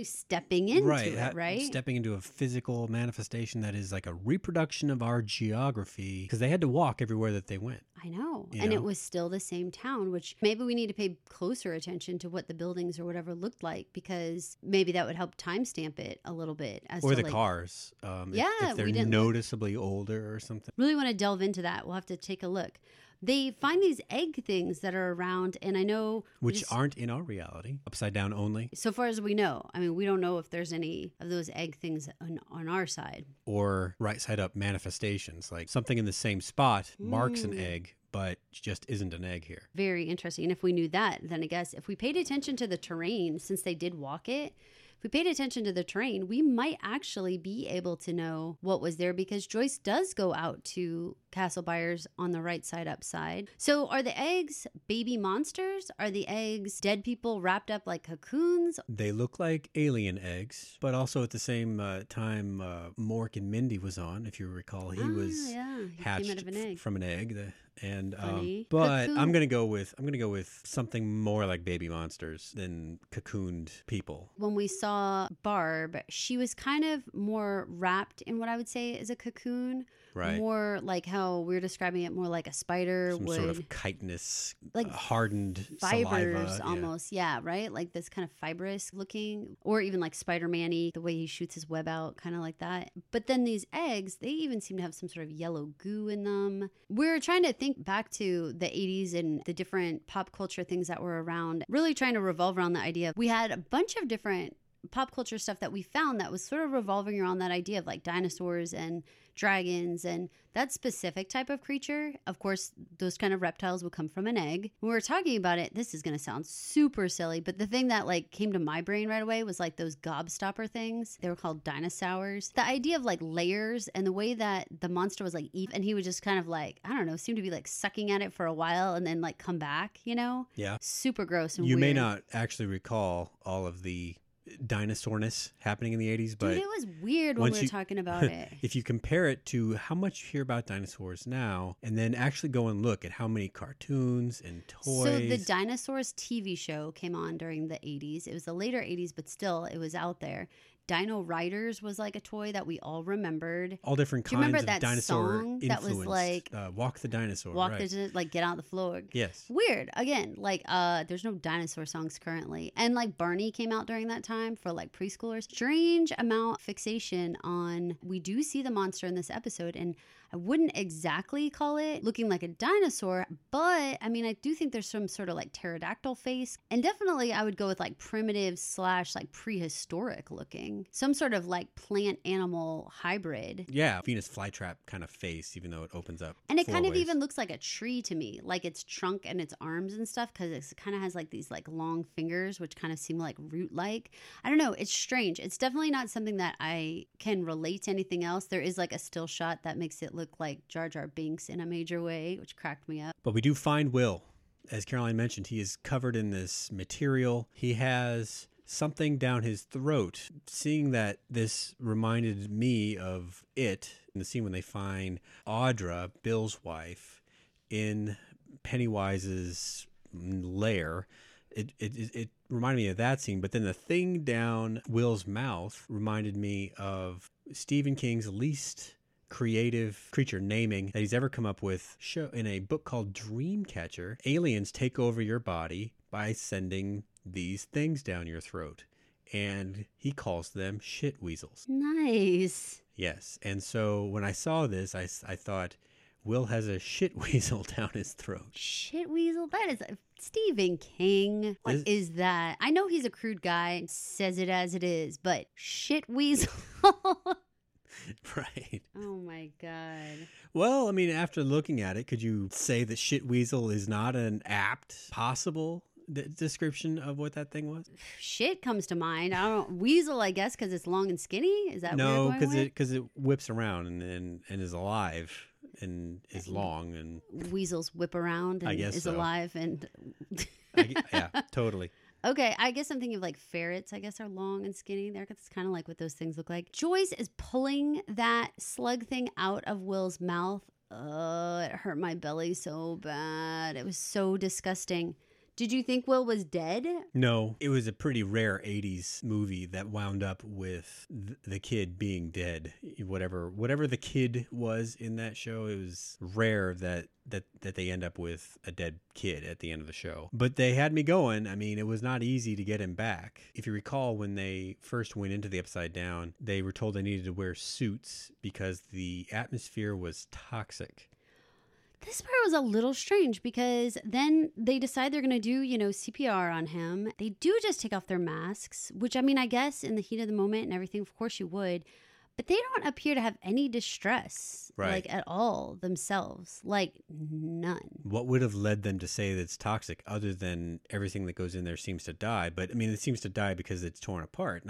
Speaker 2: actually stepping into it, right?
Speaker 1: Stepping into a physical manifestation that is like a reproduction of our geography, because they had to walk everywhere that they went.
Speaker 2: I know. And it was still the same town, which maybe we need to pay closer attention to what the buildings or whatever looked like, because maybe that would help timestamp it a little bit.
Speaker 1: Or the cars. If they're noticeably older or something.
Speaker 2: Really want to delve into that. We'll have to take a look. They find these egg things that are around, and I know...
Speaker 1: Which aren't in our reality. Upside down only.
Speaker 2: So far as we know. I mean, we don't know if there's any of those egg things on our side.
Speaker 1: Or right side up manifestations. Like something in the same spot marks an egg, but just isn't an egg here.
Speaker 2: Very interesting. And if we knew that, then I guess if we paid attention to the terrain, since they did walk it... If we paid attention to the terrain, we might actually be able to know what was there, because Joyce does go out to Castle Byers on the right side upside. So are the eggs baby monsters? Are the eggs dead people wrapped up like cocoons?
Speaker 1: They look like alien eggs, but also at the same time Mork and Mindy was on, if you recall. He was hatched
Speaker 2: came out of an egg.
Speaker 1: From an egg. And
Speaker 2: but
Speaker 1: I'm gonna go with something more like baby monsters than cocooned people.
Speaker 2: When we saw Barb, she was kind of more wrapped in what I would say is a cocoon.
Speaker 1: Right.
Speaker 2: More like how we're describing it, more like a spider would.
Speaker 1: Sort of chitinous,
Speaker 2: like
Speaker 1: hardened
Speaker 2: fibers
Speaker 1: saliva.
Speaker 2: almost. Yeah, right? Like this kind of fibrous looking, or even like Spider-Man-y, the way he shoots his web out, kind of like that. But then these eggs, they even seem to have some sort of yellow goo in them. We're trying to think back to the 80s and the different pop culture things that were around, really trying to revolve around the idea. We had a bunch of different pop culture stuff that we found that was sort of revolving around that idea of like dinosaurs and dragons and that specific type of creature. Of course, those kind of reptiles would come from an egg. When we were talking about it, this is going to sound super silly, but the thing that like came to my brain right away was like those gobstopper things. They were called dinosaurs. The idea of like layers and the way that the monster was like eat, and he would just kind of like, I don't know, seem to be like sucking at it for a while and then like come back, you know?
Speaker 1: Yeah.
Speaker 2: Super gross and
Speaker 1: You
Speaker 2: weird.
Speaker 1: may not actually recall all of the dinosaurness happening in the 80s, but
Speaker 2: dude, it was weird when we were talking about it.
Speaker 1: If you compare it to how much you hear about dinosaurs now, and then actually go and look at how many cartoons and toys.
Speaker 2: So the Dinosaurs TV show came on during the 80s. It was the later 80s, but still it was out there. Dino Riders was like a toy that we all remembered.
Speaker 1: All different kinds of dinosaur
Speaker 2: song
Speaker 1: influence.
Speaker 2: That was like
Speaker 1: Walk the Dinosaur.
Speaker 2: Walk
Speaker 1: right.
Speaker 2: the like Get Out the Floor.
Speaker 1: Yes.
Speaker 2: Weird. Again, like there's no dinosaur songs currently. And like Barney came out during that time for like preschoolers. Strange amount of fixation on, we do see the monster in this episode, and I wouldn't exactly call it looking like a dinosaur, but I mean, I do think there's some sort of like pterodactyl face, and definitely I would go with like primitive / like prehistoric looking, some sort of like plant animal hybrid.
Speaker 1: Yeah, Venus flytrap kind of face, even though it opens up.
Speaker 2: And it kind of even looks like a tree to me, like its trunk and its arms and stuff, because it kind of has like these like long fingers, which kind of seem like root-like. I don't know. It's strange. It's definitely not something that I can relate to anything else. There is like a still shot that makes it look like Jar Jar Binks in a major way, which cracked me up.
Speaker 1: But we do find Will. As Caroline mentioned, he is covered in this material. He has something down his throat. Seeing that, this reminded me of It, in the scene when they find Audra, Bill's wife, in Pennywise's lair. It reminded me of that scene, but then the thing down Will's mouth reminded me of Stephen King's least creative creature naming that he's ever come up with show in a book called Dreamcatcher. Aliens take over your body by sending these things down your throat, and he calls them shit weasels.
Speaker 2: Nice.
Speaker 1: Yes. And so when I saw this, I thought, Will has a shit weasel down his throat.
Speaker 2: Shit weasel? That is Stephen King. What is that? I know he's a crude guy, says it as it is, but shit weasel.
Speaker 1: Right.
Speaker 2: Oh my God.
Speaker 1: Well, I mean, after looking at it, could you say that shit weasel is not an apt possible description of what that thing was?
Speaker 2: Shit comes to mind. I don't weasel, I guess, because it's long and skinny. Is that
Speaker 1: no? Because it whips around and is alive and is long, and
Speaker 2: weasels whip around and is alive and
Speaker 1: yeah, totally.
Speaker 2: Okay, I guess I'm thinking of like ferrets, I guess, are long and skinny. That's kind of like what those things look like. Joyce is pulling that slug thing out of Will's mouth. It hurt my belly so bad. It was so disgusting Did you think Will was dead?
Speaker 1: No, it was a pretty rare 80s movie that wound up with the kid being dead. Whatever the kid was in that show, it was rare that they end up with a dead kid at the end of the show. But they had me going. I mean, it was not easy to get him back. If you recall, when they first went into the Upside Down, they were told they needed to wear suits because the atmosphere was toxic.
Speaker 2: This part was a little strange because then they decide they're going to do, CPR on him. They do just take off their masks, which, I mean, I guess in the heat of the moment and everything, of course you would. But they don't appear to have any distress, at all themselves. Like, none. What
Speaker 1: would have led them to say that it's toxic other than everything that goes in there seems to die? But, I mean, it seems to die because it's torn apart,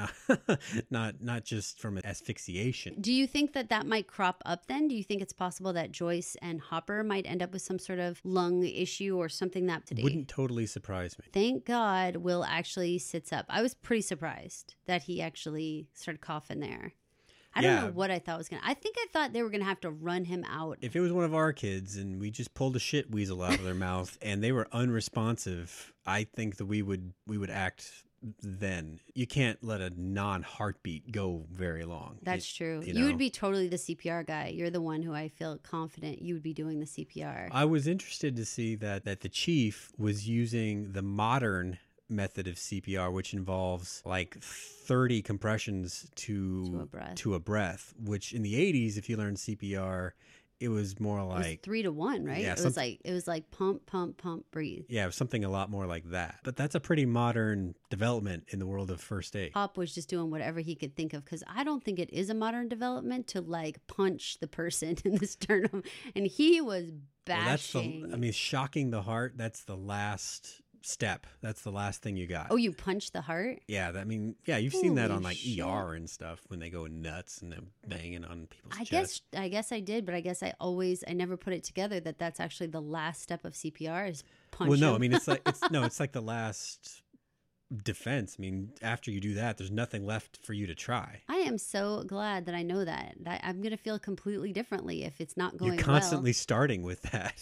Speaker 1: not just from asphyxiation.
Speaker 2: Do you think that might crop up then? Do you think it's possible that Joyce and Hopper might end up with some sort of lung issue or something that today?
Speaker 1: Wouldn't totally surprise me.
Speaker 2: Thank God Will actually sits up. I was pretty surprised that he actually started coughing there. I don't know what I thought was going to... I thought they were going to have to run him out.
Speaker 1: If it was one of our kids and we just pulled a shit weasel out of their mouth and they were unresponsive, I think that we would act then. You can't let a non-heartbeat go very long.
Speaker 2: That's true. You would be totally the CPR guy. You're the one who I feel confident you would be doing the CPR.
Speaker 1: I was interested to see that the chief was using the modern method of CPR, which involves like 30 compressions to a breath, which in the 80s, if you learned CPR, it was more like...
Speaker 2: It was 3-to-1, right?
Speaker 1: Yeah,
Speaker 2: it was like pump, pump, pump, breathe.
Speaker 1: Yeah, it was something a lot more like that. But that's a pretty modern development in the world of first aid.
Speaker 2: Pop was just doing whatever he could think of, because I don't think it is a modern development to like punch the person in the sternum. And he was bashing.
Speaker 1: Shocking the heart, that's the last step. That's the last thing you got.
Speaker 2: Oh, you punch the heart?
Speaker 1: Yeah, you've seen that on like ER and stuff when they go nuts and they're banging on people's chests.
Speaker 2: I guess I did, but I guess I never put it together that that's actually the last step of CPR is punch.
Speaker 1: Well, no, I mean it's like the last defense. I mean, after you do that, there's nothing left for you to try.
Speaker 2: I am so glad that I know that I'm going to feel completely differently if it's not going well.
Speaker 1: You're constantly starting with that.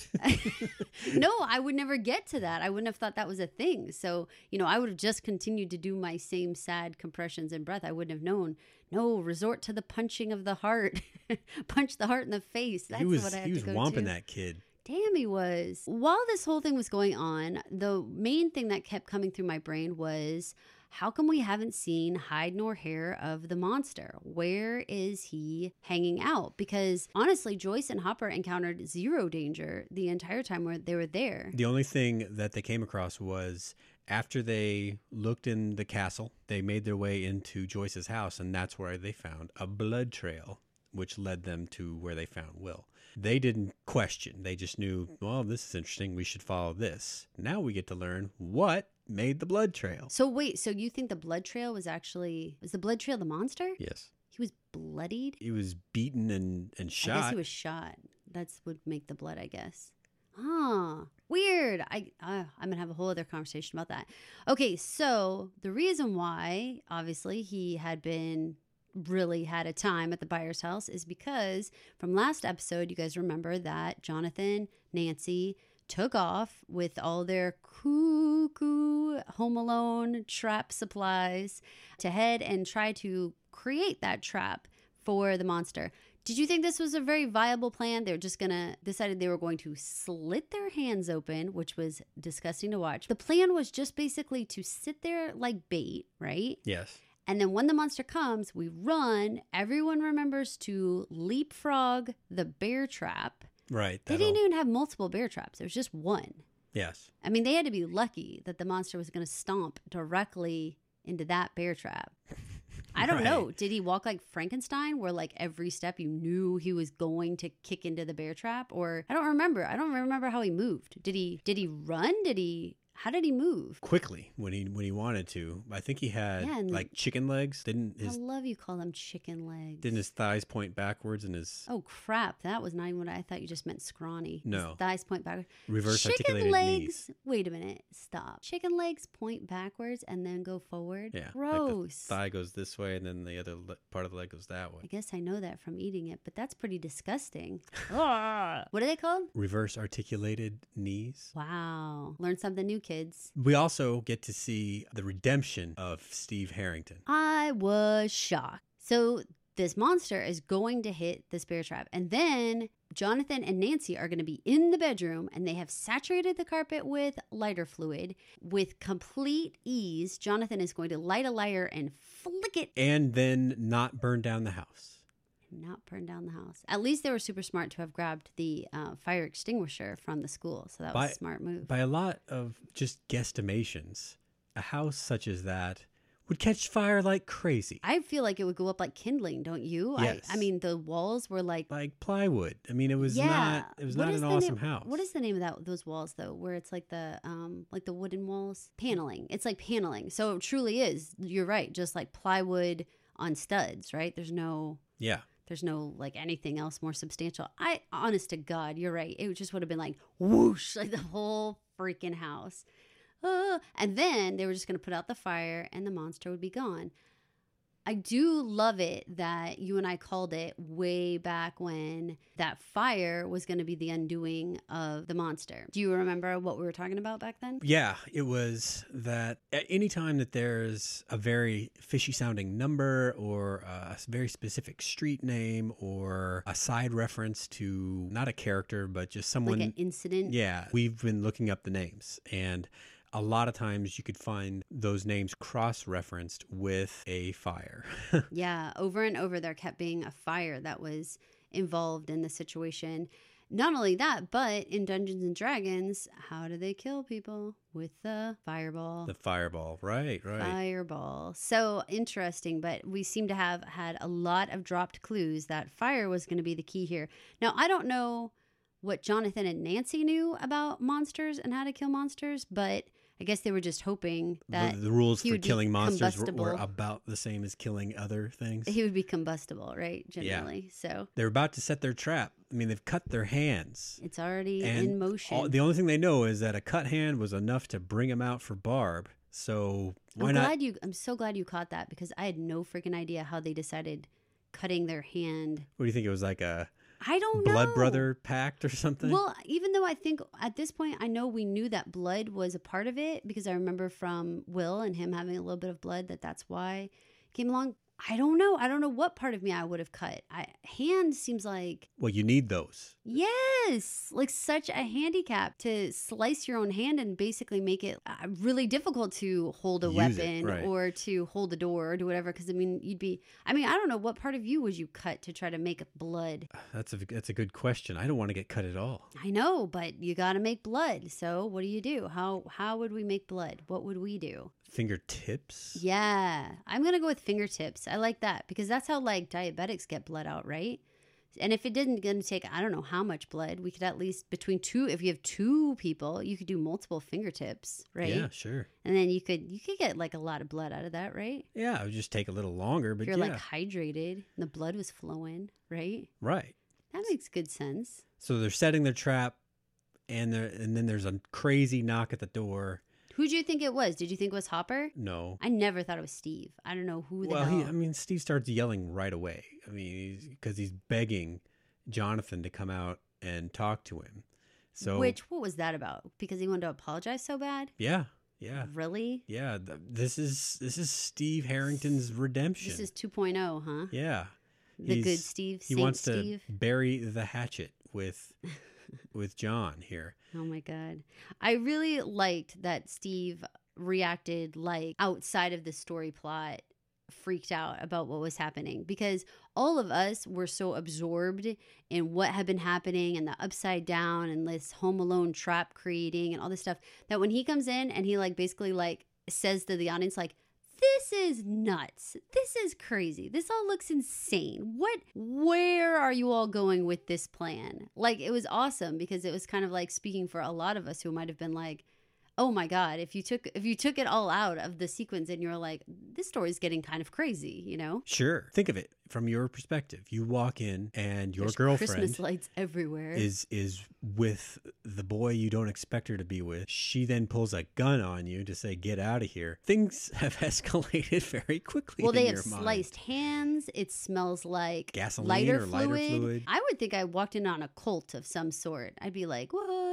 Speaker 2: No, I would never get to that. I wouldn't have thought that was a thing. So, I would have just continued to do my same sad compressions and breath. I wouldn't have known. No, resort to the punching of the heart. Punch the heart in the face. That's what I had to go to.
Speaker 1: He was whomping that kid.
Speaker 2: Damn, he was. While this whole thing was going on, the main thing that kept coming through my brain was, how come we haven't seen hide nor hair of the monster? Where is he hanging out? Because honestly, Joyce and Hopper encountered zero danger the entire time where they were there.
Speaker 1: The only thing that they came across was after they looked in the castle, they made their way into Joyce's house, and that's where they found a blood trail, which led them to where they found Will. They didn't question. They just knew, well, this is interesting. We should follow this. Now we get to learn what made the blood trail.
Speaker 2: So wait, so you think the blood trail was the blood trail the monster?
Speaker 1: Yes.
Speaker 2: He was bloodied?
Speaker 1: He was beaten and shot.
Speaker 2: I guess he was shot. That's would make the blood, I guess. Ah, weird. I'm going to have a whole other conversation about that. Okay, so the reason why, obviously, he really had a time at the Byers house is because from last episode, you guys remember that Jonathan, Nancy took off with all their cuckoo Home Alone trap supplies to head and try to create that trap for the monster. Did you think this was a very viable plan? They're just decided they were going to slit their hands open, which was disgusting to watch. The plan was just basically to sit there like bait, right?
Speaker 1: Yes.
Speaker 2: And then when the monster comes, we run. Everyone remembers to leapfrog the bear trap.
Speaker 1: Right.
Speaker 2: They didn't even have multiple bear traps. There was just one.
Speaker 1: Yes.
Speaker 2: I mean, they had to be lucky that the monster was going to stomp directly into that bear trap. I don't know. Did he walk like Frankenstein where like every step you knew he was going to kick into the bear trap? Or I don't remember. I don't remember how he moved. Did he run? How did he move?
Speaker 1: Quickly when he wanted to. I think he had like chicken legs. I
Speaker 2: love you call them chicken legs.
Speaker 1: Didn't his thighs point backwards and his...
Speaker 2: Oh, crap. That was not even what I thought you just meant scrawny.
Speaker 1: No.
Speaker 2: His thighs point backwards.
Speaker 1: Reverse articulated
Speaker 2: chicken legs.
Speaker 1: Knees.
Speaker 2: Wait a minute. Stop. Chicken legs point backwards and then go forward?
Speaker 1: Yeah.
Speaker 2: Gross.
Speaker 1: Like the thigh goes this way and then the other part of the leg goes that way.
Speaker 2: I guess I know that from eating it, but that's pretty disgusting. What are they called?
Speaker 1: Reverse articulated knees.
Speaker 2: Wow. Learn something new, kid. kids.
Speaker 1: We also get to see the redemption of Steve Harrington.
Speaker 2: I was shocked. So this monster is going to hit the spirit trap. And then Jonathan and Nancy are going to be in the bedroom, and they have saturated the carpet with lighter fluid. With complete ease, Jonathan is going to light a lighter and flick it.
Speaker 1: And then not burn down the house.
Speaker 2: Not burn down the house. At least they were super smart to have grabbed the fire extinguisher from the school. So that was a smart move.
Speaker 1: By a lot of just guesstimations, a house such as that would catch fire like crazy.
Speaker 2: I feel like it would go up like kindling, don't you?
Speaker 1: Yes.
Speaker 2: I mean, the walls were like
Speaker 1: plywood. I mean, it was not an awesome house.
Speaker 2: What is the name of those walls though? Where it's like the wooden walls? Paneling. It's like paneling. So it truly is. You're right. Just like plywood on studs, right? There's no like anything else more substantial. Honest to God, you're right. It just would have been like whoosh, like the whole freaking house. And then they were just going to put out the fire and the monster would be gone. I do love it that you and I called it way back when that fire was going to be the undoing of the monster. Do you remember what we were talking about back then?
Speaker 1: Yeah, it was that at any time that there's a very fishy sounding number or a very specific street name or a side reference to not a character, but just someone.
Speaker 2: Like an incident?
Speaker 1: Yeah, we've been looking up the names, and a lot of times you could find those names cross-referenced with a fire.
Speaker 2: Yeah, over and over there kept being a fire that was involved in the situation. Not only that, but in Dungeons and Dragons, how do they kill people? With the fireball.
Speaker 1: The fireball, right.
Speaker 2: Fireball. So interesting, but we seem to have had a lot of dropped clues that fire was going to be the key here. Now, I don't know what Jonathan and Nancy knew about monsters and how to kill monsters, but I guess they were just hoping that
Speaker 1: the rules for killing monsters were about the same as killing other things.
Speaker 2: He would be combustible, right? Generally. Yeah. So
Speaker 1: they're about to set their trap. I mean, they've cut their hands.
Speaker 2: It's already in motion.
Speaker 1: The only thing they know is that a cut hand was enough to bring him out for Barb. So why not?
Speaker 2: I'm so glad you caught that because I had no freaking idea how they decided cutting their hand.
Speaker 1: What do you think? It was like
Speaker 2: I don't know.
Speaker 1: Blood brother pact or something?
Speaker 2: Well, even though I think at this point I know we knew that blood was a part of it because I remember from Will and him having a little bit of blood that's why it came along. I don't know. I don't know what part of me I would have cut. Hand seems like...
Speaker 1: Well, you need those.
Speaker 2: Yes. Like such a handicap to slice your own hand and basically make it really difficult to hold a weapon or to hold a door or do whatever. Because, I mean, I don't know. What part of you would you cut to try to make blood?
Speaker 1: That's a good question. I don't want to get cut at all.
Speaker 2: I know, but you got to make blood. So what do? How would we make blood? What would we do?
Speaker 1: Fingertips?
Speaker 2: Yeah. I'm going to go with fingertips. I like that because that's how like diabetics get blood out, right? And if it didn't going to take, I don't know how much blood, we could at least if you have two people, you could do multiple fingertips, right?
Speaker 1: Yeah, sure.
Speaker 2: And then you could get like a lot of blood out of that, right?
Speaker 1: Yeah, it would just take a little longer, but
Speaker 2: if you're like hydrated and the blood was flowing, right?
Speaker 1: Right.
Speaker 2: That makes good sense.
Speaker 1: So they're setting their trap and then there's a crazy knock at the door.
Speaker 2: Who do you think it was? Did you think it was Hopper?
Speaker 1: No.
Speaker 2: I never thought it was Steve. I don't know who the hell.
Speaker 1: Well, Steve starts yelling right away. I mean, because he's begging Jonathan to come out and talk to him. So,
Speaker 2: what was that about? Because he wanted to apologize so bad?
Speaker 1: Yeah.
Speaker 2: Really?
Speaker 1: Yeah. This is Steve Harrington's redemption.
Speaker 2: This is 2.0, huh?
Speaker 1: Yeah.
Speaker 2: The good Steve.
Speaker 1: He wants to bury the hatchet with John here.
Speaker 2: Oh my God. I really liked that Steve reacted like outside of the story plot, freaked out about what was happening because all of us were so absorbed in what had been happening and the upside down and this Home Alone trap creating and all this stuff that when he comes in and he like basically like says to the audience like, this is nuts. This is crazy. This all looks insane. Where are you all going with this plan? Like, it was awesome because it was kind of like speaking for a lot of us who might have been like, oh my God, if you took it all out of the sequence and you're like, this story's getting kind of crazy, you know?
Speaker 1: Sure. Think of it from your perspective. You walk in and your girlfriend
Speaker 2: Christmas lights everywhere
Speaker 1: is with the boy you don't expect her to be with. She then pulls a gun on you to say, get out of here. Things have escalated very quickly.
Speaker 2: Well, they have sliced hands. It smells like
Speaker 1: gasoline or lighter fluid.
Speaker 2: I would think I walked in on a cult of some sort. I'd be like, what up?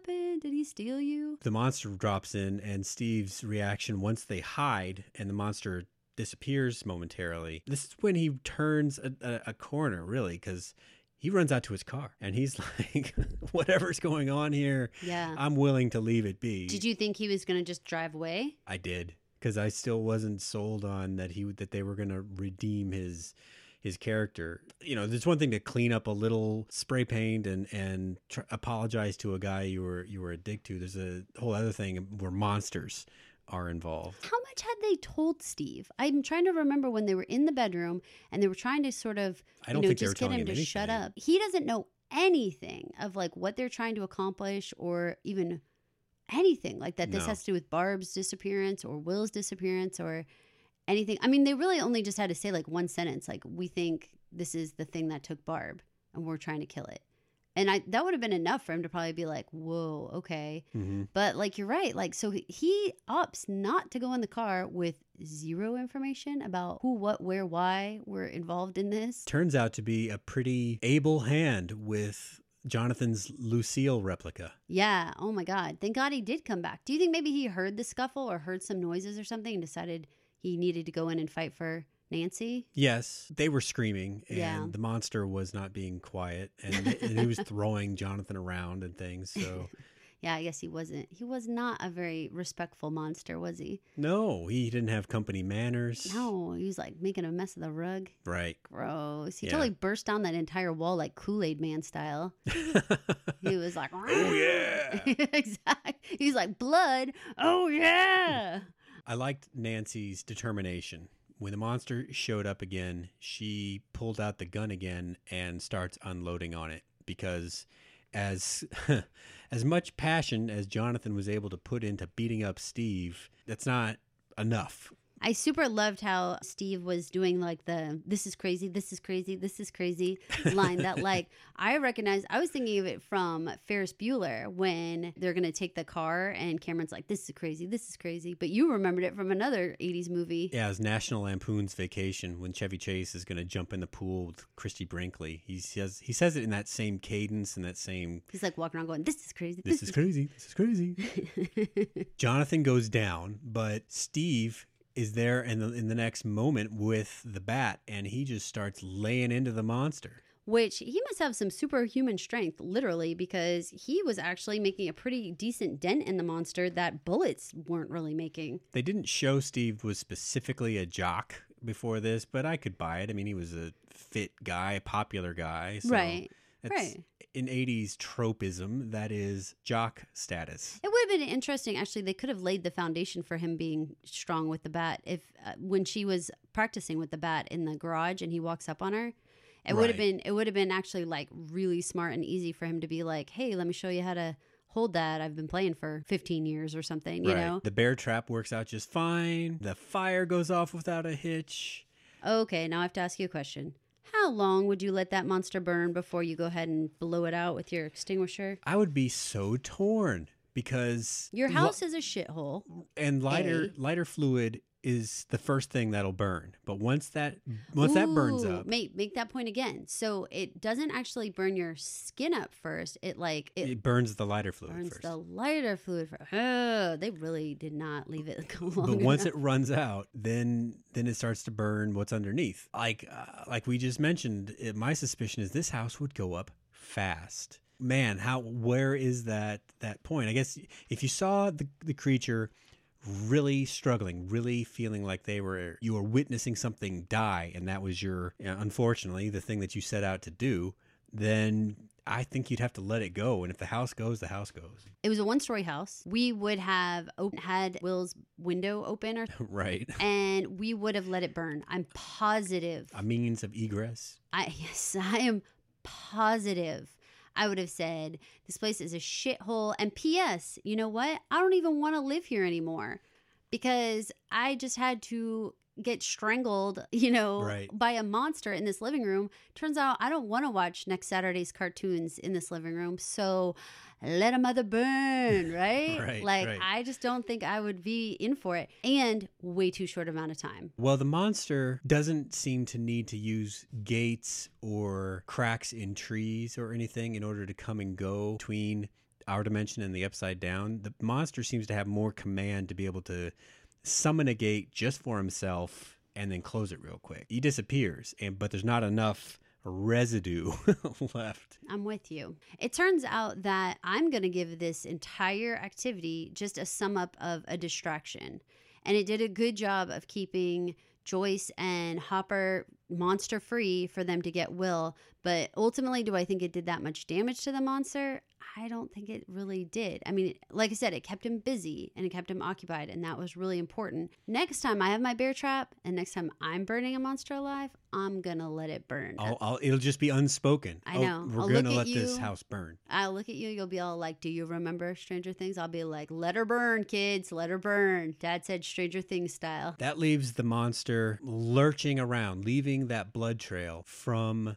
Speaker 2: happened? Did he steal you?
Speaker 1: The monster drops in, and Steve's reaction once they hide and the monster disappears momentarily. This is when he turns a corner, really, because he runs out to his car and he's like, whatever's going on here,
Speaker 2: Yeah.
Speaker 1: I'm willing to leave it be.
Speaker 2: Did you think he was going to just drive away?
Speaker 1: I did, because I still wasn't sold on that they were going to redeem his character. You know, there's one thing to clean up a little spray paint and apologize to a guy you were a dick to. There's a whole other thing where monsters are involved.
Speaker 2: How much had they told Steve? I'm trying to remember when they were in the bedroom and they were trying to sort of,
Speaker 1: I don't think they were
Speaker 2: just get
Speaker 1: telling
Speaker 2: him to
Speaker 1: anything.
Speaker 2: shut up. He doesn't know anything of like what they're trying to accomplish or even anything like that. This
Speaker 1: No.
Speaker 2: has to do with Barb's disappearance or Will's disappearance or anything. I mean, they really only just had to say like one sentence, like, we think this is the thing that took Barb and we're trying to kill it. And that would have been enough for him to probably be like, whoa, okay.
Speaker 1: Mm-hmm.
Speaker 2: But like, you're right. Like, so he opts not to go in the car with zero information about who, what, where, why were involved in this.
Speaker 1: Turns out to be a pretty able hand with Jonathan's Lucille replica.
Speaker 2: Yeah. Oh my God. Thank God he did come back. Do you think maybe he heard the scuffle or heard some noises or something and decided he needed to go in and fight for Nancy?
Speaker 1: Yes, they were screaming, and
Speaker 2: Yeah.
Speaker 1: the monster was not being quiet, and he was throwing Jonathan around and things. So,
Speaker 2: Yeah, I guess he wasn't. He was not a very respectful monster, was he?
Speaker 1: no, he didn't have company manners.
Speaker 2: No, he was like making a mess of the rug.
Speaker 1: Right.
Speaker 2: Gross. He
Speaker 1: Yeah.
Speaker 2: totally burst down that entire wall like Kool-Aid Man style. He was like,
Speaker 1: Oh, yeah.
Speaker 2: exactly. He's like, blood. Oh, yeah.
Speaker 1: I liked Nancy's determination. When the monster showed up again, she pulled out the gun again and starts unloading on it, because as as much passion as Jonathan was able to put into beating up Steve, that's not enough.
Speaker 2: I super loved how Steve was doing like the "this is crazy, this is crazy, this is crazy" line that like I recognized. I was thinking of it from Ferris Bueller when they're going to take the car and Cameron's like, "This is crazy, this is crazy." But you remembered it from another 80s movie.
Speaker 1: Yeah, it was National Lampoon's Vacation when Chevy Chase is going to jump in the pool with Christy Brinkley. He says it in that same cadence and that same,
Speaker 2: He's like walking around going, "This is crazy,
Speaker 1: this is crazy, this is crazy. Jonathan goes down, but Steve is there in the next moment with the bat, and he just starts laying into the monster.
Speaker 2: Which he must have some superhuman strength, literally, because he was actually making a pretty decent dent in the monster that bullets weren't really making.
Speaker 1: They didn't show Steve was specifically a jock before this, but I could buy it. I mean, he was a fit guy, a popular guy. So
Speaker 2: Right.
Speaker 1: that's
Speaker 2: Right.
Speaker 1: in 80s tropism, that is jock status.
Speaker 2: It would have been interesting, actually. They could have laid the foundation for him being strong with the bat if when she was practicing with the bat in the garage and he walks up on her. It would have
Speaker 1: Right.
Speaker 2: been actually like really smart and easy for him to be like, "Hey, let me show you how to hold that. I've been playing for 15 years or something," you know?
Speaker 1: The bear trap works out just fine. The fire goes off without a hitch.
Speaker 2: Okay, now I have to ask you a question. How long would you let that monster burn before you go ahead and blow it out with your extinguisher?
Speaker 1: I would be so torn because
Speaker 2: Your house is a shithole.
Speaker 1: and lighter fluid is the first thing that'll burn. But once that burns
Speaker 2: Ooh,
Speaker 1: up,
Speaker 2: make that point again. So it doesn't actually burn your skin up first. It
Speaker 1: burns the lighter fluid
Speaker 2: burns
Speaker 1: first.
Speaker 2: the lighter fluid first. Oh, they really did not leave it go long
Speaker 1: But once
Speaker 2: enough.
Speaker 1: it runs out, then it starts to burn what's underneath. Like we just mentioned, my suspicion is this house would go up fast. Man, where is that point? I guess if you saw the creature really struggling, really feeling like you were witnessing something die, and that was unfortunately the thing that you set out to do, then I think you'd have to let it go. And if the house goes, the house goes.
Speaker 2: It was a one-story house. We would have had Will's window open
Speaker 1: Right.
Speaker 2: and we would have let it burn. I'm positive.
Speaker 1: A means of egress.
Speaker 2: I am positive. I would have said, this place is a shithole. And P.S., you know what? I don't even want to live here anymore because I just had to get strangled,
Speaker 1: Right.
Speaker 2: by a monster in this living room. Turns out I don't want to watch next Saturday's cartoons in this living room. So let a mother burn, right?
Speaker 1: Right.
Speaker 2: I just don't think I would be in for it. And way too short amount of time.
Speaker 1: Well, the monster doesn't seem to need to use gates or cracks in trees or anything in order to come and go between our dimension and the Upside Down, the monster seems to have more command to be able to summon a gate just for himself and then close it real quick. He disappears, but there's not enough residue left.
Speaker 2: I'm with you. It turns out that I'm going to give this entire activity just a sum up of a distraction. And it did a good job of keeping Joyce and Hopper monster free for them to get Will. But ultimately, do I think it did that much damage to the monster? I don't think it really did. I mean, like I said, it kept him busy and it kept him occupied, and that was really important. Next time I have my bear trap and next time I'm burning a monster alive, I'm going to let it burn.
Speaker 1: It'll just be unspoken.
Speaker 2: I know.
Speaker 1: We're going to let this house burn.
Speaker 2: I'll look at you. You'll be all like, do you remember Stranger Things? I'll be like, let her burn, kids. Let her burn. Dad said Stranger Things style.
Speaker 1: That leaves the monster lurching around, leaving that blood trail from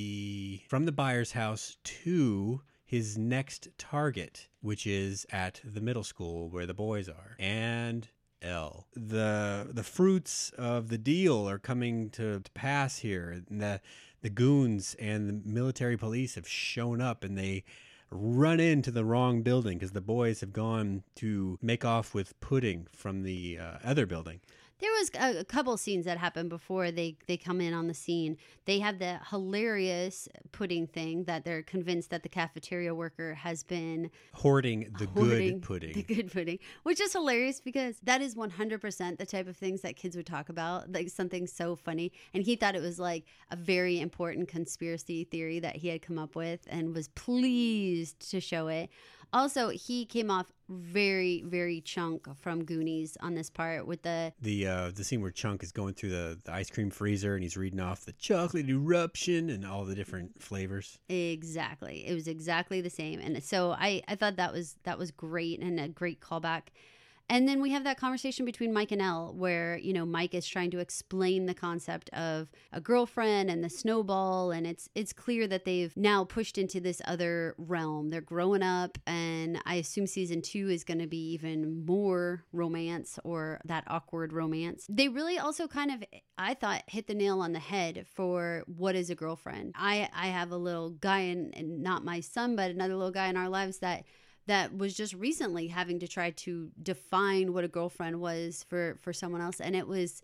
Speaker 1: the Byers' house to his next target, which is at the middle school where the boys are, and Elle. The fruits of the deal are coming to pass here. The goons and the military police have shown up, and they run into the wrong building because the boys have gone to make off with pudding from the other building.
Speaker 2: There was a couple scenes that happened before they come in on the scene. They have the hilarious pudding thing that they're convinced that the cafeteria worker has been
Speaker 1: hoarding the good pudding.
Speaker 2: The good pudding, which is hilarious because that is 100% the type of things that kids would talk about, like something so funny. And he thought it was like a very important conspiracy theory that he had come up with and was pleased to show it. Also, he came off very, very Chunk from Goonies on this part with the
Speaker 1: scene where Chunk is going through the ice cream freezer and he's reading off the chocolate eruption and all the different flavors.
Speaker 2: Exactly. It was exactly the same. And so I thought that was great and a great callback. And then we have that conversation between Mike and Elle where, you know, Mike is trying to explain the concept of a girlfriend and the snowball. And it's clear that they've now pushed into this other realm. They're growing up. And I assume season 2 is going to be even more romance or that awkward romance. They really also kind of, I thought, hit the nail on the head for what is a girlfriend. I have a little guy, and not my son, but another little guy in our lives that was just recently having to try to define what a girlfriend was for someone else. And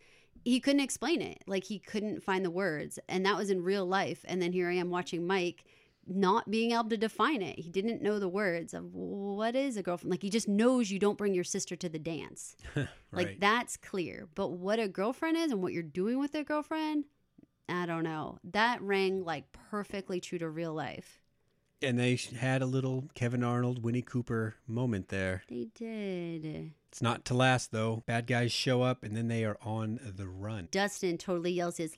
Speaker 2: he couldn't explain it. Like, he couldn't find the words. And that was in real life. And then here I am watching Mike not being able to define it. He didn't know the words of what is a girlfriend. Like, he just knows you don't bring your sister to the dance.
Speaker 1: Right.
Speaker 2: Like, that's clear. But what a girlfriend is and what you're doing with a girlfriend, I don't know. That rang like perfectly true to real life.
Speaker 1: And they had a little Kevin Arnold, Winnie Cooper moment there.
Speaker 2: They did.
Speaker 1: It's not to last, though. Bad guys show up, and then they are on the run.
Speaker 2: Dustin totally yells his,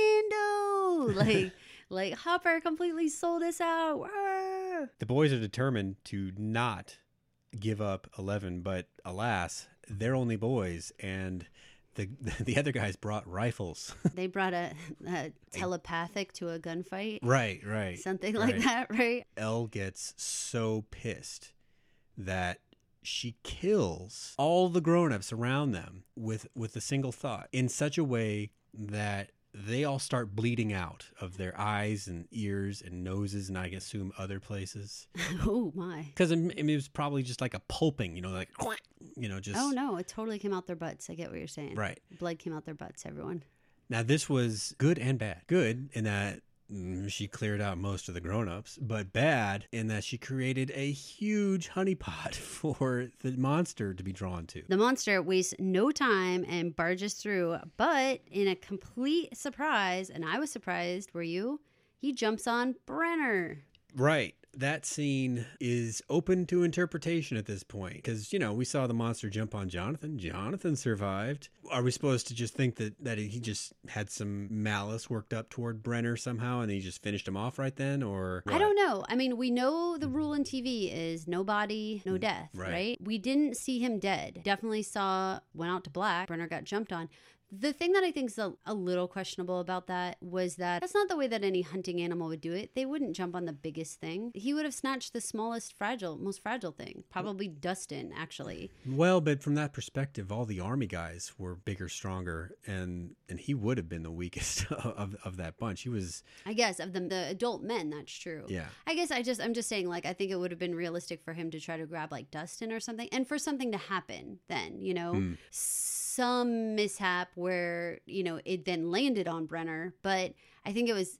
Speaker 2: Lando! like Hopper completely sold us out. Arr!
Speaker 1: The boys are determined to not give up 11, but alas, they're only boys, and the other guys brought rifles.
Speaker 2: They brought a telepathic to a gunfight.
Speaker 1: Right.
Speaker 2: Something like that, right?
Speaker 1: Elle gets so pissed that she kills all the grown-ups around them with a single thought in such a way that they all start bleeding out of their eyes and ears and noses and I assume other places.
Speaker 2: Oh, my.
Speaker 1: Because it was probably just like a pulping, just...
Speaker 2: Oh, no, it totally came out their butts. I get what you're saying.
Speaker 1: Right.
Speaker 2: Blood came out their butts, everyone.
Speaker 1: Now, this was good and bad. Good in that she cleared out most of the grown-ups, but bad in that she created a huge honeypot for the monster to be drawn to.
Speaker 2: The monster wastes no time and barges through, but in a complete surprise, and I was surprised, were you? He jumps on Brenner.
Speaker 1: Right. That scene is open to interpretation at this point because, we saw the monster jump on Jonathan. Jonathan survived. Are we supposed to just think that he just had some malice worked up toward Brenner somehow and he just finished him off right then? Or what?
Speaker 2: I don't know. I mean, we know the rule in TV is no body, no death, right? We didn't see him dead. Definitely went out to black. Brenner got jumped on. The thing that I think is a little questionable about that was that that's not the way that any hunting animal would do it. They wouldn't jump on the biggest thing. He would have snatched the smallest, most fragile thing. Probably Dustin, actually.
Speaker 1: Well, but from that perspective, all the army guys were bigger, stronger, and he would have been the weakest of that bunch. He was,
Speaker 2: I guess, of the adult men, that's true.
Speaker 1: yeah.
Speaker 2: I guess I'm just saying, like, I think it would have been realistic for him to try to grab like Dustin or something, and for something to happen then, you know, some mishap where, you know, it then landed on Brenner. But I think it was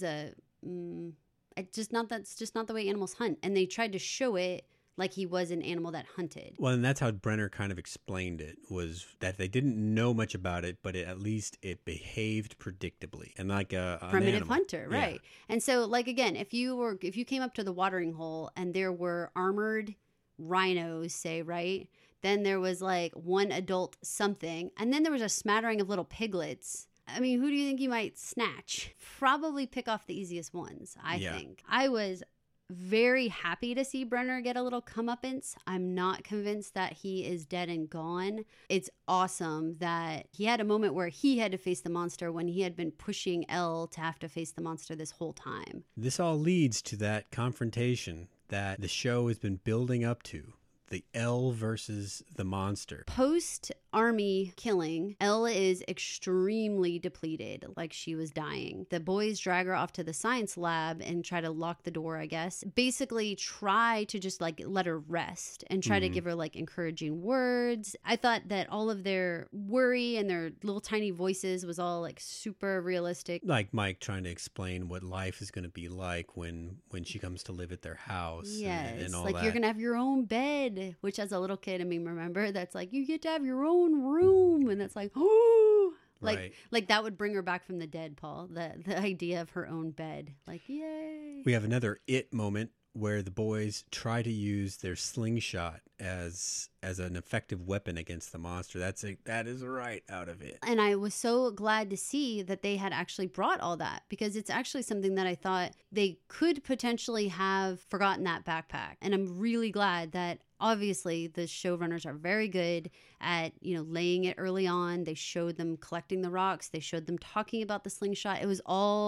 Speaker 2: that's just not the way animals hunt, and they tried to show it like he was an animal that hunted.
Speaker 1: Well, and that's how Brenner kind of explained it, was that they didn't know much about it, but at least it behaved predictably and like a
Speaker 2: primitive hunter, right? Yeah. And so, like, again, if you came up to the watering hole and there were armored rhinos, say, right, then there was like one adult something, and then there was a smattering of little piglets. I mean, who do you think you might snatch? Probably pick off the easiest ones, I think. I was very happy to see Brenner get a little comeuppance. I'm not convinced that he is dead and gone. It's awesome that he had a moment where he had to face the monster when he had been pushing Elle to have to face the monster this whole time.
Speaker 1: This all leads to that confrontation that the show has been building up to. The Elle versus the monster.
Speaker 2: Post-army killing, Elle is extremely depleted, like she was dying. The boys drag her off to the science lab and try to lock the door, I guess. Basically try to just like let her rest and try to give her like encouraging words. I thought that all of their worry and their little tiny voices was all like super realistic.
Speaker 1: Like Mike trying to explain what life is going to be like when she comes to live at their house.
Speaker 2: Yes,
Speaker 1: and all
Speaker 2: like
Speaker 1: that.
Speaker 2: You're going to have your own bed. Which as a little kid, I mean, remember, that's like, you get to have your own room. And that's like, oh, like that would bring her back from the dead, Paul. The idea of her own bed. Like, yay.
Speaker 1: We have another it moment where the boys try to use their slingshot as an effective weapon against the monster. That is right out of it.
Speaker 2: And I was so glad to see that they had actually brought all that, because it's actually something that I thought they could potentially have forgotten that backpack. And I'm really glad that obviously the showrunners are very good at, you know, laying it early on. They showed them collecting the rocks. They showed them talking about the slingshot. It was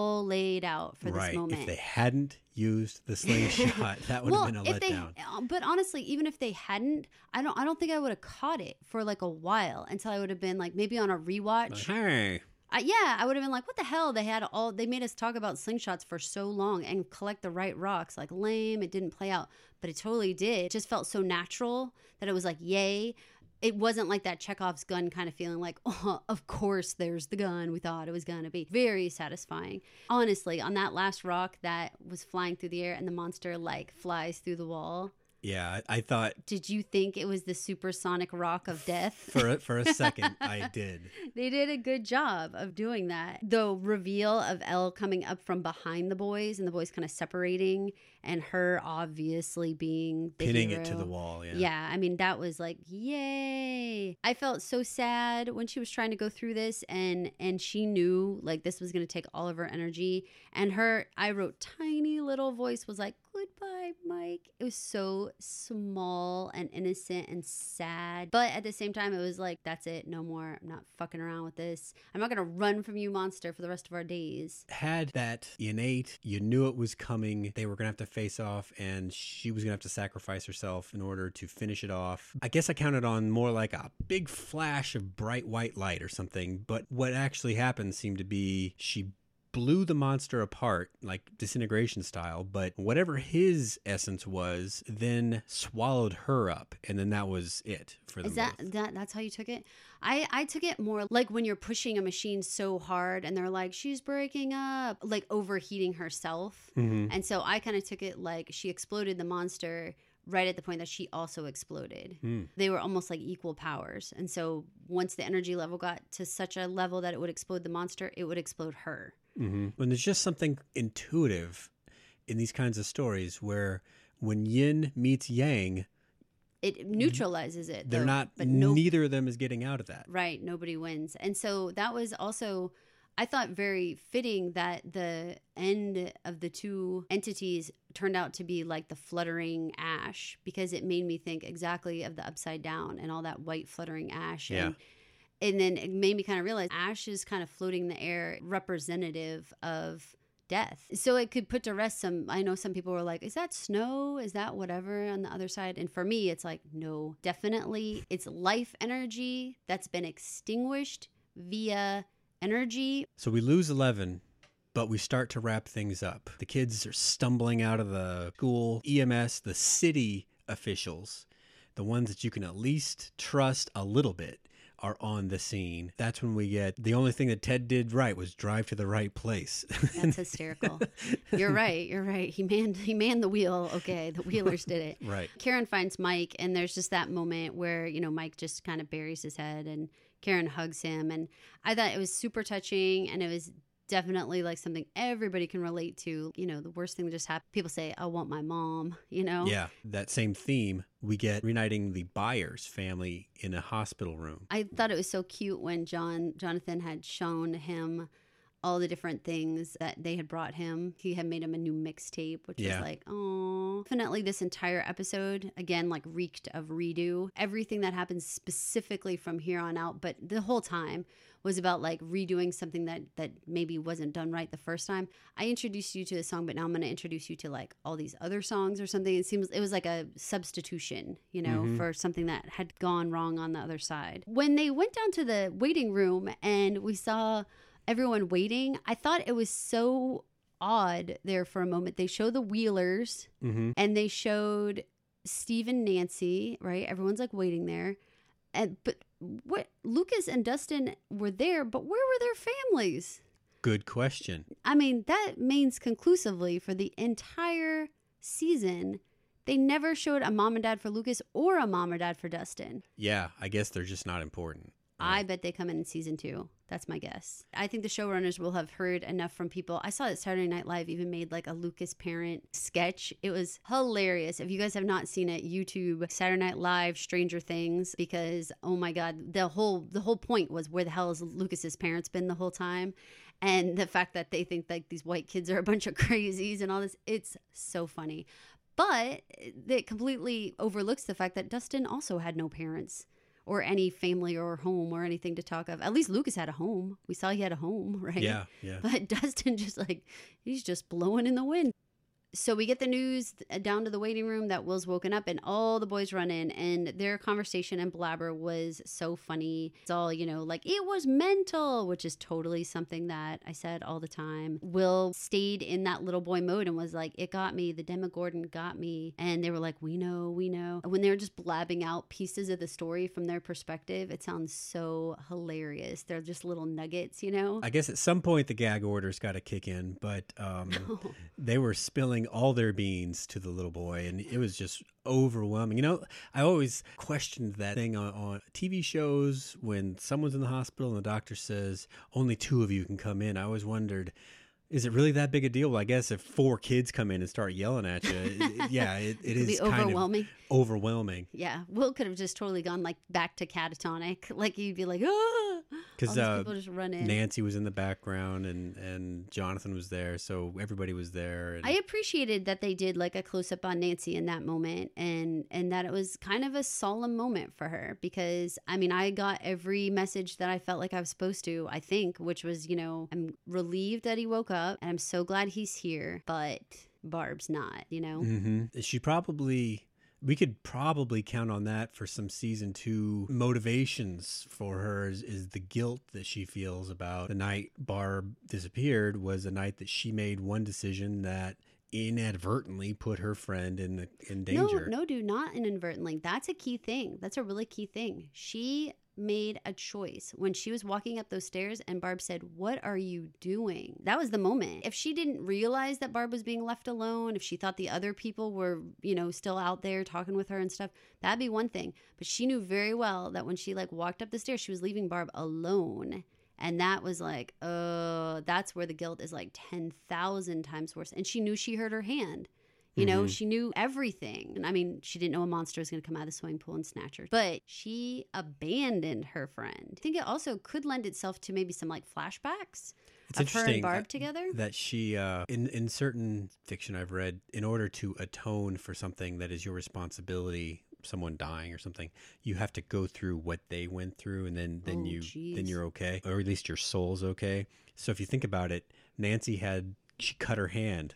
Speaker 2: all laid out for this moment.
Speaker 1: If they hadn't used the slingshot, that would have been a letdown.
Speaker 2: But honestly, even if they hadn't, I don't think I would have caught it for like a while until I would have been like maybe on a rewatch.
Speaker 1: Hey.
Speaker 2: I would have been like, what the hell? They made us talk about slingshots for so long and collect the right rocks. Like, lame, it didn't play out. But it totally did. It just felt so natural that it was like, yay. It wasn't like that Chekhov's gun kind of feeling like, oh, of course there's the gun we thought it was going to be. Very satisfying. Honestly, on that last rock that was flying through the air and the monster like flies through the wall.
Speaker 1: Yeah, I thought...
Speaker 2: Did you think it was the supersonic rock of death?
Speaker 1: For a second, I did.
Speaker 2: They did a good job of doing that. The reveal of Elle coming up from behind the boys and the boys kind of separating and her obviously being the
Speaker 1: pinning
Speaker 2: hero.
Speaker 1: It to the wall, yeah.
Speaker 2: Yeah, I mean, that was like, yay. I felt so sad when she was trying to go through this and she knew like this was going to take all of her energy. And I wrote tiny little voice was like, goodbye, Mike. It was so small and innocent and sad. But at the same time, it was like, that's it. No more. I'm not fucking around with this. I'm not going to run from you, monster, for the rest of our days.
Speaker 1: Had that innate, you knew it was coming. They were going to have to face off and she was going to have to sacrifice herself in order to finish it off. I guess I counted on more like a big flash of bright white light or something. But what actually happened seemed to be she blew the monster apart, like disintegration style, but whatever his essence was then swallowed her up, and then that was it for them.
Speaker 2: That's how you took it? I took it more like when you're pushing a machine so hard and they're like, she's breaking up, like overheating herself. Mm-hmm. And so I kind of took it like she exploded the monster right at the point that she also exploded. They were almost like equal powers. And so once the energy level got to such a level that it would explode the monster, it would explode her.
Speaker 1: Mm-hmm. And there's just something intuitive in these kinds of stories where when yin meets yang,
Speaker 2: it neutralizes it.
Speaker 1: They're not, neither of them is getting out of that.
Speaker 2: Right. Nobody wins. And so that was also, I thought, very fitting that the end of the two entities turned out to be like the fluttering ash, because it made me think exactly of the Upside Down and all that white fluttering ash.
Speaker 1: Yeah.
Speaker 2: And then it made me kind of realize ash is kind of floating in the air, representative of death. So it could put to rest I know some people were like, is that snow? Is that whatever on the other side? And for me, it's like, no, definitely it's life energy that's been extinguished via energy.
Speaker 1: So we lose 11, but we start to wrap things up. The kids are stumbling out of the school. EMS, the city officials, the ones that you can at least trust a little bit, are on the scene. That's when we get the only thing that Ted did right was drive to the right place.
Speaker 2: That's hysterical. You're right. He manned the wheel. Okay, the Wheelers did it.
Speaker 1: Right.
Speaker 2: Karen finds Mike, and there's just that moment where, you know, Mike just kind of buries his head and Karen hugs him. And I thought it was super touching, and it was definitely like something everybody can relate to. You know, the worst thing that just happened, people say, I want my mom, you know?
Speaker 1: Yeah, that same theme we get reuniting the Byers family in a hospital room.
Speaker 2: I thought it was so cute when Jonathan had shown him all the different things that they had brought him. He had made him a new mixtape, which was like, oh. Definitely this entire episode, again, like reeked of redo. Everything that happens specifically from here on out, but the whole time was about like redoing something that maybe wasn't done right the first time. I introduced you to the song, but now I'm going to introduce you to like all these other songs or something. It was like a substitution, you know, for something that had gone wrong on the other side. When they went down to the waiting room and we saw everyone waiting, I thought it was so odd there for a moment. They show the Wheelers and they showed Steve and Nancy, right? Everyone's like waiting there. But what Lucas and Dustin were there, but where were their families?
Speaker 1: Good question.
Speaker 2: I mean, that means conclusively for the entire season, they never showed a mom and dad for Lucas or a mom or dad for Dustin.
Speaker 1: Yeah, I guess they're just not important.
Speaker 2: I bet they come in season 2. That's my guess. I think the showrunners will have heard enough from people. I saw that Saturday Night Live even made like a Lucas parent sketch. It was hilarious. If you guys have not seen it, YouTube Saturday Night Live Stranger Things, because oh my God, the whole point was where the hell has Lucas's parents been the whole time? And the fact that they think like these white kids are a bunch of crazies and all this, it's so funny. But it completely overlooks the fact that Dustin also had no parents or any family or home or anything to talk of. At least Lucas had a home. We saw he had a home, right?
Speaker 1: Yeah.
Speaker 2: But Dustin he's just blowing in the wind. So we get the news down to the waiting room that Will's woken up and all the boys run in and their conversation and blabber was so funny. It's all, you know, like it was mental, which is totally something that I said all the time. Will stayed in that little boy mode and was like, it got me. The Demogorgon got me. And they were like, we know. When they were just blabbing out pieces of the story from their perspective, it sounds so hilarious. They're just little nuggets, you know?
Speaker 1: I guess at some point the gag order's got to kick in, but they were spilling all their beans to the little boy, and it was just overwhelming. You know, I always questioned that thing on TV shows when someone's in the hospital and the doctor says only 2 of you can come in. I always wondered, is it really that big a deal? Well, I guess if 4 kids come in and start yelling at you, it is kind of overwhelming.
Speaker 2: Yeah, Will could have just totally gone like back to catatonic. Like you'd be like, ah,
Speaker 1: because
Speaker 2: people just run in.
Speaker 1: Nancy was in the background and Jonathan was there, so everybody was there. And I
Speaker 2: appreciated that they did like a close up on Nancy in that moment, and that it was kind of a solemn moment for her because I mean I got every message that I felt like I was supposed to. I think, which was, you know, I'm relieved that he woke up, and I'm so glad he's here, but Barb's not. You know, we could probably count on that for some season 2 motivations for her is the guilt that she feels about the night Barb disappeared was a night that she made one decision that inadvertently put her friend in danger. No, dude, not inadvertently. That's a key thing. That's a really key thing. She made a choice when she was walking up those stairs and Barb said, "What are you doing?" That was the moment. If she didn't realize that Barb was being left alone, if she thought the other people were, you know, still out there talking with her and stuff, that'd be one thing. But she knew very well that when she like walked up the stairs, she was leaving Barb alone. And that was like, that's where the guilt is like 10,000 times worse. And she knew she hurt her hand. You know, she knew everything. And I mean, she didn't know a monster was going to come out of the swimming pool and snatch her. But she abandoned her friend. I think it also could lend itself to maybe some like flashbacks of her and Barb together.
Speaker 1: That she, in certain fiction I've read, in order to atone for something that is your responsibility, someone dying or something, you have to go through what they went through, and then
Speaker 2: Geez.
Speaker 1: you're okay, or at least your soul's okay. So if you think about it, she cut her hand.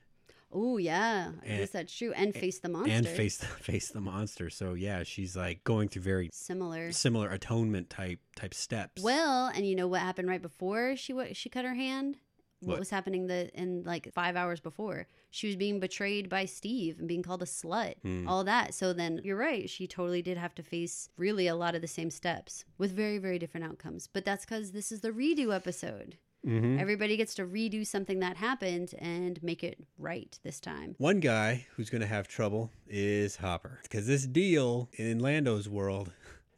Speaker 2: Oh yeah, I guess that's true. And face the monster.
Speaker 1: And face the monster. So yeah, she's like going through very
Speaker 2: similar
Speaker 1: atonement type steps.
Speaker 2: Well, and you know what happened right before she cut her hand? What was happening in like 5 hours before? She was being betrayed by Steve and being called a slut. All that. So then you're right. She totally did have to face really a lot of the same steps with very, very different outcomes. But that's because this is the redo episode. Mm-hmm. Everybody gets to redo something that happened and make it right this time.
Speaker 1: One guy who's going to have trouble is Hopper, because this deal in Lando's world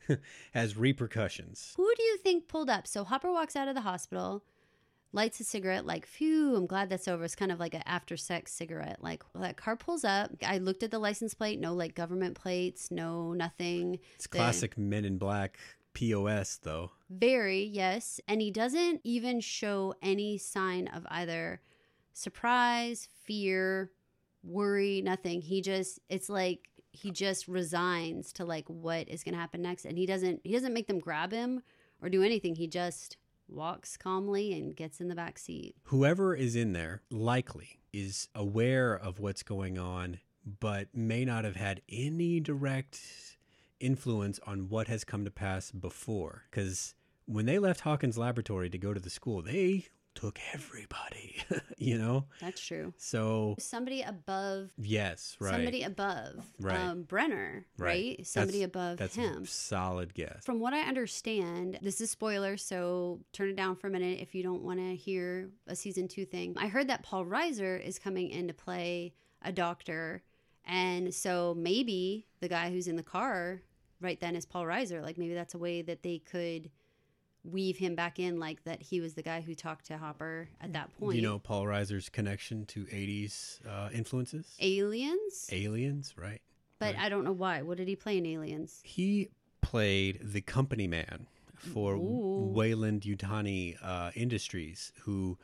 Speaker 1: has repercussions.
Speaker 2: Who do you think pulled up? So Hopper walks out of the hospital, lights a cigarette, like, phew, I'm glad that's over. It's kind of like an after sex cigarette. Like, well, that car pulls up. I looked at the license plate. No, like, government plates. No, nothing.
Speaker 1: It's classic Men in Black POS, though.
Speaker 2: Very, yes. And he doesn't even show any sign of either surprise, fear, worry, nothing. It's like he just resigns to like what is going to happen next. And he doesn't make them grab him or do anything. He just walks calmly and gets in the back seat.
Speaker 1: Whoever is in there likely is aware of what's going on, but may not have had any direct influence on what has come to pass before. Because when they left Hawkins' laboratory to go to the school, they took everybody, you know?
Speaker 2: That's true.
Speaker 1: So
Speaker 2: somebody above.
Speaker 1: Yes, right.
Speaker 2: Somebody above Brenner, right? Somebody above
Speaker 1: that's
Speaker 2: him.
Speaker 1: A solid guess.
Speaker 2: From what I understand, this is spoiler, so turn it down for a minute if you don't want to hear a season 2 thing. I heard that Paul Reiser is coming in to play a doctor, and so maybe the guy who's in the car right then is Paul Reiser. Like maybe that's a way that they could weave him back in, like that he was the guy who talked to Hopper at that point.
Speaker 1: Do you know Paul Reiser's connection to 80s influences?
Speaker 2: Aliens,
Speaker 1: right.
Speaker 2: But right. I don't know why. What did he play in Aliens?
Speaker 1: He played the company man for Weyland-Yutani Industries, who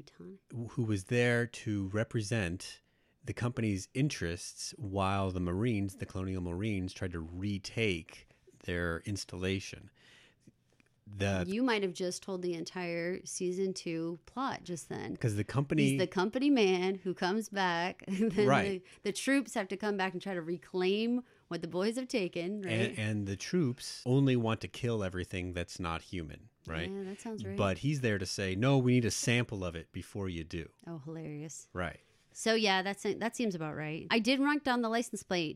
Speaker 1: was there to represent the company's interests while the Colonial Marines, tried to retake their installation.
Speaker 2: You might have just told the entire season 2 plot just then.
Speaker 1: Because the company...
Speaker 2: He's the company man who comes back. And then
Speaker 1: right.
Speaker 2: The troops have to come back and try to reclaim what the boys have taken, right?
Speaker 1: And the troops only want to kill everything that's not human, right?
Speaker 2: Yeah, that sounds right.
Speaker 1: But he's there to say, no, we need a sample of it before you do.
Speaker 2: Oh, hilarious.
Speaker 1: Right.
Speaker 2: So yeah, that seems about right. I did write down the license plate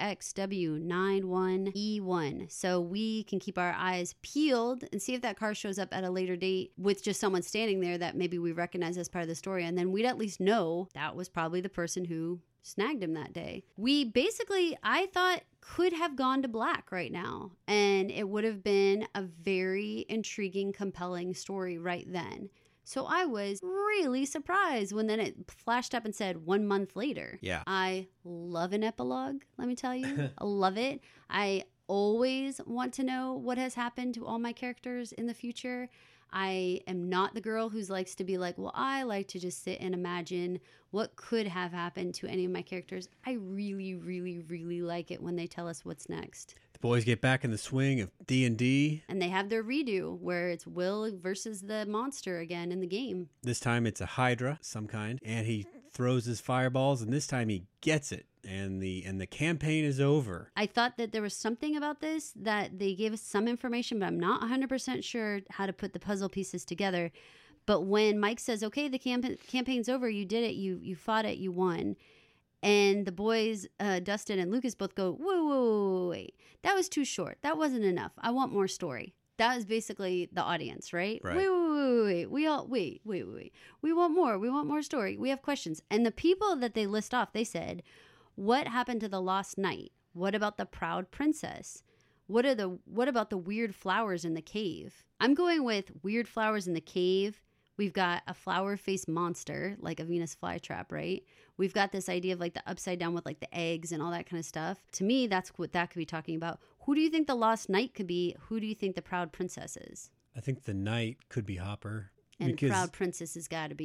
Speaker 2: 2XW91E1, so we can keep our eyes peeled and see if that car shows up at a later date with just someone standing there that maybe we recognize as part of the story, and then we'd at least know that was probably the person who snagged him that day. We basically, I thought, could have gone to black right now, and it would have been a very intriguing, compelling story right then. So I was really surprised when then it flashed up and said 1 month later.
Speaker 1: Yeah.
Speaker 2: I love an epilogue, let me tell you. I love it. I always want to know what has happened to all my characters in the future. I am not the girl who likes to be like, well, I like to just sit and imagine what could have happened to any of my characters. I really, really, really like it when they tell us what's next.
Speaker 1: The boys get back in the swing of D&D.
Speaker 2: And they have their redo where it's Will versus the monster again in the game.
Speaker 1: This time it's a Hydra, some kind, and he throws his fireballs, and this time he gets it. And the campaign is over. I thought
Speaker 2: that there was something about this that they gave us some information, but I'm not 100% sure how to put the puzzle pieces together. But when Mike says, okay, the campaign's over, you did it, you fought it, you won. And the boys, Dustin and Lucas, both go, whoa, wait. That was too short. That wasn't enough. I want more story. That was basically the audience, right?
Speaker 1: Right.
Speaker 2: Wait. We want more. We want more story. We have questions. And the people that they list off, they said, what happened to the lost knight? What about the proud princess? What about the weird flowers in the cave? I'm going with weird flowers in the cave. We've got a flower-faced monster, like a Venus flytrap, right? We've got this idea of like the upside down with like the eggs and all that kind of stuff. To me, that's what that could be talking about. Who do you think the lost knight could be? Who do you think the proud princess is?
Speaker 1: I think the knight could be Hopper.
Speaker 2: And proud princess has got to be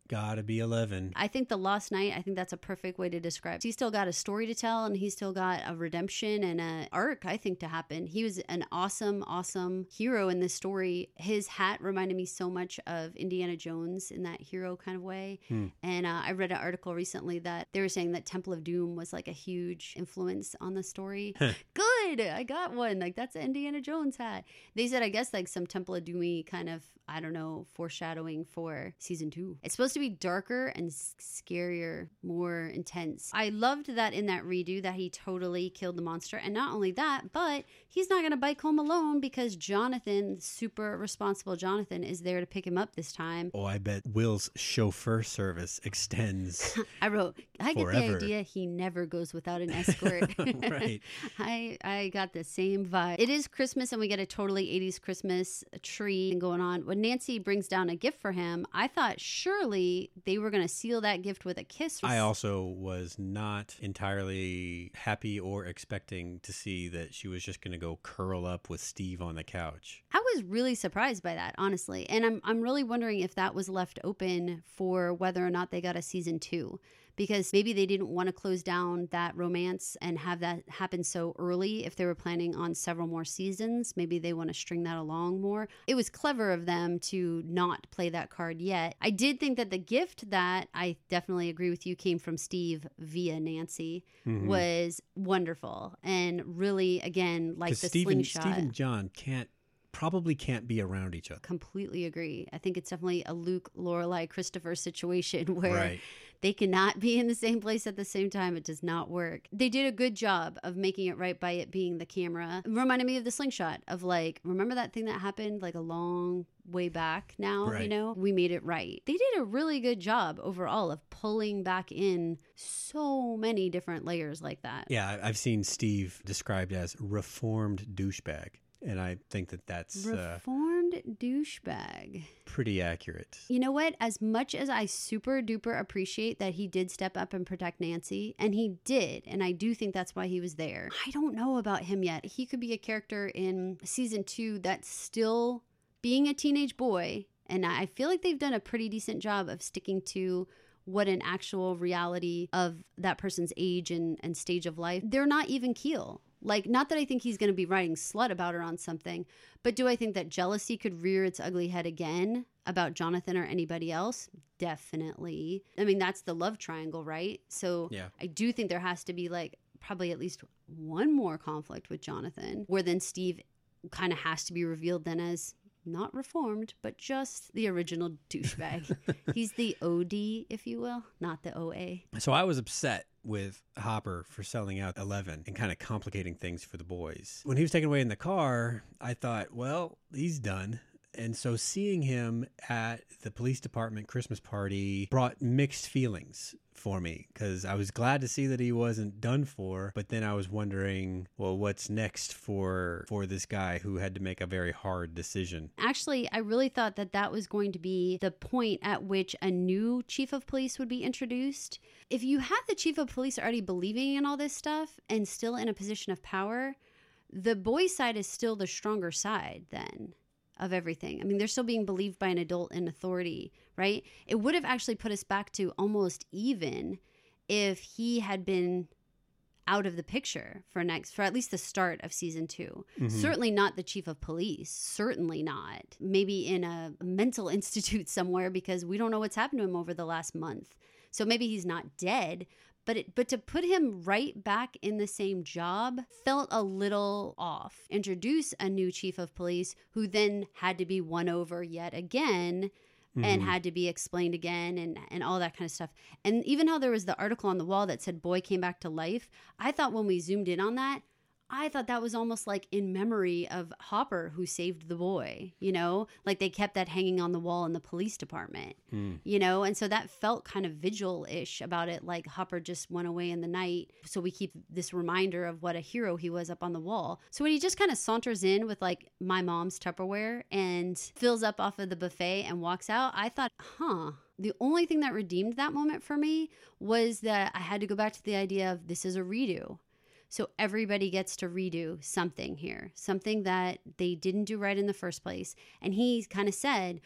Speaker 1: Gotta be 11.
Speaker 2: I think The Lost Knight, I think that's a perfect way to describe. He's still got a story to tell, and he's still got a redemption and an arc, I think, to happen. He was an awesome, awesome hero in this story. His hat reminded me so much of Indiana Jones in that hero kind of way. And I read an article recently that they were saying that Temple of Doom was like a huge influence on the story. Good! I got one. Like, that's an Indiana Jones hat. They said, I guess, like some Temple of Doomy kind of, I don't know, foreshadowing for season 2. It's supposed to be darker and scarier, more intense. I loved that in that redo that he totally killed the monster. And not only that, but he's not going to bike home alone because Jonathan, super responsible Jonathan, is there to pick him up this time.
Speaker 1: Oh, I bet Will's chauffeur service extends.
Speaker 2: I get
Speaker 1: forever.
Speaker 2: the idea he never goes without an escort.
Speaker 1: Right.
Speaker 2: I got the same vibe. It is Christmas and we get a totally 80s Christmas tree going on. When Nancy brings down a gift for him, I thought surely they were going to seal that gift with a kiss.
Speaker 1: I also was not entirely happy or expecting to see that she was just going to go curl up with Steve on the couch.
Speaker 2: I was really surprised by that, honestly. And I'm really wondering if that was left open for whether or not they got a season 2. Because maybe they didn't want to close down that romance and have that happen so early. If they were planning on several more seasons, maybe they want to string that along more. It was clever of them to not play that card yet. I did think that the gift that I definitely agree with you came from Steve via Nancy was wonderful. And really, again, like the slingshot.
Speaker 1: Steve and John probably can't be around each other.
Speaker 2: Completely agree. I think it's definitely a Luke, Lorelai, Christopher situation where
Speaker 1: Right.
Speaker 2: they cannot be in the same place at the same time. It does not work. They did a good job of making it right by it being the camera. It reminded me of the slingshot of like, remember that thing that happened like a long way back now,
Speaker 1: Right.
Speaker 2: you know? We made it right. They did a really good job overall of pulling back in so many different layers like that.
Speaker 1: Yeah, I've seen Steve described as reformed douchebag. And I think that that's
Speaker 2: Reformed douchebag.
Speaker 1: pretty accurate.
Speaker 2: You know what? As much as I super duper appreciate that he did step up and protect Nancy, and he did, and I do think that's why he was there, I don't know about him yet. He could be a character in season 2 that's still being a teenage boy, and I feel like they've done a pretty decent job of sticking to what an actual reality of that person's age and stage of life. They're not even keel. Like, not that I think he's going to be writing slut about her on something, but do I think that jealousy could rear its ugly head again about Jonathan or anybody else? Definitely. I mean, that's the love triangle, right? So
Speaker 1: Yeah.
Speaker 2: I do think there has to be like probably at least one more conflict with Jonathan where then Steve kind of has to be revealed then as not reformed, but just the original douchebag. He's the OD, if you will, not the OA.
Speaker 1: So I was upset with Hopper for selling out 11 and kind of complicating things for the boys. When he was taken away in the car, I thought, well, he's done. And so seeing him at the police department Christmas party brought mixed feelings for me because I was glad to see that he wasn't done for, but then I was wondering, well, what's next for this guy who had to make a very hard decision?
Speaker 2: Actually, I really thought that that was going to be the point at which a new chief of police would be introduced. If you have the chief of police already believing in all this stuff and still in a position of power, the boy side is still the stronger side then of everything. I mean, they're still being believed by an adult in authority, right? It would have actually put us back to almost even if he had been out of the picture for at least the start of season 2. Certainly not the chief of police. Certainly not. Maybe in a mental institute somewhere because we don't know what's happened to him over the last month. So maybe he's not dead, but to put him right back in the same job felt a little off. Introduce a new chief of police who then had to be won over yet again and had to be explained again and all that kind of stuff. And even how there was the article on the wall that said boy came back to life, I thought when we zoomed in on that, I thought that was almost like in memory of Hopper who saved the boy, you know, like they kept that hanging on the wall in the police department, you know, and so that felt kind of vigil-ish about it, like Hopper just went away in the night. So we keep this reminder of what a hero he was up on the wall. So when he just kind of saunters in with like my mom's Tupperware and fills up off of the buffet and walks out, I thought, The only thing that redeemed that moment for me was that I had to go back to the idea of this is a redo. So everybody gets to redo something here, something that they didn't do right in the first place. And he kind of said,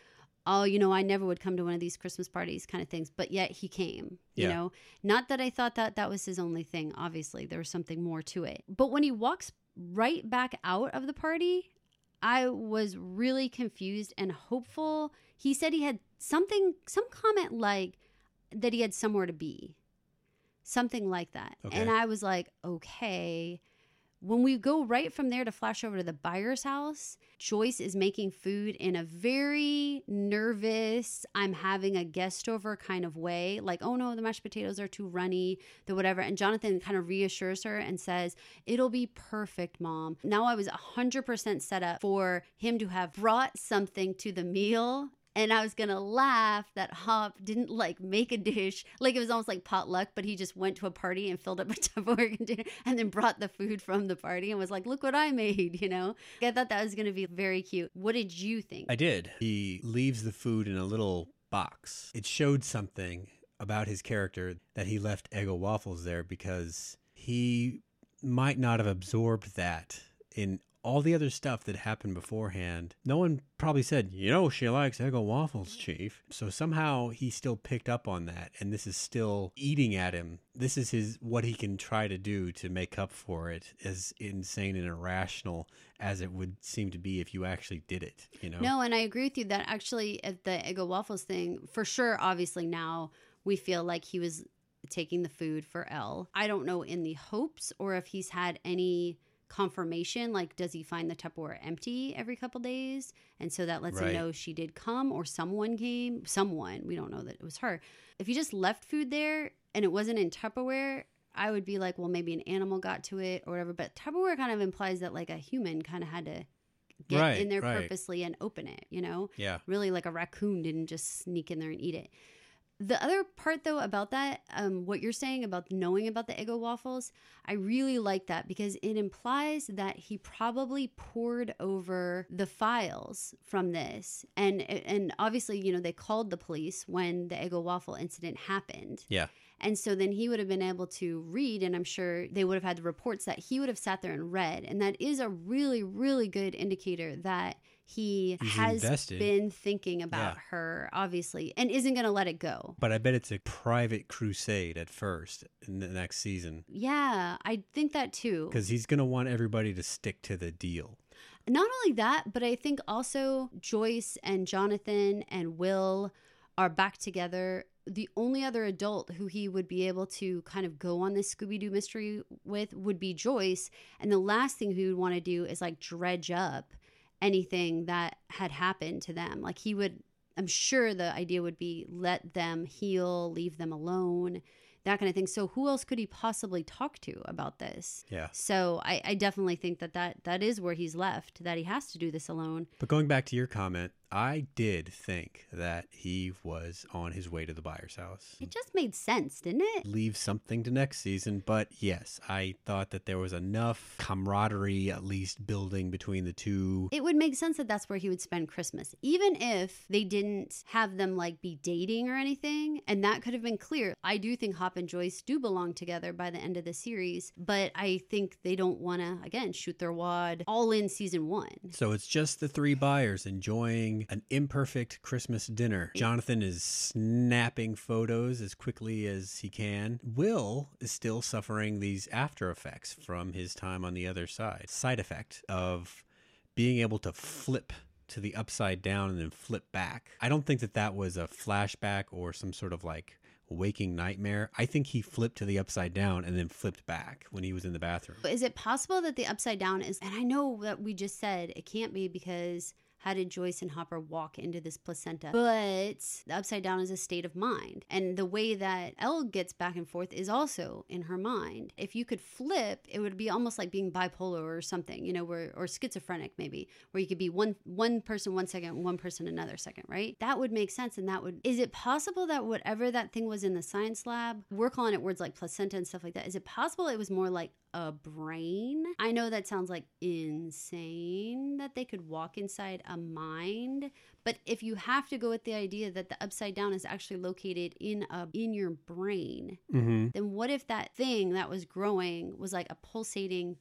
Speaker 2: oh, I never would come to one of these Christmas parties kind of things. But yet he came, you
Speaker 1: Yeah.
Speaker 2: know, not that I thought that was his only thing. Obviously, there was something more to it. But when he walks right back out of the party, I was really confused and hopeful. He said he had some comment like that he had somewhere to be, something like that.
Speaker 1: Okay.
Speaker 2: And I was like, okay. When we go right from there to flash over to the Byers' house, Joyce is making food in a very nervous, I'm having a guest over kind of way. Like, oh no, the mashed potatoes are too runny, the whatever. And Jonathan kind of reassures her and says, it'll be perfect, Mom. Now I was 100% set up for him to have brought something to the meal. And I was going to laugh that Hop didn't like make a dish. Like it was almost like potluck, but he just went to a party and filled up a Tupperware container and then brought the food from the party and was like, look what I made, you know? I thought that was going to be very cute. What did you think?
Speaker 1: I did. He leaves the food in a little box. It showed something about his character that he left Eggo waffles there because he might not have absorbed that in all the other stuff that happened beforehand. No one probably said, she likes Eggo waffles, Chief. So somehow he still picked up on that, and this is still eating at him. This is what he can try to do to make up for it, as insane and irrational as it would seem to be if you actually did it,
Speaker 2: No, and I agree with you that actually at the Eggo waffles thing, for sure, obviously now we feel like he was taking the food for Elle. I don't know in the hopes or if he's had any confirmation, like does he find the Tupperware empty every couple days, and so that lets him know she did come or someone came. We don't know that it was her. If you just left food there and it wasn't in Tupperware, I would be like, well, maybe an animal got to it or whatever. But Tupperware kind of implies that like a human kind of had to get in there purposely and open it,
Speaker 1: Yeah,
Speaker 2: really, like a raccoon didn't just sneak in there and eat it. The other part, though, about that, what you're saying about knowing about the Eggo waffles, I really like that because it implies that he probably poured over the files from this. And obviously, they called the police when the Eggo waffle incident happened.
Speaker 1: Yeah.
Speaker 2: And so then he would have been able to read, and I'm sure they would have had the reports that he would have sat there and read. And that is a really, really good indicator that he's has been thinking about her, obviously, and isn't going to let it go.
Speaker 1: But I bet it's a private crusade at first in the next season.
Speaker 2: Yeah, I think that too.
Speaker 1: Because he's going to want everybody to stick to the deal.
Speaker 2: Not only that, but I think also Joyce and Jonathan and Will are back together. The only other adult who he would be able to kind of go on this Scooby-Doo mystery with would be Joyce. And the last thing he would want to do is like dredge up anything that had happened to them. Like he would, I'm sure the idea would be let them heal, leave them alone, that kind of thing. So who else could he possibly talk to about this?
Speaker 1: Yeah.
Speaker 2: So I definitely think that is where he's left, that he has to do this alone.
Speaker 1: But going back to your comment, I did think that he was on his way to the Byers' house.
Speaker 2: It just made sense, didn't it?
Speaker 1: Leave something to next season. But yes, I thought that there was enough camaraderie at least building between the two.
Speaker 2: It would make sense that that's where he would spend Christmas, even if they didn't have them like be dating or anything. And that could have been clear. I do think Hop and Joyce do belong together by the end of the series, but I think they don't want to, again, shoot their wad all in season 1.
Speaker 1: So it's just the three Byers enjoying an imperfect Christmas dinner. Jonathan is snapping photos as quickly as he can. Will is still suffering these after effects from his time on the other side. Side effect of being able to flip to the upside down and then flip back. I don't think that was a flashback or some sort of like waking nightmare. I think he flipped to the upside down and then flipped back when he was in the bathroom.
Speaker 2: Is it possible that the upside down is, and I know that we just said it can't be because how did Joyce and Hopper walk into this placenta? But the upside down is a state of mind. And the way that Elle gets back and forth is also in her mind. If you could flip, it would be almost like being bipolar or something, or schizophrenic maybe, where you could be one person 1 second, one person another second, right? That would make sense. And is it possible that whatever that thing was in the science lab, we're calling it words like placenta and stuff like that, is it possible it was more like a brain? I know that sounds like insane that they could walk inside a mind, but if you have to go with the idea that the upside down is actually located in your brain, then what if that thing that was growing was like a pulsating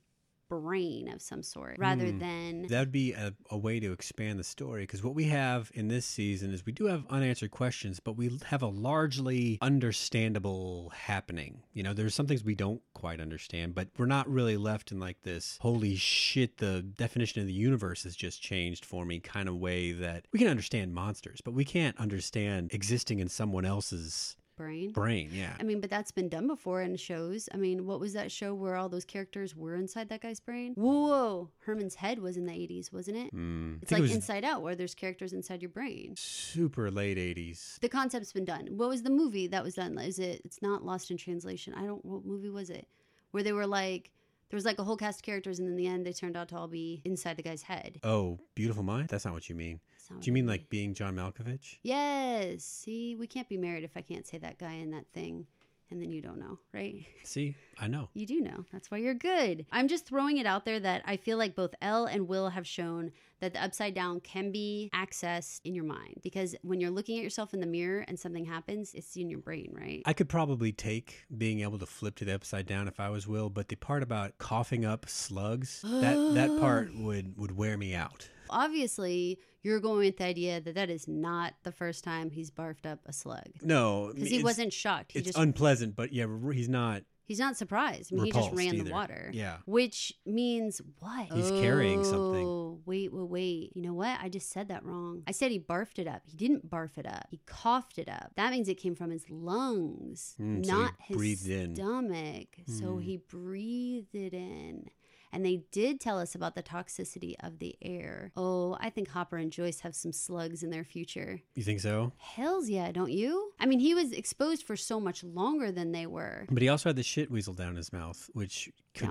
Speaker 2: brain of some sort rather than...
Speaker 1: That would be a way to expand the story, because what we have in this season is we do have unanswered questions, but we have a largely understandable happening. You know, there's some things we don't quite understand, but we're not really left in like this, holy shit, the definition of the universe has just changed for me kind of way that we can understand monsters, but we can't understand existing in someone else's brain, yeah.
Speaker 2: I mean, but that's been done before in shows. I mean, what was that show where all those characters were inside that guy's brain? Whoa, Herman's Head was in the 80s, wasn't it? It's like Inside Out, where there's characters inside your brain.
Speaker 1: Super late 80s.
Speaker 2: The concept's been done. What was the movie that was done? It's not Lost in Translation. What movie was it? Where they were like, there was like a whole cast of characters, and in the end, they turned out to all be inside the guy's head.
Speaker 1: Oh, Beautiful Mind? That's not what you mean. Do you mean like being John Malkovich?
Speaker 2: Yes. See, we can't be married if I can't say that guy in that thing. And then you don't know, right?
Speaker 1: See, I know.
Speaker 2: You do know. That's why you're good. I'm just throwing it out there that I feel like both Elle and Will have shown that the upside down can be accessed in your mind. Because when you're looking at yourself in the mirror and something happens, it's in your brain, right?
Speaker 1: I could probably take being able to flip to the upside down if I was Will, but the part about coughing up slugs, that part would wear me out.
Speaker 2: Obviously, you're going with the idea that is not the first time he's barfed up a slug.
Speaker 1: No.
Speaker 2: Because he wasn't shocked.
Speaker 1: It's unpleasant, but yeah, he's not
Speaker 2: surprised. I mean, he just ran the water.
Speaker 1: Yeah.
Speaker 2: Which means what?
Speaker 1: He's carrying something.
Speaker 2: Oh, wait. You know what? I just said that wrong. I said he barfed it up. He didn't barf it up. He coughed it up. That means it came from his lungs, not his stomach. So he breathed it in. And they did tell us about the toxicity of the air. Oh, I think Hopper and Joyce have some slugs in their future.
Speaker 1: You think so?
Speaker 2: Hells yeah, don't you? I mean, he was exposed for so much longer than they were.
Speaker 1: But he also had the shit weasel down his mouth, which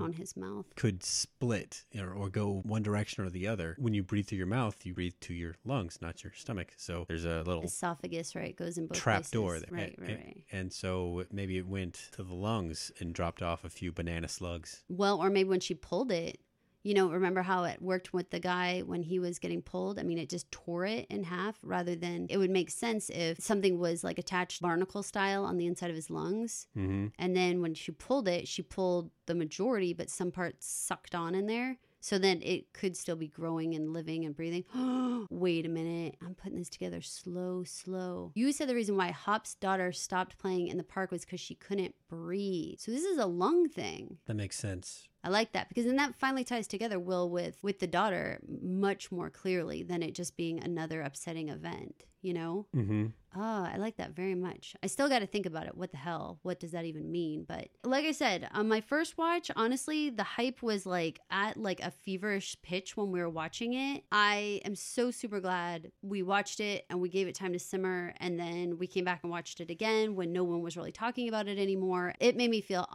Speaker 1: could split or go one direction or the other. When you breathe through your mouth, you breathe to your lungs, not your stomach. So there's a little
Speaker 2: esophagus, right? Goes in both
Speaker 1: trap
Speaker 2: places.
Speaker 1: Door.
Speaker 2: Right.
Speaker 1: And so maybe it went to the lungs and dropped off a few banana slugs.
Speaker 2: Well, or maybe when she pulled it, you know, remember how it worked with the guy when he was getting pulled? I mean, it just tore it in half rather than it would make sense if something was like attached barnacle style on the inside of his lungs. Mm-hmm. And then when she pulled it, she pulled the majority, but some parts sucked on in there. So then it could still be growing and living and breathing. Wait a minute. I'm putting this together slow. You said the reason why Hop's daughter stopped playing in the park was because she couldn't breathe. So this is a lung thing.
Speaker 1: That makes sense.
Speaker 2: I like that because then that finally ties together Will with the daughter much more clearly than it just being another upsetting event, you know? Mm-hmm. Oh, I like that very much. I still got to think about it. What the hell? What does that even mean? But like I said, on my first watch, honestly, the hype was like at like a feverish pitch when we were watching it. I am so super glad we watched it and we gave it time to simmer. And then we came back and watched it again when no one was really talking about it anymore. It made me feel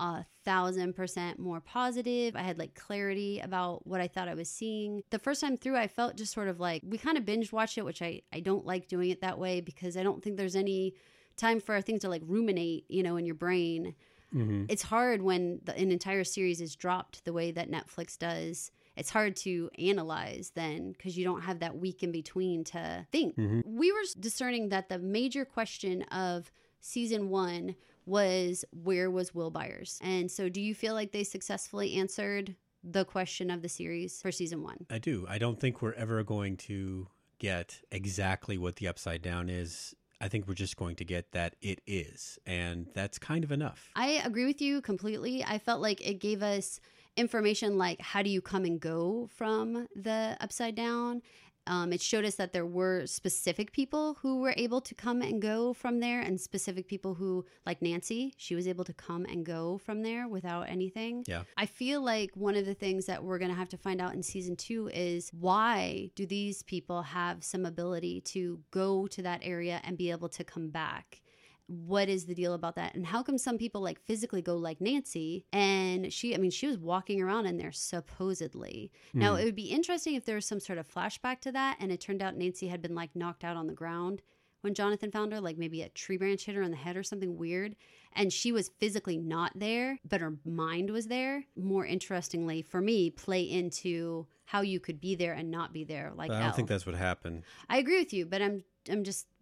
Speaker 2: 1,000% more positive. I had like clarity about what I thought I was seeing. The first time through, I felt just sort of like we kind of binge watched it, which I don't like doing it that way because I don't think there's any time for things to like ruminate, you know, in your brain. Mm-hmm. It's hard when an entire series is dropped the way that Netflix does. It's hard to analyze then because you don't have that week in between to think. Mm-hmm. We were discerning that the major question of season 1 was where was Will Byers? And so do you feel like they successfully answered the question of the series for season 1?
Speaker 1: I do. I don't think we're ever going to get exactly what the upside down is. I think we're just going to get that it is, and that's kind of enough.
Speaker 2: I agree with you completely. I felt like it gave us information like how do you come and go from the upside down. It showed us that there were specific people who were able to come and go from there and specific people who, like Nancy, she was able to come and go from there without anything.
Speaker 1: Yeah.
Speaker 2: I feel like one of the things that we're going to have to find out in season 2 is why do these people have some ability to go to that area and be able to come back? What is the deal about that? And how come some people like physically go like Nancy and she was walking around in there supposedly. Now it would be interesting if there was some sort of flashback to that and it turned out Nancy had been like knocked out on the ground when Jonathan found her, like maybe a tree branch hit her in the head or something weird. And she was physically not there, but her mind was there. More interestingly for me, play into how you could be there and not be there. Like
Speaker 1: but I don't think that's what happened.
Speaker 2: I agree with you, but I'm just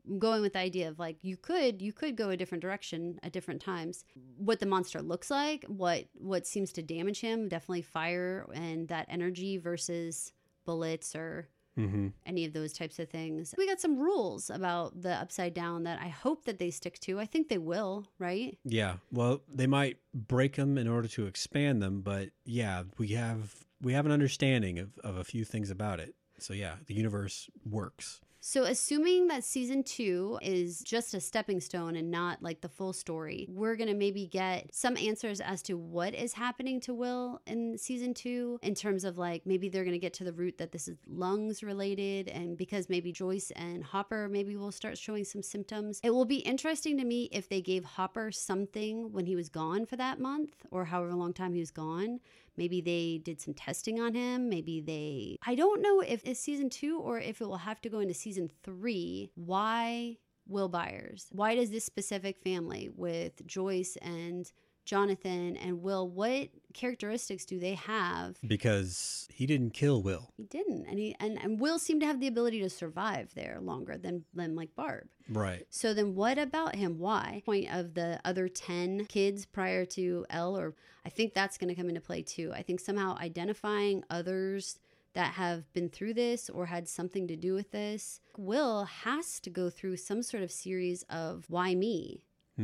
Speaker 2: going with the idea of like you could go a different direction at different times. What the monster looks like, what seems to damage him, definitely fire and that energy versus bullets or any of those types of things. We got some rules about the Upside Down that I hope that they stick to. I think they will, right?
Speaker 1: Yeah. Well, they might break them in order to expand them, but yeah, we have an understanding of a few things about it. So yeah, the universe works.
Speaker 2: So assuming that season 2 is just a stepping stone and not like the full story, we're going to maybe get some answers as to what is happening to Will in season 2 in terms of like maybe they're going to get to the root that this is lungs related, and because maybe Joyce and Hopper maybe will start showing some symptoms. It will be interesting to me if they gave Hopper something when he was gone for that month or however long time he was gone. Maybe they did some testing on him. I don't know if it's season 2 or if it will have to go into season 3. Why Will Byers? Why does this specific family with Joyce and Jonathan and Will, what characteristics do they have?
Speaker 1: Because he didn't kill Will.
Speaker 2: He didn't. And Will seemed to have the ability to survive there longer than like Barb.
Speaker 1: Right.
Speaker 2: So then what about him? Why? Point of the other 10 kids prior to Elle, or I think that's going to come into play too. I think somehow identifying others that have been through this or had something to do with this. Will has to go through some sort of series of why me?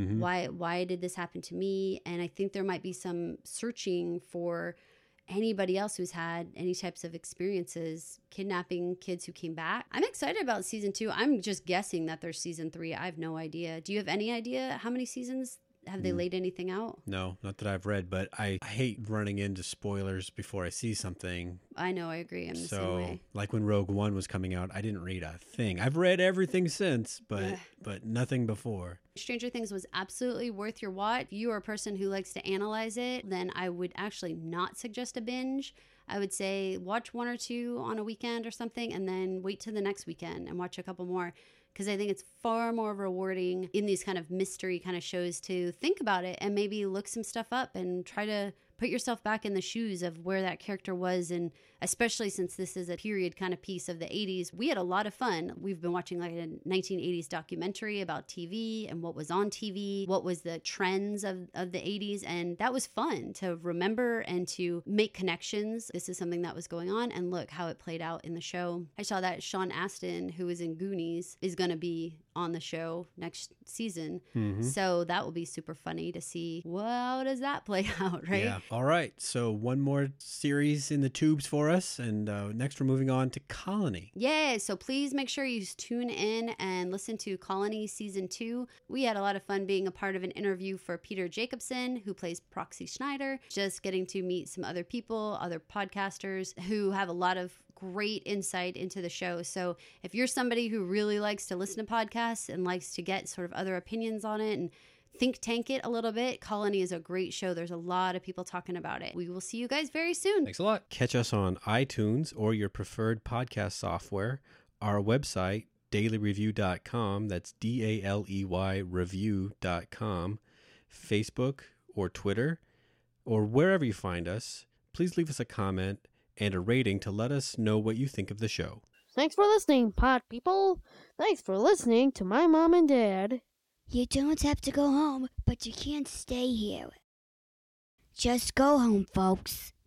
Speaker 2: Why did this happen to me? And I think there might be some searching for anybody else who's had any types of experiences kidnapping kids who came back. I'm excited about season 2. I'm just guessing that there's season 3. I have no idea. Do you have any idea how many seasons? Have they laid anything out?
Speaker 1: No, not that I've read, but I hate running into spoilers before I see something.
Speaker 2: I know, I agree. I'm the same way.
Speaker 1: Like when Rogue One was coming out, I didn't read a thing. I've read everything since, but nothing before.
Speaker 2: Stranger Things was absolutely worth your watch. If you are a person who likes to analyze it, then I would actually not suggest a binge. I would say watch 1 or 2 on a weekend or something, and then wait till the next weekend and watch a couple more. Because I think it's far more rewarding in these kind of mystery kind of shows to think about it and maybe look some stuff up and try to put yourself back in the shoes of where that character was. And especially since this is a period kind of piece of the 80s, we had a lot of fun. We've been watching like a 1980s documentary about TV and what was on TV, what was the trends of the 80s. And that was fun to remember and to make connections. This is something that was going on, and look how it played out in the show. I saw that Sean Astin, who was in Goonies, is going to be on the show next season. So that will be super funny to see, well, how does that play out, right?
Speaker 1: Yeah. All right. So one more series in the tubes for us. And next we're moving on to Colony.
Speaker 2: Yeah. So please make sure you tune in and listen to Colony Season 2. We had a lot of fun being a part of an interview for Peter Jacobson, who plays Proxy Schneider, just getting to meet some other people, other podcasters who have a lot of great insight into the show. So if you're somebody who really likes to listen to podcasts and likes to get sort of other opinions on it and think tank it a little bit, Colony is a great show. There's a lot of people talking about it. We will see you guys very soon.
Speaker 1: Thanks a lot. Catch us on iTunes or your preferred podcast software. Our website, dailyreview.com. That's DALEY review.com. Facebook or Twitter or wherever you find us. Please leave us a comment and a rating to let us know what you think of the show.
Speaker 3: Thanks for listening, pod people. Thanks for listening to my mom and dad.
Speaker 4: You don't have to go home, but you can't stay here. Just go home, folks.